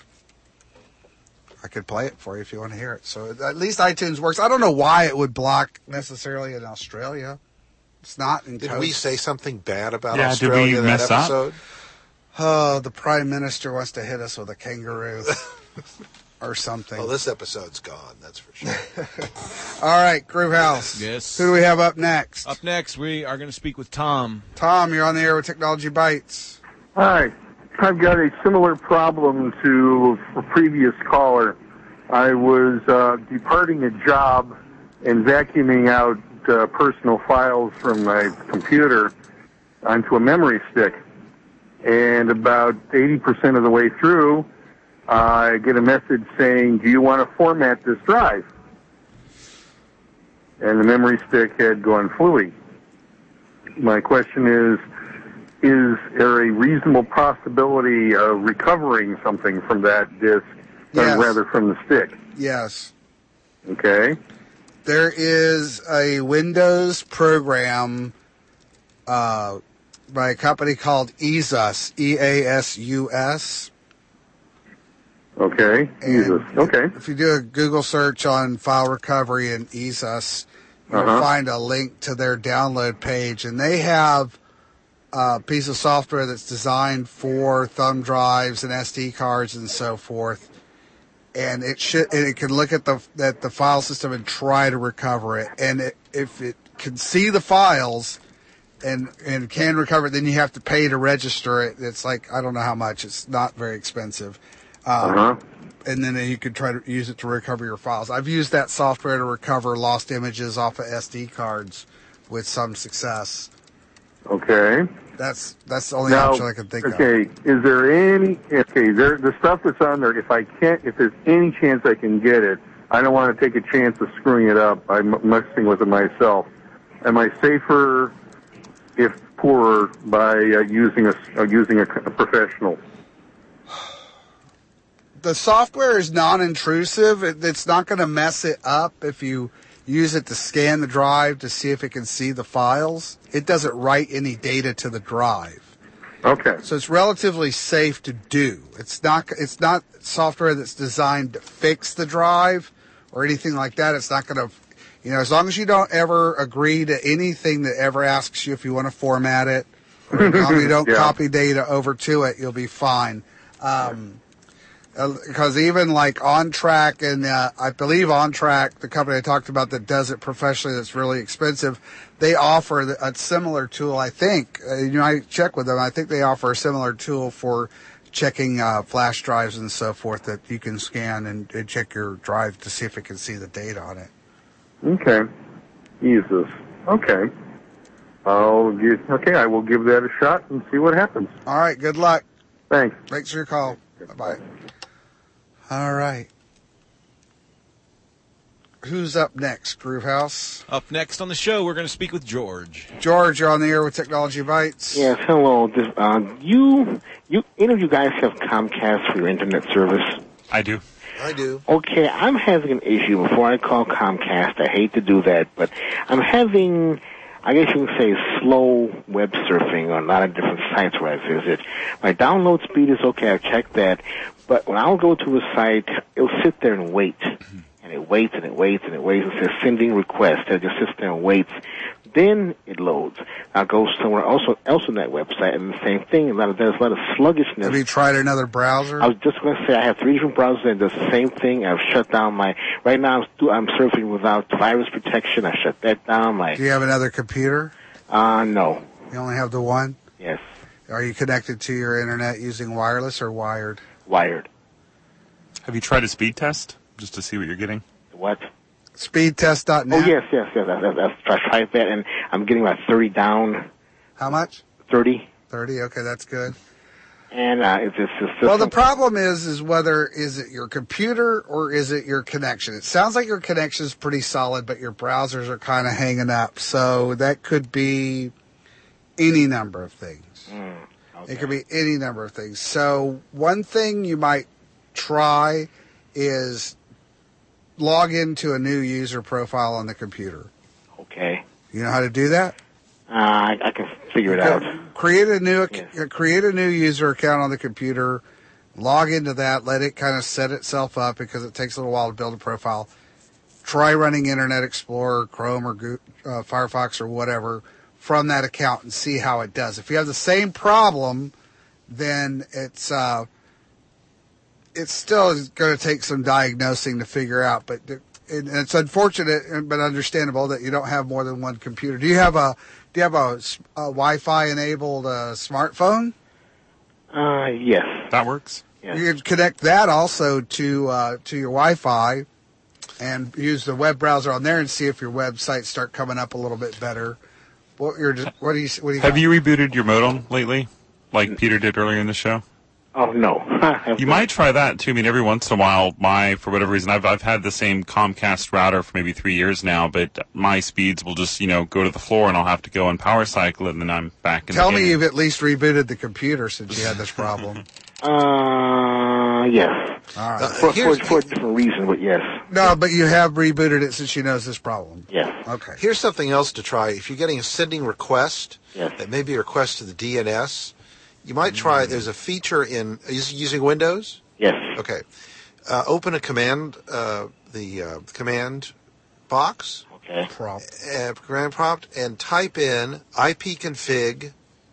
I could play it for you if you want to hear it. So at least iTunes works. I don't know why it would block necessarily in Australia. It's not in Did coast. we say something bad about Yeah, did we Australia that mess up? episode? Oh, the Prime Minister wants to hit us with a kangaroo or something. Well, this episode's gone, that's for sure. All right, Groove House. Yes. Who do we have up next? Up next, we are going to speak with Tom. Tom, you're on the air with Technology Bites. Hi. I've got a similar problem to a previous caller. I was uh, departing a job and vacuuming out uh, personal files from my computer onto a memory stick. And about eighty percent of the way through, I get a message saying, do you want to format this drive? And the memory stick had gone fluey. My question is, is there a reasonable possibility of recovering something from that disk, Yes. or rather from the stick? Yes. Okay. There is a Windows program uh, by a company called EASUS, E A S U S. Okay. Jesus. Okay. If you do a Google search on file recovery and EASUS, you'll Uh-huh. find a link to their download page, and they have a piece of software that's designed for thumb drives and S D cards and so forth. And it should, and it can look at the at the file system and try to recover it. And it, if it can see the files and and can recover it, then you have to pay to register it. It's like, I don't know how much. It's not very expensive. Um, Uh-huh. And then you could try to use it to recover your files. I've used that software to recover lost images off of S D cards with some success. Okay. That's that's the only Now, option I can think of. okay, is there any, okay, there, the stuff that's on there, if I can't, if there's any chance I can get it, I don't want to take a chance of screwing it up by m- messing with it myself. Am I safer, if poorer, by uh, using a, uh, using a, a professional? The software is non-intrusive. It, it's not going to mess it up if you use it to scan the drive to see if it can see the files. It doesn't write any data to the drive. Okay. So it's relatively safe to do. It's not it's not software that's designed to fix the drive or anything like that. It's not going to, You know, as long as you don't ever agree to anything that ever asks you if you want to format it, or as long as you don't Yeah. copy data over to it, you'll be fine. Um, because even like OnTrack and uh, I believe OnTrack, the company I talked about that does it professionally, that's really expensive, they offer the- a similar tool. I think uh, you might check with them. I think they offer a similar tool for checking uh, flash drives and so forth that you can scan and, and check your drive to see if it can see the data on it. Okay. Jesus. Okay. I'll give, okay, I will give that a shot and see what happens. All right. Good luck. Thanks. Thanks for your call. Bye bye. All right. Who's up next, Groove House? Up next on the show, we're going to speak with George. George, you're on the air with Technology Bites. Yes, hello. This, uh, you, you, any of you guys have Comcast for your internet service? I do. I do. Okay, I'm having an issue. Before I call Comcast, I hate to do that, but I'm having, I guess you can say, slow web surfing on a lot of different sites where I visit. My download speed is okay. I've checked that. But when I'll go to a site, it'll sit there and wait. And it waits and it waits and it waits and says sending request. It just sits there and waits. Then it loads. I'll go somewhere else, else on that website and the same thing. A lot of, there's a lot of sluggishness. Have you tried another browser? I was just going to say I have three different browsers and it does the same thing. I've shut down my, right now I'm, stu- I'm surfing without virus protection. I shut that down. My, Do you have another computer? uh, no. You only have the one? Yes. Are you connected to your internet using wireless or wired? Wired. Have you tried a speed test just to see what you're getting? What? speedtest dot net? Oh, yes, yes, yes. I, I, I tried that, and I'm getting about thirty down. How much? thirty. thirty, okay, that's good. And uh, it's just... It's just Well, the problem is, is whether, is it your computer or is it your connection? It sounds like your connection is pretty solid, but your browsers are kind of hanging up. So that could be any number of things. Mm, okay. It could be any number of things. So one thing you might try is log into a new user profile on the computer. Okay. You know how to do that? Uh, I, I can figure it out. Create a new ac- create a new user account on the computer, log into that, let it kind of set itself up because it takes a little while to build a profile. Try running Internet Explorer, Chrome, or Go- uh, Firefox or whatever from that account and see how it does. If you have the same problem, then it's uh, it's still going to take some diagnosing to figure out. But and it's unfortunate but understandable that you don't have more than one computer. Do you have a Do you have a, a Wi-Fi enabled uh, smartphone? Uh, yes. That works. Yes. You can connect that also to uh, to your Wi-Fi and use the web browser on there and see if your websites start coming up a little bit better. What you're what do you what do you Have got? you rebooted your modem lately, like Peter did earlier in the show? Oh, no. You might try that, too. I mean, every once in a while, my, for whatever reason, I've, I've had the same Comcast router for maybe three years now, but my speeds will just, you know, go to the floor and I'll have to go and power cycle it and then I'm back in Tell the me game. you've at least rebooted the computer since you had this problem. Uh, yes. All right. For, for, for a different reason, but yes. No, but you have rebooted it since you know this problem. Yes. Okay. Here's something else to try. If you're getting a sending request, yes. that may be a request to the D N S, you might try, there's a feature in, are you using Windows? Yes. Okay. Uh, open a command, uh, the uh, command box. Okay. Prompt. Uh, command prompt, and type in ipconfig,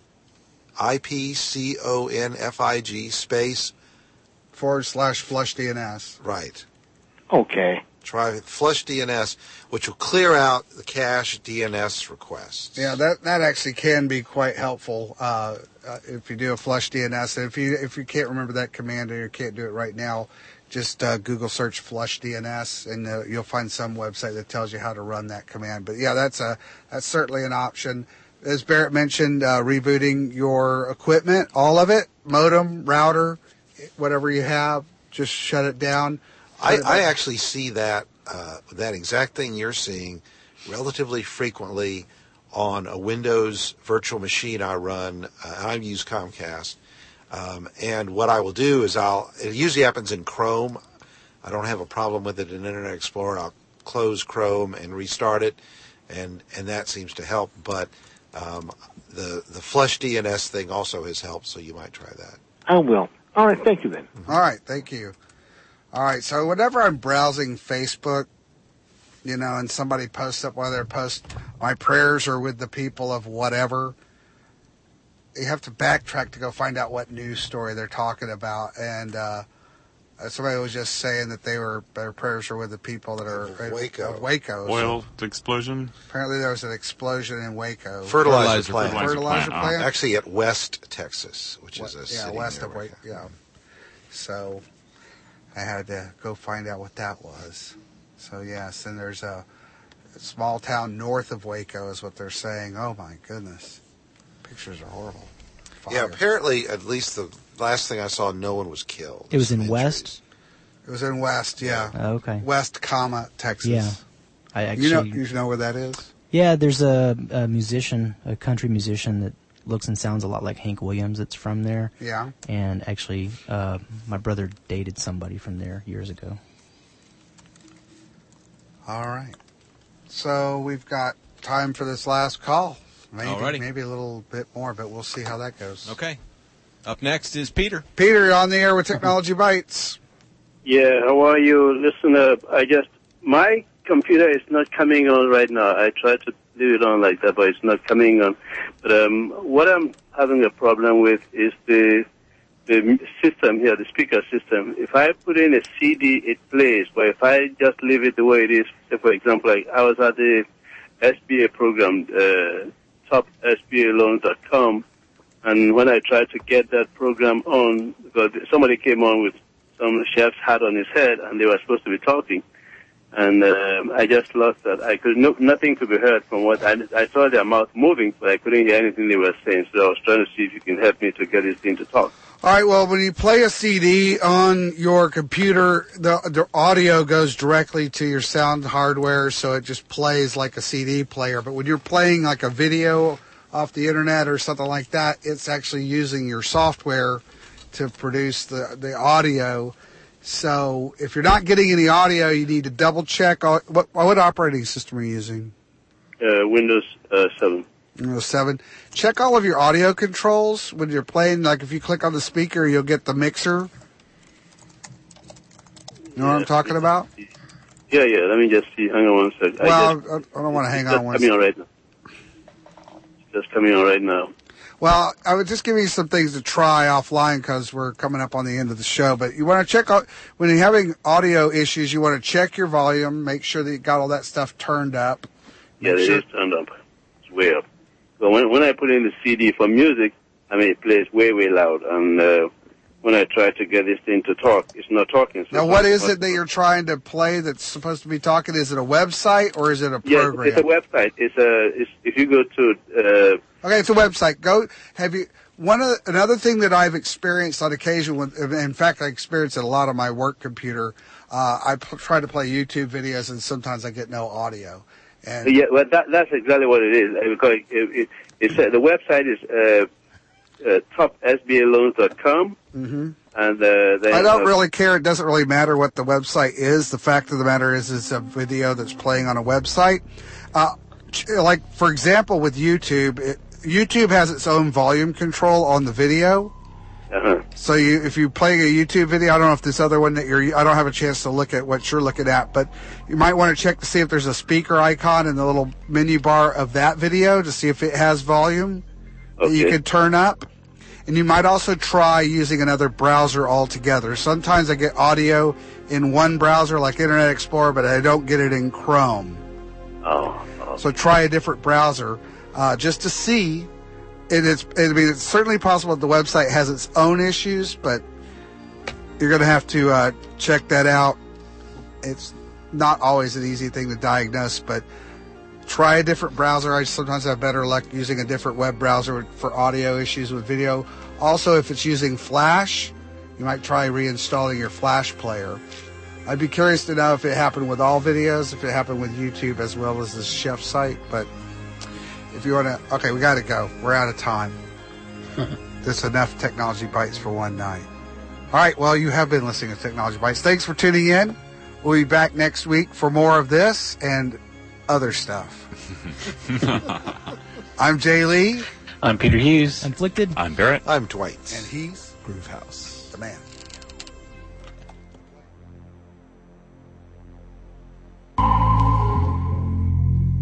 I P C O N F I G space. Forward slash flush D N S. Right. Okay. Try flush D N S, which will clear out the cache D N S requests. Yeah, that that actually can be quite helpful uh, uh, if you do a flush D N S. And if you if you can't remember that command or you can't do it right now, just uh, Google search flush D N S, and uh, you'll find some website that tells you how to run that command. But yeah, that's a that's certainly an option. As Barrett mentioned, uh, rebooting your equipment, all of it, modem, router, whatever you have, just shut it down. I, I actually see that uh, that exact thing you're seeing relatively frequently on a Windows virtual machine I run. Uh, I use Comcast, um, and what I will do is I'll. It usually happens in Chrome. I don't have a problem with it in Internet Explorer. I'll close Chrome and restart it, and and that seems to help. But um, the the flush D N S thing also has helped, so you might try that. I will. All right. Thank you then. All right. Thank you. All right, so whenever I'm browsing Facebook, you know, and somebody posts up one of their posts, my prayers are with the people of whatever. You have to backtrack to go find out what news story they're talking about. And uh, somebody was just saying that they were their prayers are with the people that are in Waco. uh, Waco. Oil So explosion. apparently there was an explosion in Waco. Fertilizer, plant. Fertilizer Fertilizer plant, plant. Actually, at West Texas, which is a yeah, city west near of Waco. Yeah. So I had to go find out what that was. So yes, and there's a, a small town north of Waco is what they're saying. Oh my goodness, pictures are horrible. Fire. Yeah, apparently, at least the last thing I saw, no one was killed. It was in West? It was in West, yeah. Oh, okay. West, comma, Texas. Yeah. I actually, you know, you know where that is? Yeah, there's a, a musician, a country musician that looks and sounds a lot like Hank Williams that's from there. Yeah. And actually, uh, my brother dated somebody from there years ago. All right. So we've got time for this last call. Maybe, Alrighty. maybe a little bit more, but we'll see how that goes. Okay. Up next is Peter. Peter, you're on the air with Technology Bites. Yeah, how are you? Listen up. I just, my computer is not coming on right now. I tried to leave it on like that, but it's not coming on. But um, what I'm having a problem with is the the system here, the speaker system. If I put in a C D, it plays. But if I just leave it the way it is, say for example, like I was at the S B A program, uh, top S B A loans dot com, and when I tried to get that program on, because somebody came on with some chef's hat on his head, and they were supposed to be talking, and um, I just lost that. I could no, nothing could be heard from what I, I saw their mouth moving, but I couldn't hear anything they were saying. So I was trying to see if you can help me to get this thing to talk. All right, well, when you play a C D on your computer, the, the audio goes directly to your sound hardware, so it just plays like a C D player. But when you're playing like a video off the internet or something like that, it's actually using your software to produce the, the audio. So if you're not getting any audio, you need to double check. All, what, what operating system are you using? Uh, Windows uh, seven. Windows seven. Check all of your audio controls when you're playing. Like if you click on the speaker, you'll get the mixer. You know what I'm talking about? Yeah, yeah. Let me just see. Hang on one second. Well, I, just, I don't want to hang it's on one just coming on second. right now. It's just coming on right now. Well, I would just give you some things to try offline because we're coming up on the end of the show. But you want to check out, when you're having audio issues, you want to check your volume, make sure that you got all that stuff turned up. Yeah, Make it sure- is turned up. It's way up. So when when I put in the C D for music, I mean, it plays way, way loud. And uh, when I try to get this thing to talk, it's not talking. So Now, what is it that you're trying to play that's supposed to be talking? Is it a website or is it a Yeah, program? it's a website. It's a. It's, if you go to. Uh, Okay, it's a website. Go. Have you one of the, another thing that I've experienced on occasion? When, in fact, I experience it a lot on my work computer. Uh, I p- try to play YouTube videos, and sometimes I get no audio. And yeah, well, that, that's exactly what it is. uh, Because it, it, it's uh, the website is uh, uh, top S B A loans dot com, hmm and uh, they I don't have- really care. It doesn't really matter what the website is. The fact of the matter is, it's a video that's playing on a website. Uh, ch- like for example, with YouTube, it, YouTube has its own volume control on the video. Uh-huh. So you, if you play a YouTube video, I don't know if this other one that you're, I don't have a chance to look at what you're looking at, but you might want to check to see if there's a speaker icon in the little menu bar of that video to see if it has volume that you Okay. can turn up. And you might also try using another browser altogether. Sometimes I get audio in one browser like Internet Explorer, but I don't get it in Chrome. Oh. oh. So try a different browser uh, just to see. And it's, I mean, it's certainly possible that the website has its own issues, but you're going to have to uh, check that out. It's not always an easy thing to diagnose, but try a different browser. I sometimes have better luck using a different web browser for audio issues with video. Also, if it's using Flash, you might try reinstalling your Flash player. I'd be curious to know if it happened with all videos, if it happened with YouTube as well as the chef site, but if you want to, okay, we got to go. We're out of time. That's enough Technology Bites for one night. All right, well, you have been listening to Technology Bites. Thanks for tuning in. We'll be back next week for more of this and other stuff. I'm Jay Lee. I'm Peter Hughes. Inflicted. I'm Barrett. I'm Dwight. And he's Groove House. the man.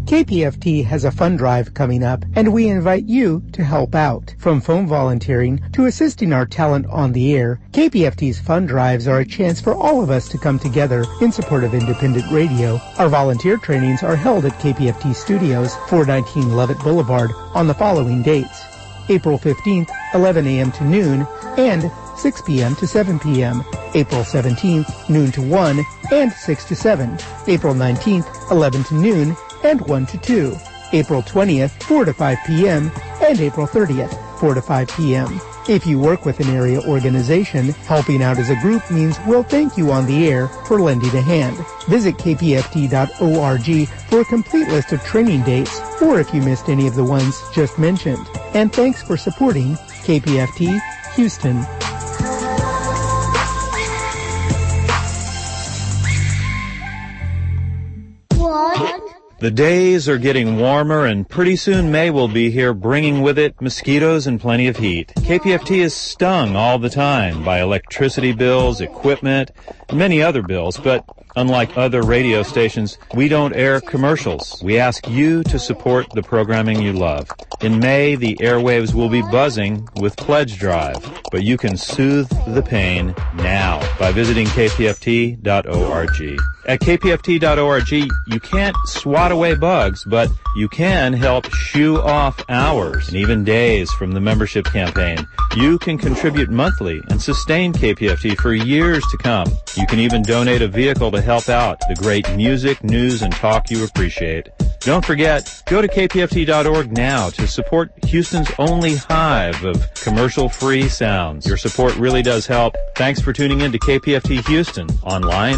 K P F T has a fund drive coming up, and we invite you to help out. From phone volunteering to assisting our talent on the air, K P F T's fund drives are a chance for all of us to come together in support of independent radio. Our volunteer trainings are held at K P F T Studios, four nineteen Levitt Boulevard, on the following dates: April fifteenth, eleven a.m. to noon, and six p.m. to seven p.m. April seventeenth, noon to one, and six to seven. April nineteenth, eleven to noon, and one to two. April twentieth, four to five p.m., and April thirtieth, four to five p.m. If you work with an area organization, helping out as a group means we'll thank you on the air for lending a hand. Visit k p f t dot org for a complete list of training dates, or if you missed any of the ones just mentioned. And thanks for supporting K P F T Houston. The days are getting warmer, and pretty soon May will be here, bringing with it mosquitoes and plenty of heat. K P F T is stung all the time by electricity bills, equipment, and many other bills, but unlike other radio stations, we don't air commercials. We ask you to support the programming you love. In May, the airwaves will be buzzing with Pledge Drive, but you can soothe the pain now by visiting k p f t dot org. At k p f t dot org, you can't swat away bugs, but you can help shoo off hours and even days from the membership campaign. You can contribute monthly and sustain K P F T for years to come. You can even donate a vehicle to help out the great music, news, and talk you appreciate. Don't forget, go to k p f t dot org now to support Houston's only hive of commercial-free sounds. Your support really does help. Thanks for tuning in to K P F T Houston online